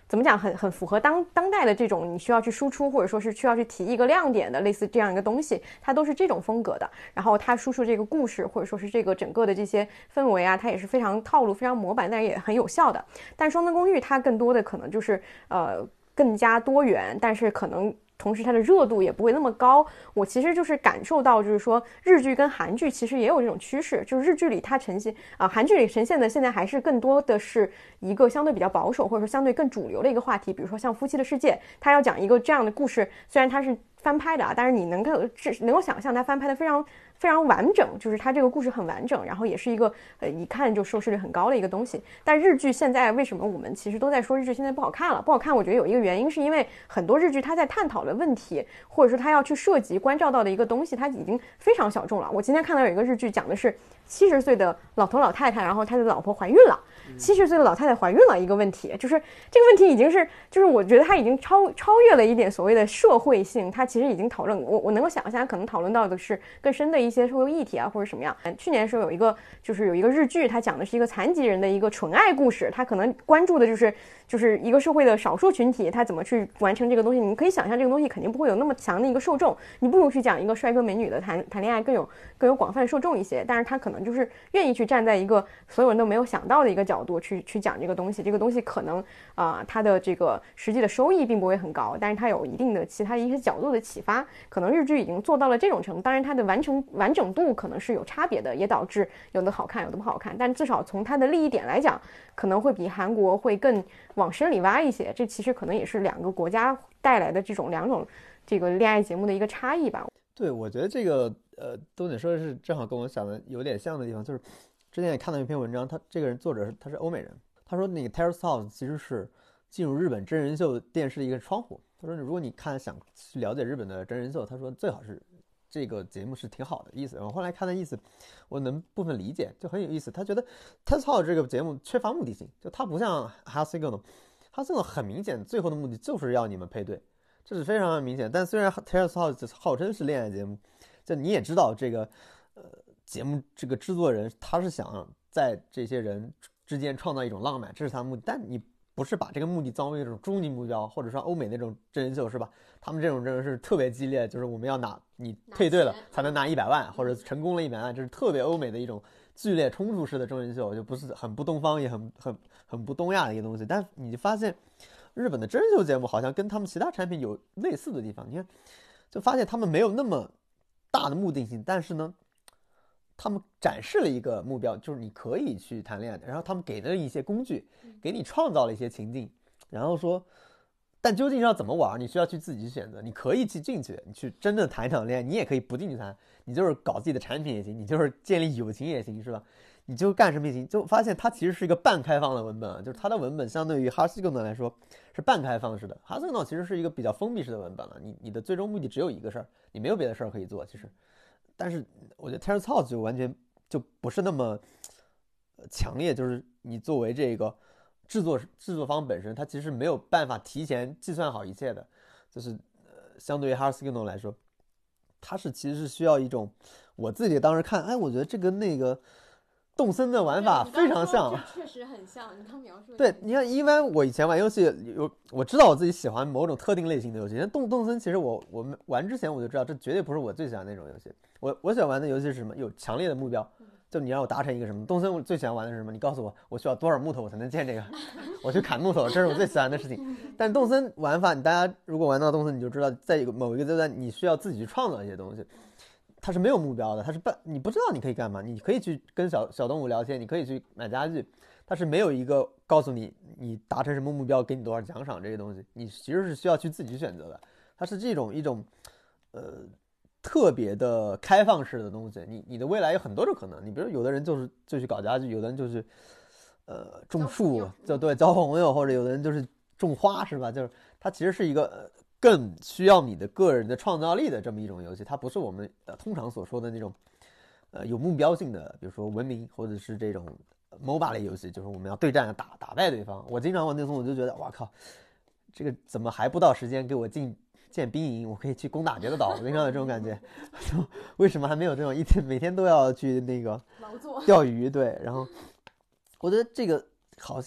A: 怎么讲，很符合当代的这种你需要去输出，或者说是需要去提一个亮点的类似这样一个东西，它都是这种风格的。然后它输出这个故事，或者说是这个整个的这些氛围啊，它也是非常套路、非常模板，但是也很有效的。但双灯公寓它更多的可能就是更加多元，但是可能同时它的热度也不会那么高。我其实就是感受到，就是说日剧跟韩剧其实也有这种趋势，就是日剧里它呈现韩剧里呈现的现在还是更多的是一个相对比较保守或者说相对更主流的一个话题，比如说像夫妻的世界，它要讲一个这样的故事，虽然它是翻拍的但是你能够想象它翻拍的非常完整，就是它这个故事很完整，然后也是一个一看就收视率很高的一个东西。但日剧现在为什么我们其实都在说日剧现在不好看了？不好看，我觉得有一个原因是因为很多日剧它在探讨的问题，或者说它要去涉及关照到的一个东西，它已经非常小众了。我今天看到有一个日剧讲的是70岁的老头老太太，然后他的老婆怀孕了。70岁的老太太怀孕了，一个问题就是这个问题已经是，就是我觉得它已经超越了一点所谓的社会性，它其实已经讨论，我能够想象可能讨论到的是更深的一些社会议题啊，或者什么样。去年的时候有一个日剧，它讲的是一个残疾人的一个纯爱故事，它可能关注的就是一个社会的少数群体，他怎么去完成这个东西。你可以想象这个东西肯定不会有那么强的一个受众，你不如去讲一个帅哥美女的谈恋爱更有广泛受众一些。但是他可能就是愿意去站在一个所有人都没有想到的一个角度去讲这个东西。这个东西可能它的这个实际的收益并不会很高，但是它有一定的其他一些角度的启发。可能日剧已经做到了这种程度，当然它的完整度可能是有差别的，也导致有的好看有的不好看。但至少从它的利益点来讲，可能会比韩国会更往深里挖一些。这其实可能也是两个国家带来的两种这个恋爱节目的一个差异吧。
C: 对，我觉得这个东姐说的是正好跟我想的有点像的地方，就是之前也看到一篇文章，他这个人作者他是欧美人，他说那个 Terrace House 其实是进入日本真人秀电视的一个窗户。他说如果你想去了解日本的真人秀，他说最好是这个节目是挺好的意思。然后后来看的意思我能部分理解，就很有意思。他觉得 Terrace House 这个节目缺乏目的性，就它不像 Hasigono， Hasigono 很明显最后的目的就是要你们配对，这是非常明显。但虽然 Terrace House 号称是恋爱节目，就你也知道这个节目这个制作人他是想在这些人之间创造一种浪漫，这是他的目的。但你不是把这个目的作为一种终极目标，或者说欧美那种真人秀是吧？他们这种真人是特别激烈，就是我们要你配对了才能拿100万，或者成功了100万，这是特别欧美的一种剧烈冲突式的真人秀，就不是很不东方也很不东亚的一个东西。但你就发现日本的真人秀节目好像跟他们其他产品有类似的地方，你看就发现他们没有那么大的目的性，但是呢他们展示了一个目标，就是你可以去谈恋爱的，然后他们给了一些工具，给你创造了一些情境，然后说但究竟要怎么玩你需要去自己选择。你可以去进去，你去真的谈一场恋爱，你也可以不进去谈，你就是搞自己的产品也行，你就是建立友情也行，是吧？你就干什么也行。就发现它其实是一个半开放的文本，就是它的文本相对于哈西格诺来说是半开放式的。哈西格诺其实是一个比较封闭式的文本了，你的最终目的只有一个事儿，你没有别的事儿可以做其实。但是我觉得 Terrace House 就完全就不是那么强烈，就是你作为这个制作方本身，它其实没有办法提前计算好一切的，就是相对于 Hasigono 来说，它其实是需要一种，我自己当时看，我觉得这跟那个动森的玩法非常像，
A: 确实很像。你刚描述
C: 对，你看，因为我以前玩游戏我知道我自己喜欢某种特定类型的游戏，像动森其实我玩之前我就知道这绝对不是我最喜欢那种游戏。我喜欢玩的游戏是什么？有强烈的目标，就你让我达成一个什么。动森我最喜欢玩的是什么？你告诉我需要多少木头我才能建这个？我去砍木头，这是我最喜欢的事情。但动森玩法，大家如果玩到动森，你就知道，在某一个阶段，你需要自己去创造一些东西。它是没有目标的，它是你不知道你可以干嘛，你可以去跟小动物聊天，你可以去买家具，它是没有一个告诉你达成什么目标给你多少奖赏这些东西，你其实是需要去自己选择的。它是这种一种特别的开放式的东西，你的未来有很多种可能。你比如有的人就去搞家具，有的人就是种树，就对交朋友，或者有的人就是种花，是吧？就是它其实是一个更需要你的个人的创造力的这么一种游戏，它不是我们通常所说的那种有目标性的，比如说文明或者是这种 MOBA 类游戏，就是我们要对战打败对方。我经常玩那种，我就觉得哇靠，这个怎么还不到时间给我建兵营，我可以去攻打别的岛，我经常有这种感觉。为什么还没有这种每天都要去那个钓鱼？对，然后我觉得这个好像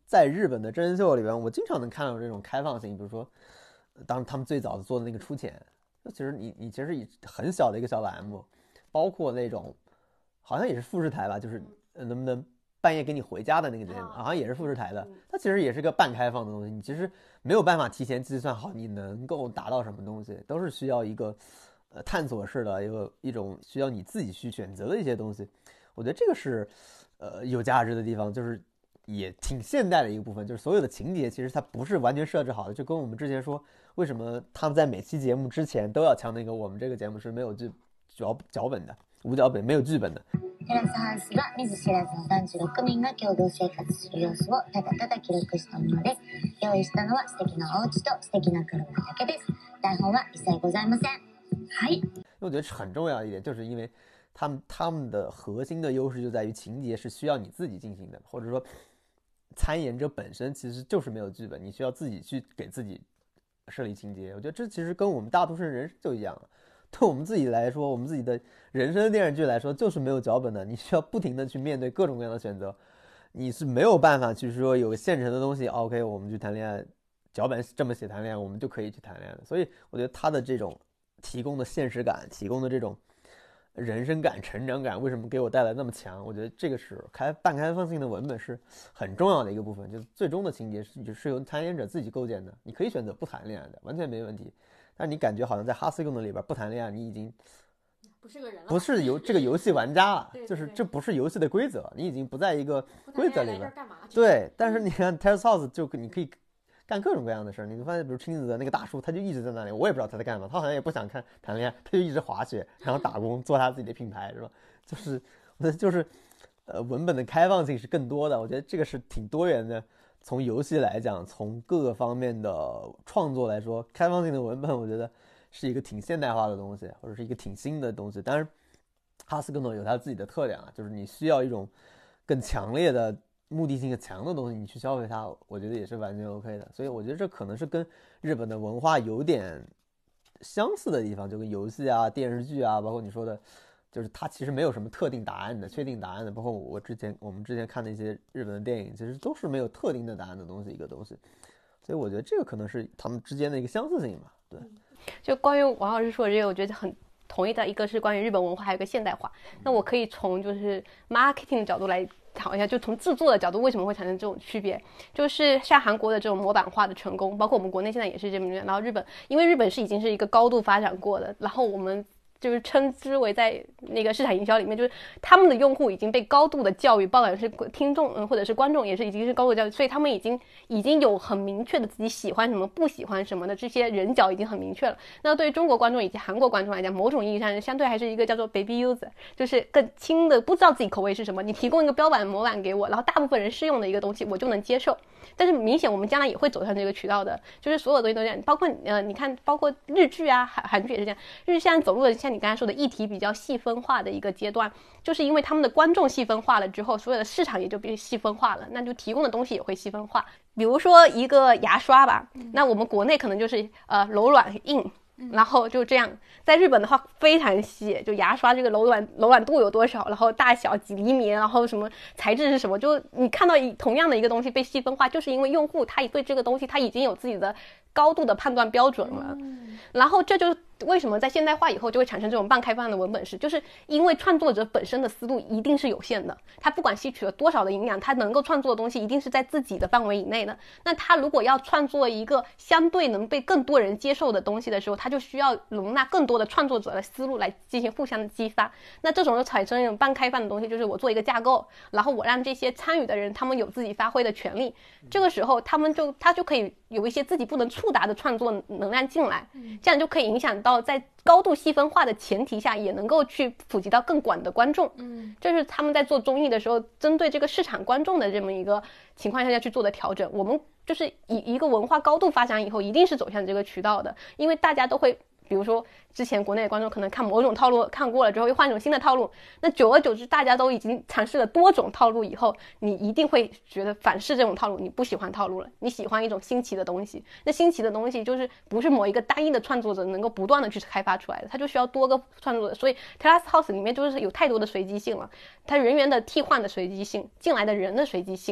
C: 在日本的真人秀里边，我经常能看到这种开放性，比如说当他们最早做的那个出钱，就其实你其实以很小的一个小栏目，包括那种好像也是富士台吧，就是能不能半夜给你回家的那个节目，好像也是富士台的，它其实也是个半开放的东西，你其实没有办法提前计算好你能够达到什么东西，都是需要一个探索式的一种需要你自己去选择的一些东西。我觉得这个是有价值的地方，就是也挺现代的一个部分，就是所有的情节其实它不是完全设置好的，就跟我们之前说为什么他们在每期节目之前都要强调一个我们这个节目是没有脚本的，无脚本没有剧本的。
D: テラスハウスは見ず知らずの男女6名が共同生活する様子をただただ記録したものです。用意したのは素敵なお家と素敵な車だけです。台本は一切ございません。はい。
C: 我觉得很重要一点，就是因为他们的核心的优势就在于情节是需要你自己进行的，或者说参演者本身其实就是没有剧本，你需要自己去给自己设立情节。我觉得这其实跟我们大多数人就一样了。对我们自己来说，我们自己的人生电视剧来说，就是没有脚本的，你需要不停的去面对各种各样的选择，你是没有办法去说有现成的东西 OK 我们去谈恋爱，脚本这么写谈恋爱我们就可以去谈恋爱的。所以我觉得他的这种提供的现实感，提供的这种人生感、成长感，为什么给我带来那么强？我觉得这个是半开放性的文本是很重要的一个部分，就是最终的情节是由参演者自己构建的，你可以选择不谈恋爱的，完全没问题。但你感觉好像在哈斯宫的里边不谈恋爱，你已经
A: 不是个人了，
C: 不是这个游戏玩家了，就是这不是游戏的规则，你已经不在一个规则里边。对，但是你看 Terrace House 就你可以干各种各样的事儿，你会发现，比如亲子的那个大叔，他就一直在那里，我也不知道他在干嘛，他好像也不想谈恋爱，他就一直滑雪，然后打工，做他自己的品牌，是吧？就是文本的开放性是更多的，我觉得这个是挺多元的。从游戏来讲，从各个方面的创作来说，开放性的文本，我觉得是一个挺现代化的东西，或者是一个挺新的东西。当然，哈斯更多有他自己的特点啊，就是你需要一种更强烈的目的性强的东西，你去消费它，我觉得也是完全 OK 的。所以我觉得这可能是跟日本的文化有点相似的地方，就跟游戏啊、电视剧啊，包括你说的。就是它其实没有什么特定答案的、确定答案的，包括我们之前看的一些日本的电影，其实都是没有特定的答案的东西，一个东西。所以我觉得这个可能是他们之间的一个相似性吧。对，
B: 就关于王老师说的这个，我觉得很同意的。一个是关于日本文化，还有一个现代化。那我可以从就是 marketing 的角度来讨一下，就从制作的角度为什么会产生这种区别？就是像韩国的这种模板化的成功，包括我们国内现在也是这么样。然后日本，因为日本是已经是一个高度发展过的，然后我们就是称之为在那个市场营销里面，就是他们的用户已经被高度的教育，不管是听众或者是观众，也是已经是高度教育，所以他们已经有很明确的自己喜欢什么、不喜欢什么的这些人角已经很明确了。那对于中国观众以及韩国观众来讲，某种意义上相对还是一个叫做 baby user， 就是更轻的，不知道自己口味是什么，你提供一个标板模板给我，然后大部分人适用的一个东西我就能接受。但是明显我们将来也会走向这个渠道的，就是所有东西都这样，包括你看，包括日剧啊、韩剧也是这样。日剧现在走入了像你刚才说的议题比较细分化的一个阶段，就是因为他们的观众细分化了之后，所有的市场也就变细分化了，那就提供的东西也会细分化。比如说一个牙刷吧，那我们国内可能就是柔软硬。然后就这样，在日本的话非常细，就牙刷这个柔软度有多少，然后大小几厘米，然后什么材质是什么，就你看到同样的一个东西被细分化，就是因为用户他对这个东西他已经有自己的高度的判断标准了。然后这就为什么在现代化以后就会产生这种半开放的文本式，就是因为创作者本身的思路一定是有限的，他不管吸取了多少的营养，他能够创作的东西一定是在自己的范围以内的。那他如果要创作一个相对能被更多人接受的东西的时候，他就需要容纳更多的创作者的思路来进行互相的激发。那这种就产生一种半开放的东西，就是我做一个架构，然后我让这些参与的人他们有自己发挥的权利，这个时候他就可以有一些自己不能触达的创作能量进来，这样就可以影响到在高度细分化的前提下也能够去普及到更广的观众。这是他们在做综艺的时候针对这个市场观众的这么一个情况下去做的调整。我们就是以一个文化高度发展以后一定是走向这个渠道的，因为大家都会比如说之前国内的观众可能看某种套路看过了之后又换一种新的套路，那久而久之大家都已经尝试了多种套路以后，你一定会觉得反噬这种套路，你不喜欢套路了，你喜欢一种新奇的东西。那新奇的东西就是不是某一个单一的创作者能够不断的去开发出来的，它就需要多个创作者。所以 Terrace House 里面就是有太多的随机性了，它人员的替换的随机性，进来的人的随机性，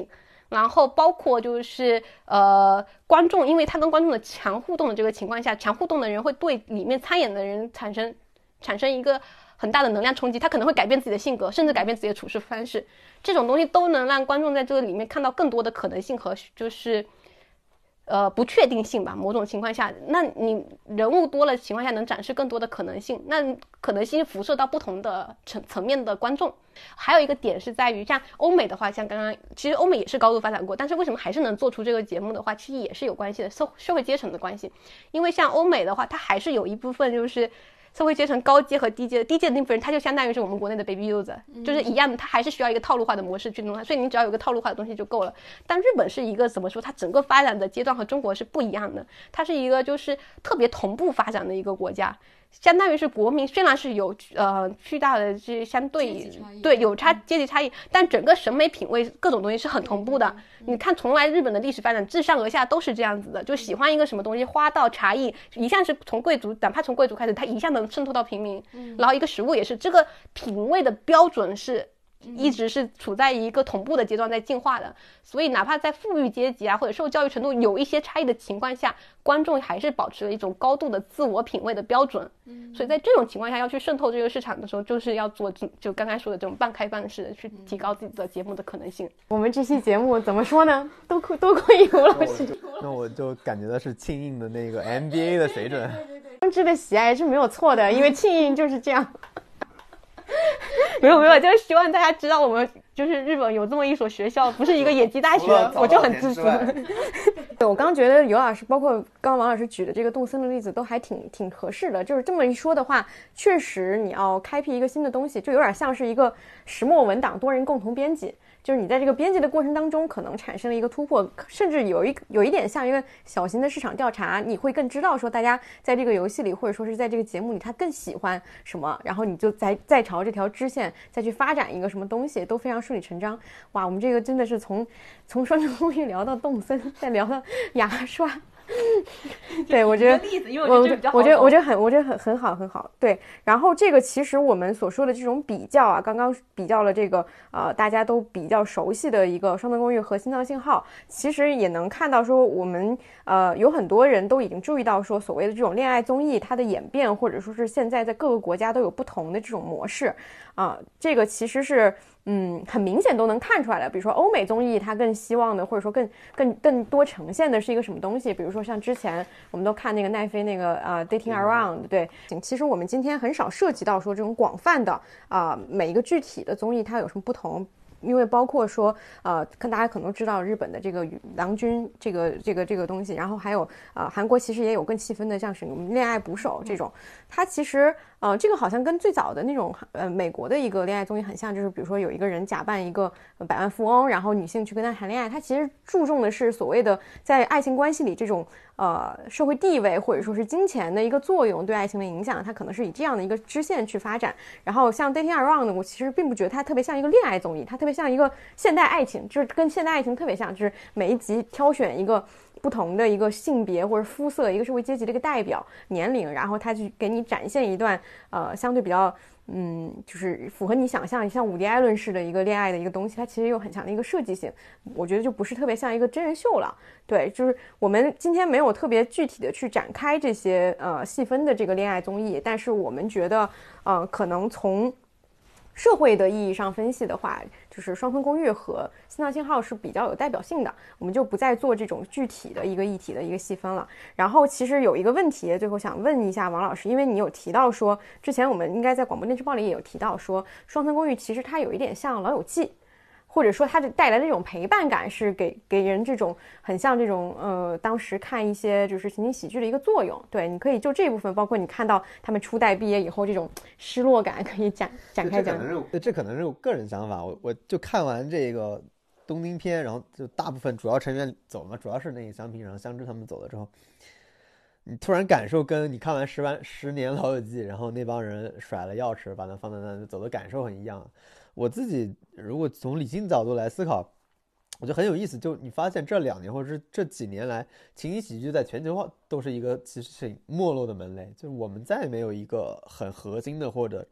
B: 然后包括就是观众，因为他跟观众的强互动的这个情况下，强互动的人会对里面参演的人产生一个很大的能量冲击，他可能会改变自己的性格，甚至改变自己的处事方式，这种东西都能让观众在这个里面看到更多的可能性和就是不确定性吧。某种情况下，那你人物多了情况下能展示更多的可能性，那可能性辐射到不同的层面的观众。还有一个点是在于，像欧美的话，像刚刚其实欧美也是高度发展过，但是为什么还是能做出这个节目的话，其实也是有关系的，社会阶层的关系。因为像欧美的话，它还是有一部分就是社会阶层高阶和低阶的那部分人，他就相当于是我们国内的 baby user， 就是一样的，他还是需要一个套路化的模式去弄它，所以你只要有一个套路化的东西就够了。但日本是一个怎么说，它整个发展的阶段和中国是不一样的，它是一个就是特别同步发展的一个国家，相当于是国民虽然是有巨大的这相对对有阶级差异，但整个审美品味各种东西是很同步的。你看从来日本的历史发展自上而下都是这样子的，就喜欢一个什么东西，花道茶艺一向是从贵族，哪怕从贵族开始，它一向能渗透到平民。然后一个食物也是，这个品味的标准是一直是处在一个同步的阶段在进化的，所以哪怕在富裕阶级啊或者受教育程度有一些差异的情况下，观众还是保持了一种高度的自我品味的标准。所以在这种情况下要去渗透这个市场的时候，就是要做就刚才说的这种半开放式的去提高自己的节目的可能性。
A: 我们这期节目怎么说呢，多亏吴老师，
C: 那我就感觉到是庆应的那个 MBA 的水准。
A: 观之的喜爱是没有错的，因为庆应就是这样。没有，就是希望大家知道我们就是日本有这么一所学校，不是一个野鸡大学，我就很支持。对，我刚觉得尤老师包括刚刚王老师举的这个动森的例子都还挺合适的，就是这么一说的话，确实你要开辟一个新的东西，就有点像是一个石墨文档多人共同编辑，就是你在这个编辑的过程当中可能产生了一个突破，甚至有一点像一个小型的市场调查，你会更知道说大家在这个游戏里或者说是在这个节目里他更喜欢什么，然后你就再朝这条支线再去发展一个什么东西，都非常顺理成章。哇，我们这个真的是从双城公寓聊到动森，再聊到牙刷。对，我觉得我觉得很好。对，然后这个其实我们所说的这种比较啊，刚刚比较了这个大家都比较熟悉的一个双层公寓和心脏信号，其实也能看到说我们有很多人都已经注意到说所谓的这种恋爱综艺它的演变，或者说是现在在各个国家都有不同的这种模式这个其实是很明显都能看出来的。比如说欧美综艺它更希望的或者说更多呈现的是一个什么东西，比如说像之前我们都看那个奈飞那个Dating Around， 对，其实我们今天很少涉及到说这种广泛的每一个具体的综艺它有什么不同。因为包括说看大家可能知道日本的这个郎君这个东西，然后还有韩国其实也有更细分的，像是恋爱捕手这种，它其实这个好像跟最早的那种美国的一个恋爱综艺很像，就是比如说有一个人假扮一个百万富翁，然后女性去跟他谈恋爱，他其实注重的是所谓的在爱情关系里这种社会地位或者说是金钱的一个作用对爱情的影响，它可能是以这样的一个支线去发展。然后像 Dating Around 我其实并不觉得它特别像一个恋爱综艺，它特别像一个现代爱情，就是跟现代爱情特别像，就是每一集挑选一个不同的一个性别或者肤色一个社会阶级的一个代表年龄，然后他去给你展现一段相对比较就是符合你想象像伍迪·艾伦式的一个恋爱的一个东西，它其实有很强的一个设计性，我觉得就不是特别像一个真人秀了。对，就是我们今天没有特别具体的去展开这些细分的这个恋爱综艺，但是我们觉得可能从社会的意义上分析的话，就是双层公寓和心脏信号是比较有代表性的，我们就不再做这种具体的一个议题的一个细分了。然后其实有一个问题最后想问一下王老师，因为你有提到说之前我们应该在广播电视报里也有提到说双层公寓其实它有一点像老友记，或者说它带来的这种陪伴感是给人这种很像这种当时看一些就是情景喜剧的一个作用。对，你可以就这部分，包括你看到他们初代毕业以后这种失落感，可以展开讲。
C: 这可能是我个人想法，我就看完这个东京篇，然后就大部分主要成员走了嘛，主要是那个香平然后香织他们走了之后，你突然感受跟你看完十年老友记，然后那帮人甩了钥匙把它放在那走的感受很一样。我自己如果从理性角度来思考，我觉得很有意思，就你发现这2年或者是这几年来，情景喜剧在全球化都是一个其实是没落的门类，就是我们再也没有一个很核心的或者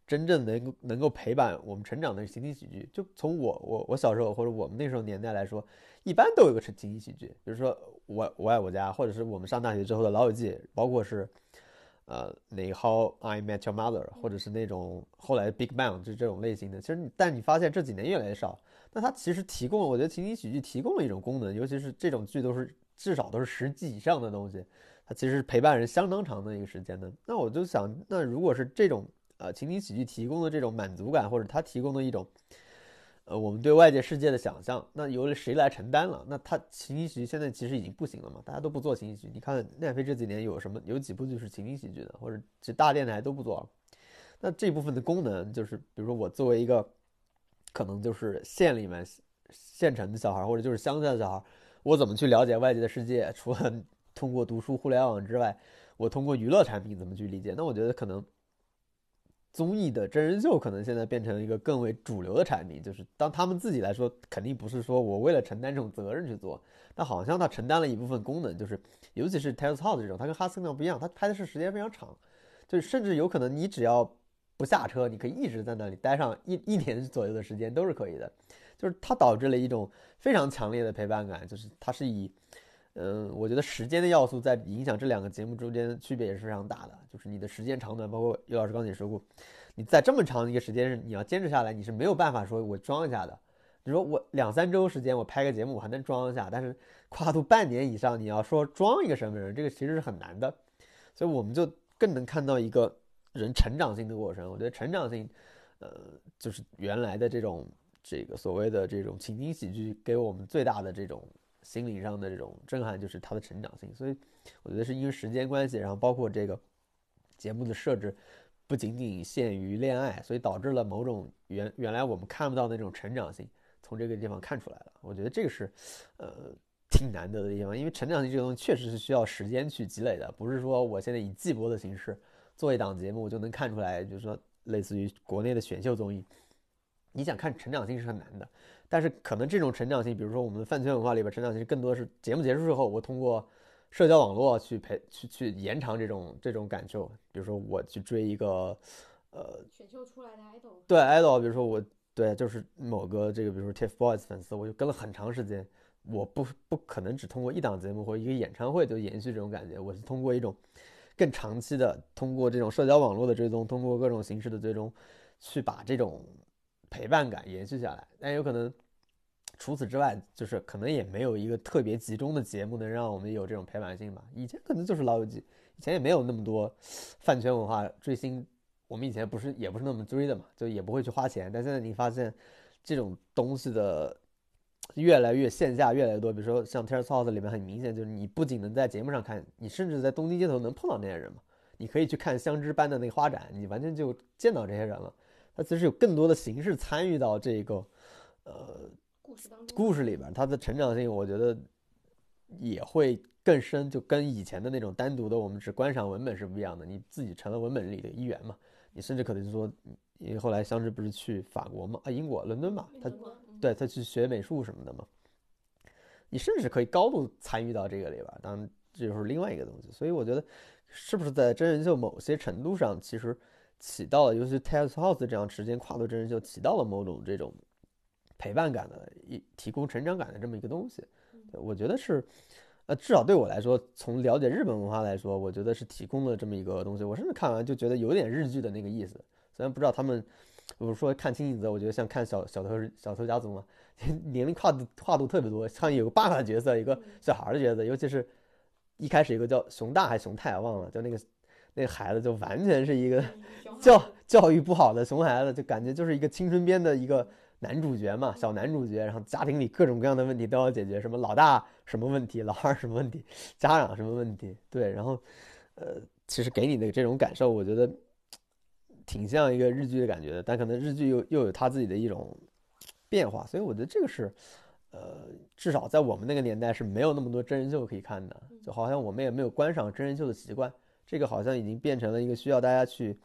C: 真正能够陪伴我们成长的情景喜剧。就从我小时候或者我们那时候年代来说，一般都有个情景喜剧，比如说我爱我家，或者是我们上大学之后的老友记，包括是那个 How I Met Your Mother， 或者是那种后来 Big Bang 就这种类型的。其实但你发现这几年越来越少，那它其实提供了，我觉得情景喜剧提供了一种功能，尤其是这种剧至少都是10季以上的东西，它其实陪伴人相当长的一个时间的。那我就想，那如果是这种情景喜剧提供的这种满足感，或者它提供的一种我们对外界世界的想象，那由谁来承担了？那它情景喜剧现在其实已经不行了嘛，大家都不做情景喜剧。你看奈飞这几年有几部就是情景喜剧的，或者这大电台都不做了。那这部分的功能就是，比如说我作为一个可能就是县里面县城的小孩，或者就是乡下的小孩，我怎么去了解外界的世界？除了通过读书、互联网之外，我通过娱乐产品怎么去理解？那我觉得可能综艺的真人秀可能现在变成一个更为主流的产品，就是当他们自己来说，肯定不是说我为了承担这种责任去做，但好像他承担了一部分功能，就是尤其是 Terrace House 这种，它跟哈斯克不一样，它拍的是时间非常长，就是甚至有可能你只要不下车，你可以一直在那里待上一年左右的时间都是可以的，就是它导致了一种非常强烈的陪伴感，就是它是以我觉得时间的要素在影响这两个节目中间的区别也是非常大的，就是你的时间长短，包括尤老师刚才也说过，你在这么长一个时间你要坚持下来，你是没有办法说我装一下的。你说我2-3周时间我拍个节目我还能装一下，但是跨度半年以上，你要说装一个什么人，这个其实是很难的。所以我们就更能看到一个人成长性的过程。我觉得成长性，就是原来的这个所谓的这种情景喜剧给我们最大的这种心理上的这种震撼，就是它的成长性。所以我觉得是因为时间关系，然后包括这个节目的设置不仅仅限于恋爱，所以导致了某种原来我们看不到的那种成长性从这个地方看出来了。我觉得这个是挺难得的地方，因为成长性这个东西确实是需要时间去积累的，不是说我现在以季播的形式做一档节目我就能看出来，就是说类似于国内的选秀综艺，你想看成长性是很难的。但是可能这种成长性，比如说我们饭圈文化里边成长性更多是节目结束之后，我通过社交网络去延长这种感受。比如说我去追一个
A: 选秀出来的 idol，
C: 对 idol， 比如说我对就是某个这个比如说 TFBOYS 粉丝，我就跟了很长时间，我不可能只通过一档节目或一个演唱会就延续这种感觉，我是通过一种更长期的，通过这种社交网络的追踪，通过各种形式的追踪，去把这种陪伴感延续下来。但有可能除此之外，就是可能也没有一个特别集中的节目能让我们有这种陪伴性吧。以前可能就是老友记，以前也没有那么多饭圈文化追星，我们以前也不是那么追的嘛，就也不会去花钱。但现在你发现这种东西的越来越线下越来越多，比如说像 Terrace House 里面很明显，就是你不仅能在节目上看，你甚至在东京街头能碰到那些人嘛。你可以去看相知班的那个花展，你完全就见到这些人了。它其实有更多的形式参与到这个故事里边，它的成长性我觉得也会更深，就跟以前的那种单独的我们只观赏文本是不一样的。你自己成了文本里的一员嘛，你甚至可能说，因为后来相知不是去法国嘛，英国伦敦嘛，他去学美术什么的嘛，你甚至可以高度参与到这个里边，当然这就是另外一个东西。所以我觉得是不是在真人秀某些程度上其实起到了，尤其是 Terrace House 这样时间跨度真人秀起到了某种这种陪伴感的提供成长感的这么一个东西。对，我觉得是至少对我来说，从了解日本文化来说，我觉得是提供了这么一个东西。我甚至看完就觉得有点日剧的那个意思，虽然不知道他们，我说看轻井泽，我觉得像看小偷家族嘛，年龄跨度特别多，像有个爸爸的角色，一个小孩的角色，尤其是一开始有个叫熊大还是熊太忘了，就那个孩子就完全是一个教育不好的熊孩子，就感觉就是一个青春片的一个男主角嘛，小男主角，然后家庭里各种各样的问题都要解决，什么老大什么问题，老二什么问题，家长什么问题，对，然后其实给你的这种感受，我觉得挺像一个日剧的感觉的，但可能日剧又有他自己的一种变化，所以我觉得这个是至少在我们那个年代是没有那么多真人秀可以看的，就好像我们也没有观赏真人秀的习惯，这个好像已经变成了一个需要大家去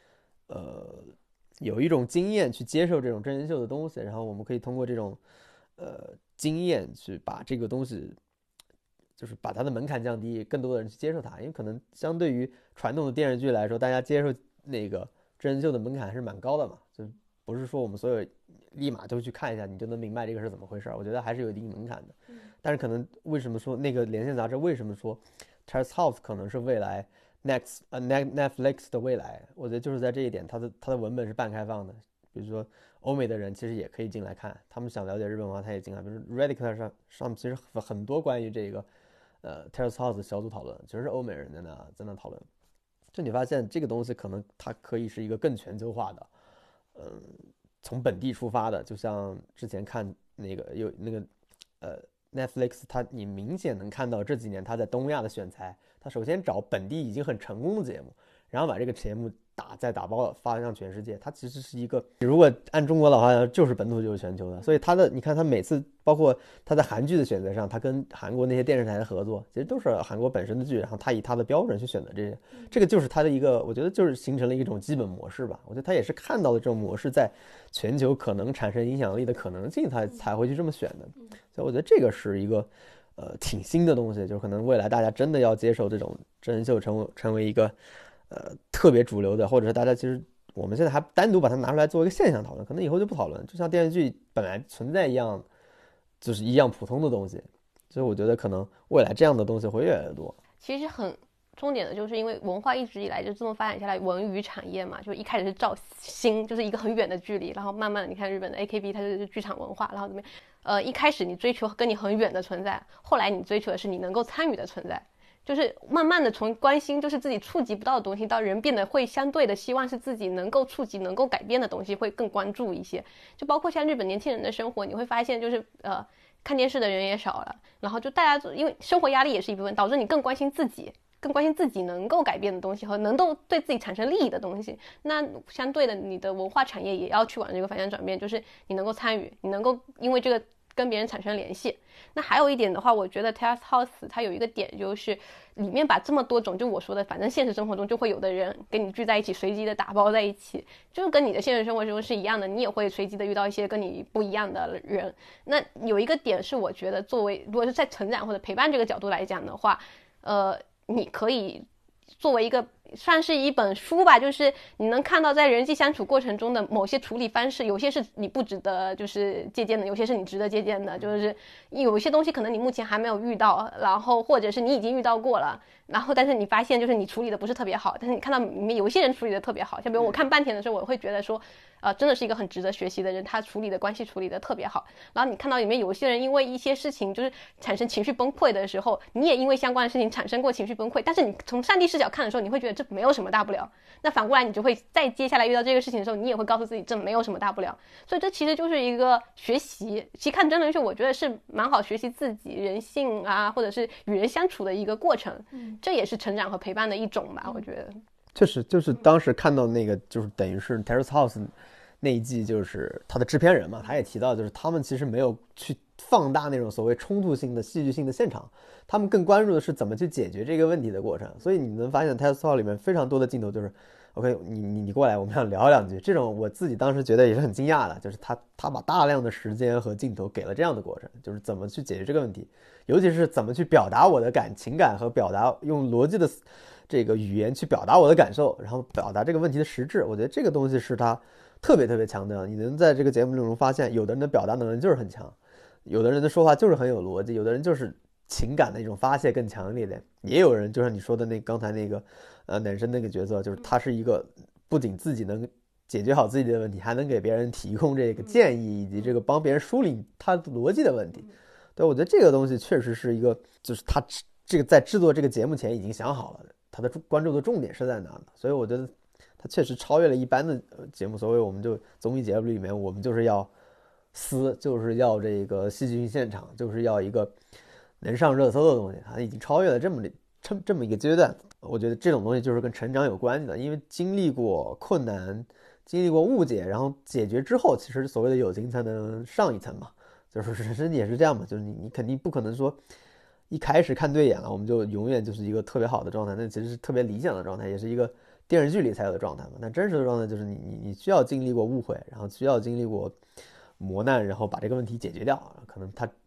C: 有一种经验去接受这种真人秀的东西，然后我们可以通过这种经验去把这个东西，就是把它的门槛降低，更多的人去接受它。因为可能相对于传统的电视剧来说，大家接受那个真人秀的门槛还是蛮高的嘛，就不是说我们所有立马就去看一下你就能明白这个是怎么回事，我觉得还是有一定门槛的。但是可能为什么说那个连线杂志为什么说 Terrace House 可能是未来Netflix 的未来，我觉得就是在这一点，它的文本是半开放的，比如说欧美的人其实也可以进来看，他们想了解日本文化他也进来，比如说 Reddit 上其实很多关于这个Terrace House 小组讨论，其实是欧美人在那讨论。就你发现这个东西可能它可以是一个更全球化的，从本地出发的，就像之前看那个有那个Netflix， 你明显能看到这几年它在东亚的选材，它首先找本地已经很成功的节目，然后把这个节目再打包发向全世界，它其实是一个，如果按中国老话讲，就是本土就是全球的。所以你看他每次，包括他在韩剧的选择上，他跟韩国那些电视台的合作，其实都是韩国本身的剧，然后他以他的标准去选择这些，这个就是他的一个，我觉得就是形成了一种基本模式吧。我觉得他也是看到了这种模式在全球可能产生影响力的可能性，他才会去这么选的。所以我觉得这个是一个挺新的东西，就可能未来大家真的要接受这种真人秀成为一个特别主流的，或者是大家其实我们现在还单独把它拿出来做一个现象讨论，可能以后就不讨论，就像电视剧本来存在一样，就是一样普通的东西。所以我觉得可能未来这样的东西会越来越多。
B: 其实很重点的就是因为文化一直以来就这么发展下来，文娱产业嘛，就一开始是造星，就是一个很远的距离，然后慢慢的你看日本的 AKB 它就是剧场文化，然后怎么样，一开始你追求跟你很远的存在，后来你追求的是你能够参与的存在，就是慢慢的从关心就是自己触及不到的东西，到人变得会相对的希望是自己能够触及能够改变的东西会更关注一些。就包括像日本年轻人的生活，你会发现就是看电视的人也少了，然后就大家因为生活压力也是一部分，导致你更关心自己能够改变的东西和能够对自己产生利益的东西。那相对的你的文化产业也要去往这个方向转变，就是你能够参与，你能够因为这个跟别人产生联系。那还有一点的话，我觉得 Terrace House 它有一个点，就是里面把这么多种，就我说的，反正现实生活中就会有的人跟你聚在一起，随机的打包在一起，就是跟你的现实生活中是一样的，你也会随机的遇到一些跟你不一样的人。那有一个点是我觉得作为如果是在成长或者陪伴这个角度来讲的话，你可以作为一个算是一本书吧，就是你能看到在人际相处过程中的某些处理方式，有些是你不值得就是借鉴的，有些是你值得借鉴的，就是有些东西可能你目前还没有遇到，然后或者是你已经遇到过了，然后但是你发现就是你处理的不是特别好，但是你看到里面有一些人处理的特别好，像比如我看半田的时候，我会觉得说真的是一个很值得学习的人，他处理的关系处理的特别好。然后你看到里面有一些人因为一些事情就是产生情绪崩溃的时候，你也因为相关的事情产生过情绪崩溃，但是你从上帝视角看的时候，你会觉得这没有什么大不了。那反过来你就会在接下来遇到这个事情的时候，你也会告诉自己这没有什么大不了。所以这其实就是一个学习，其实看真人秀我觉得是蛮好学习自己人性啊，或者是与人相处的一个过程，这也是成长和陪伴的一种吧，我觉得。
C: 确实，就是当时看到那个，就是等于是 Terrace House 那一季，就是他的制片人嘛，他也提到，就是他们其实没有去放大那种所谓冲突性的戏剧性的现场，他们更关注的是怎么去解决这个问题的过程。所以你能发现 Terrace House 里面非常多的镜头就是 OK， 你过来，我们想聊两句。这种我自己当时觉得也是很惊讶的，就是他把大量的时间和镜头给了这样的过程，就是怎么去解决这个问题，尤其是怎么去表达我的情感和表达，用逻辑的这个语言去表达我的感受，然后表达这个问题的实质。我觉得这个东西是他特别强调的。你能在这个节目中发现，有的人的表达能力就是很强，有的人的说话就是很有逻辑，有的人就是情感的一种发泄更强烈的，也有人就像你说的刚才那个男生那个角色，就是他是一个不仅自己能解决好自己的问题，还能给别人提供这个建议，以及这个帮别人梳理他逻辑的问题。对，我觉得这个东西确实是一个，就是他这个在制作这个节目前已经想好了他的关注的重点是在哪的，所以我觉得他确实超越了一般的节目。所谓我们就综艺节目里面，我们就是要就是要这个戏剧性现场，就是要一个能上热搜的东西，他已经超越了这么一个阶段。我觉得这种东西就是跟成长有关系的，因为经历过困难，经历过误解，然后解决之后，其实所谓的友情才能上一层嘛。就是人生也是这样嘛，就是你肯定不可能说一开始看对眼了，我们就永远就是一个特别好的状态，那其实是特别理想的状态，也是一个电视剧里才有的状态嘛。但真实的状态就是你需要经历过误会，然后需要经历过磨难，然后把这个问题解决掉，可能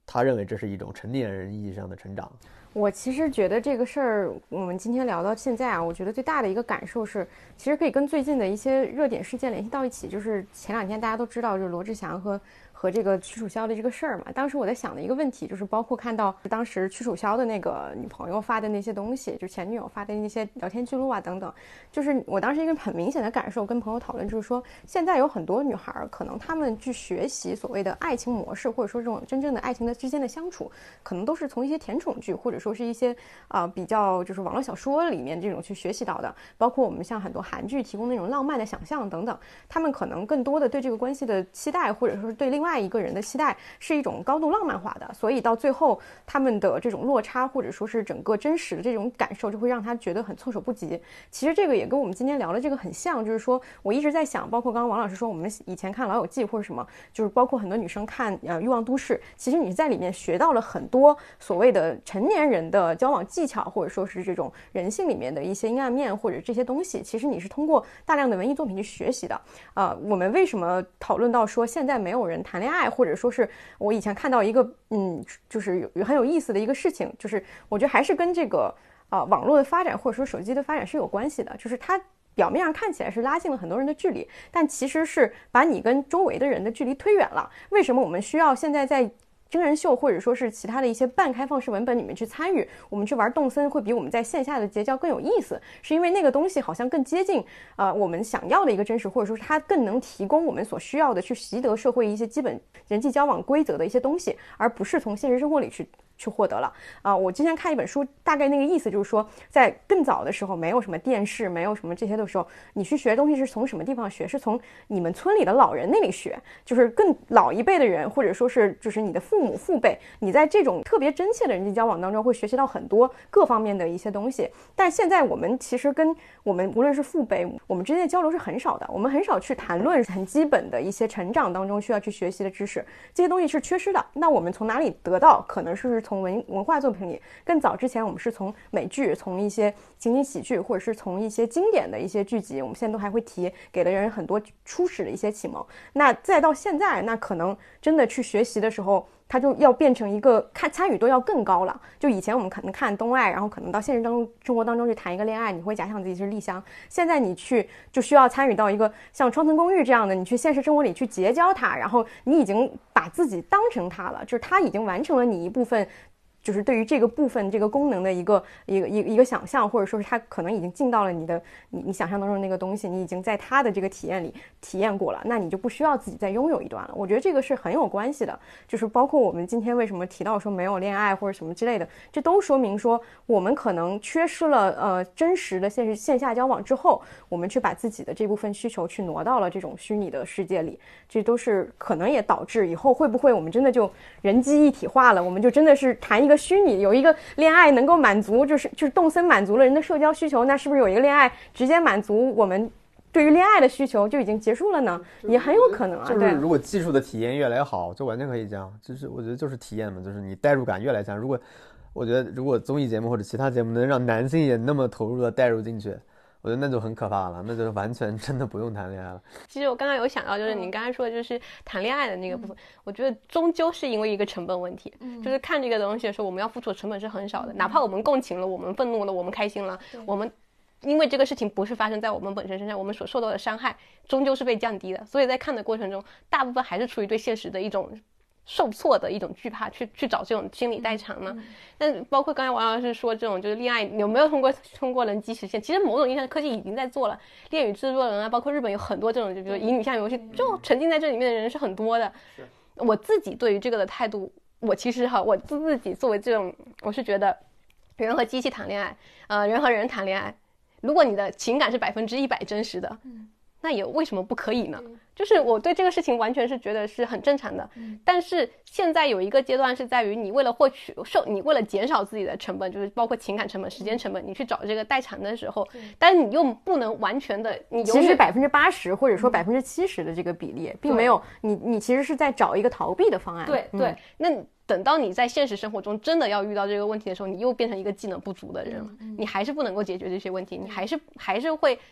C: 他认为这是一种成年人意义上的成长。
A: 我其实觉得这个事儿，我们今天聊到现在啊，我觉得最大的一个感受是，其实可以跟最近的一些热点事件联系到一起。就是前2天大家都知道，就是罗志祥和这个屈楚萧的这个事儿嘛。当时我在想的一个问题，就是包括看到当时屈楚萧的那个女朋友发的那些东西，就前女友发的那些聊天记录啊等等，就是我当时一个很明显的感受，跟朋友讨论就是说，现在有很多女孩可能她们去学习所谓的爱情模式，或者说这种真正的爱情的之间的相处，可能都是从一些甜宠剧或者说是一些比较就是网络小说里面这种去学习到的，包括我们像很多韩剧提供那种浪漫的想象等等，他们可能更多的对这个关系的期待，或者说是对另外一个人的期待是一种高度浪漫化的，所以到最后他们的这种落差或者说是整个真实的这种感受就会让他觉得很措手不及。其实这个也跟我们今天聊的这个很像，就是说我一直在想，包括刚刚王老师说我们以前看老友记或者什么，就是包括很多女生看欲望都市，其实你在里面学到了很多所谓的成年人的交往技巧，或者说是这种人性里面的一些阴暗面或者这些东西，其实你是通过大量的文艺作品去学习的。我们为什么讨论到说现在没有人谈恋爱，或者说是我以前看到一个就是很有意思的一个事情，就是我觉得还是跟这个网络的发展或者说手机的发展是有关系的，就是它表面上看起来是拉近了很多人的距离，但其实是把你跟周围的人的距离推远了。为什么我们需要现在在真人秀或者说是其他的一些半开放式文本里面去参与，我们去玩动森会比我们在线下的结交更有意思，是因为那个东西好像更接近我们想要的一个真实，或者说是它更能提供我们所需要的去习得社会一些基本人际交往规则的一些东西，而不是从现实生活里去获得了我之前看一本书，大概那个意思就是说，在更早的时候，没有什么电视，没有什么这些的时候，你去学东西是从什么地方学？是从你们村里的老人那里学，就是更老一辈的人，或者说是就是你的父母父辈，你在这种特别真切的人际交往当中会学习到很多各方面的一些东西。但现在我们其实跟我们无论是父辈，我们之间的交流是很少的，我们很少去谈论很基本的一些成长当中需要去学习的知识，这些东西是缺失的。那我们从哪里得到？可能是从文化作品里，更早之前我们是从美剧，从一些情景喜剧，或者是从一些经典的一些剧集，我们现在都还会提，给了人很多初始的一些启蒙。那再到现在，那可能真的去学习的时候，它就要变成一个参与度要更高了。就以前我们可能看东爱，然后可能到现实生活当中去谈一个恋爱，你会假想自己是丽香。现在你去就需要参与到一个像双层公寓这样的，你去现实生活里去结交他，然后你已经把自己当成他了，就是他已经完成了你一部分。就是对于这个部分这个功能的一个想象，或者说是它可能已经进到了你想象当中的那个东西，你已经在它的这个体验里体验过了，那你就不需要自己再拥有一段了。我觉得这个是很有关系的，就是包括我们今天为什么提到说没有恋爱或者什么之类的，这都说明说我们可能缺失了真实的线下交往之后，我们去把自己的这部分需求去挪到了这种虚拟的世界里，这都是可能也导致以后会不会我们真的就人机一体化了，我们就真的是谈一个虚拟有一个恋爱能够满足就是动森满足了人的社交需求，那是不是有一个恋爱直接满足我们对于恋爱的需求就已经结束了呢？也很有可能啊。
C: 就是如果技术的体验越来越好，就完全可以这样。就是我觉得就是体验嘛，就是你代入感越来越强。我觉得如果综艺节目或者其他节目能让男性也那么投入的代入进去，我觉得那就很可怕了，那就完全真的不用谈恋爱了。
B: 其实我刚刚有想到，就是你刚才说的就是谈恋爱的那个部分，我觉得终究是因为一个成本问题，就是看这个东西的时候，我们要付出的成本是很少的，哪怕我们共情了，我们愤怒了，我们开心了，我们因为这个事情不是发生在我们本身身上，我们所受到的伤害终究是被降低的，所以在看的过程中，大部分还是出于对现实的一种受挫的一种惧怕去找这种心理代偿嘛。但包括刚才王老师说这种就是恋爱有没有通过人机实现，其实某种意义上科技已经在做了，恋与制作人啊，包括日本有很多这种就比如乙女向游戏，就沉浸在这里面的人是很多的。我自己对于这个的态度，我其实我自己作为这种，我是觉得人和机器谈恋爱，人和人谈恋爱，如果你的情感是100%真实的，那也为什么不可以呢？就是我对这个事情完全是觉得是很正常的。但是现在有一个阶段是在于你为了你为了减少自己的成本，就是包括情感成本、时间成本，你去找这个代偿的时候，但是你又不能完全的，你
A: 其实80%或者说70%的这个比例，并没有你其实是在找一个逃避的方案。
B: 对，那等到你在现实生活中真的要遇到这个问题的时候，你又变成一个技能不足的人了，你还是不能够解决这些问题，你还是会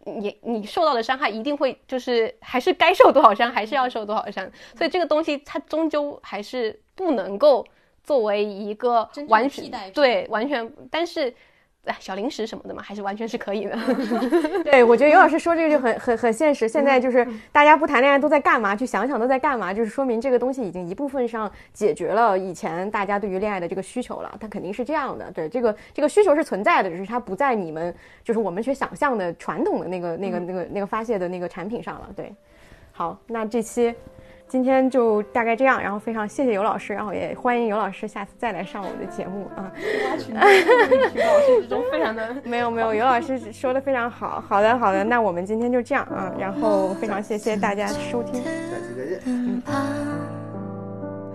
B: 你受到的伤害一定会就是还是该受多少伤还是要受多少伤，所以这个东西它终究还是不能够作为一个完全对完全，但是小零食什么的嘛，还是完全是可以的。
A: 对，我觉得尤老师说这个就很现实。现在就是大家不谈恋爱都在干嘛？去想想都在干嘛，就是说明这个东西已经一部分上解决了以前大家对于恋爱的这个需求了。它肯定是这样的，对，这个需求是存在的，只是它不在你们就是我们去想象的传统的那个发泄的那个产品上了。对，好，那这期今天就大概这样，然后非常谢谢尤老师，然后也欢迎尤老师下次再来上我们的节目啊。
B: 挖群老师之中非常的
A: 没有，尤老师说的非常好。好的，那我们今天就这样啊，然后非常谢谢大家收听，
C: 下期再见。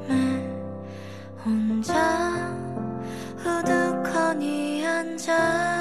E: 혼자 우두커니 앉아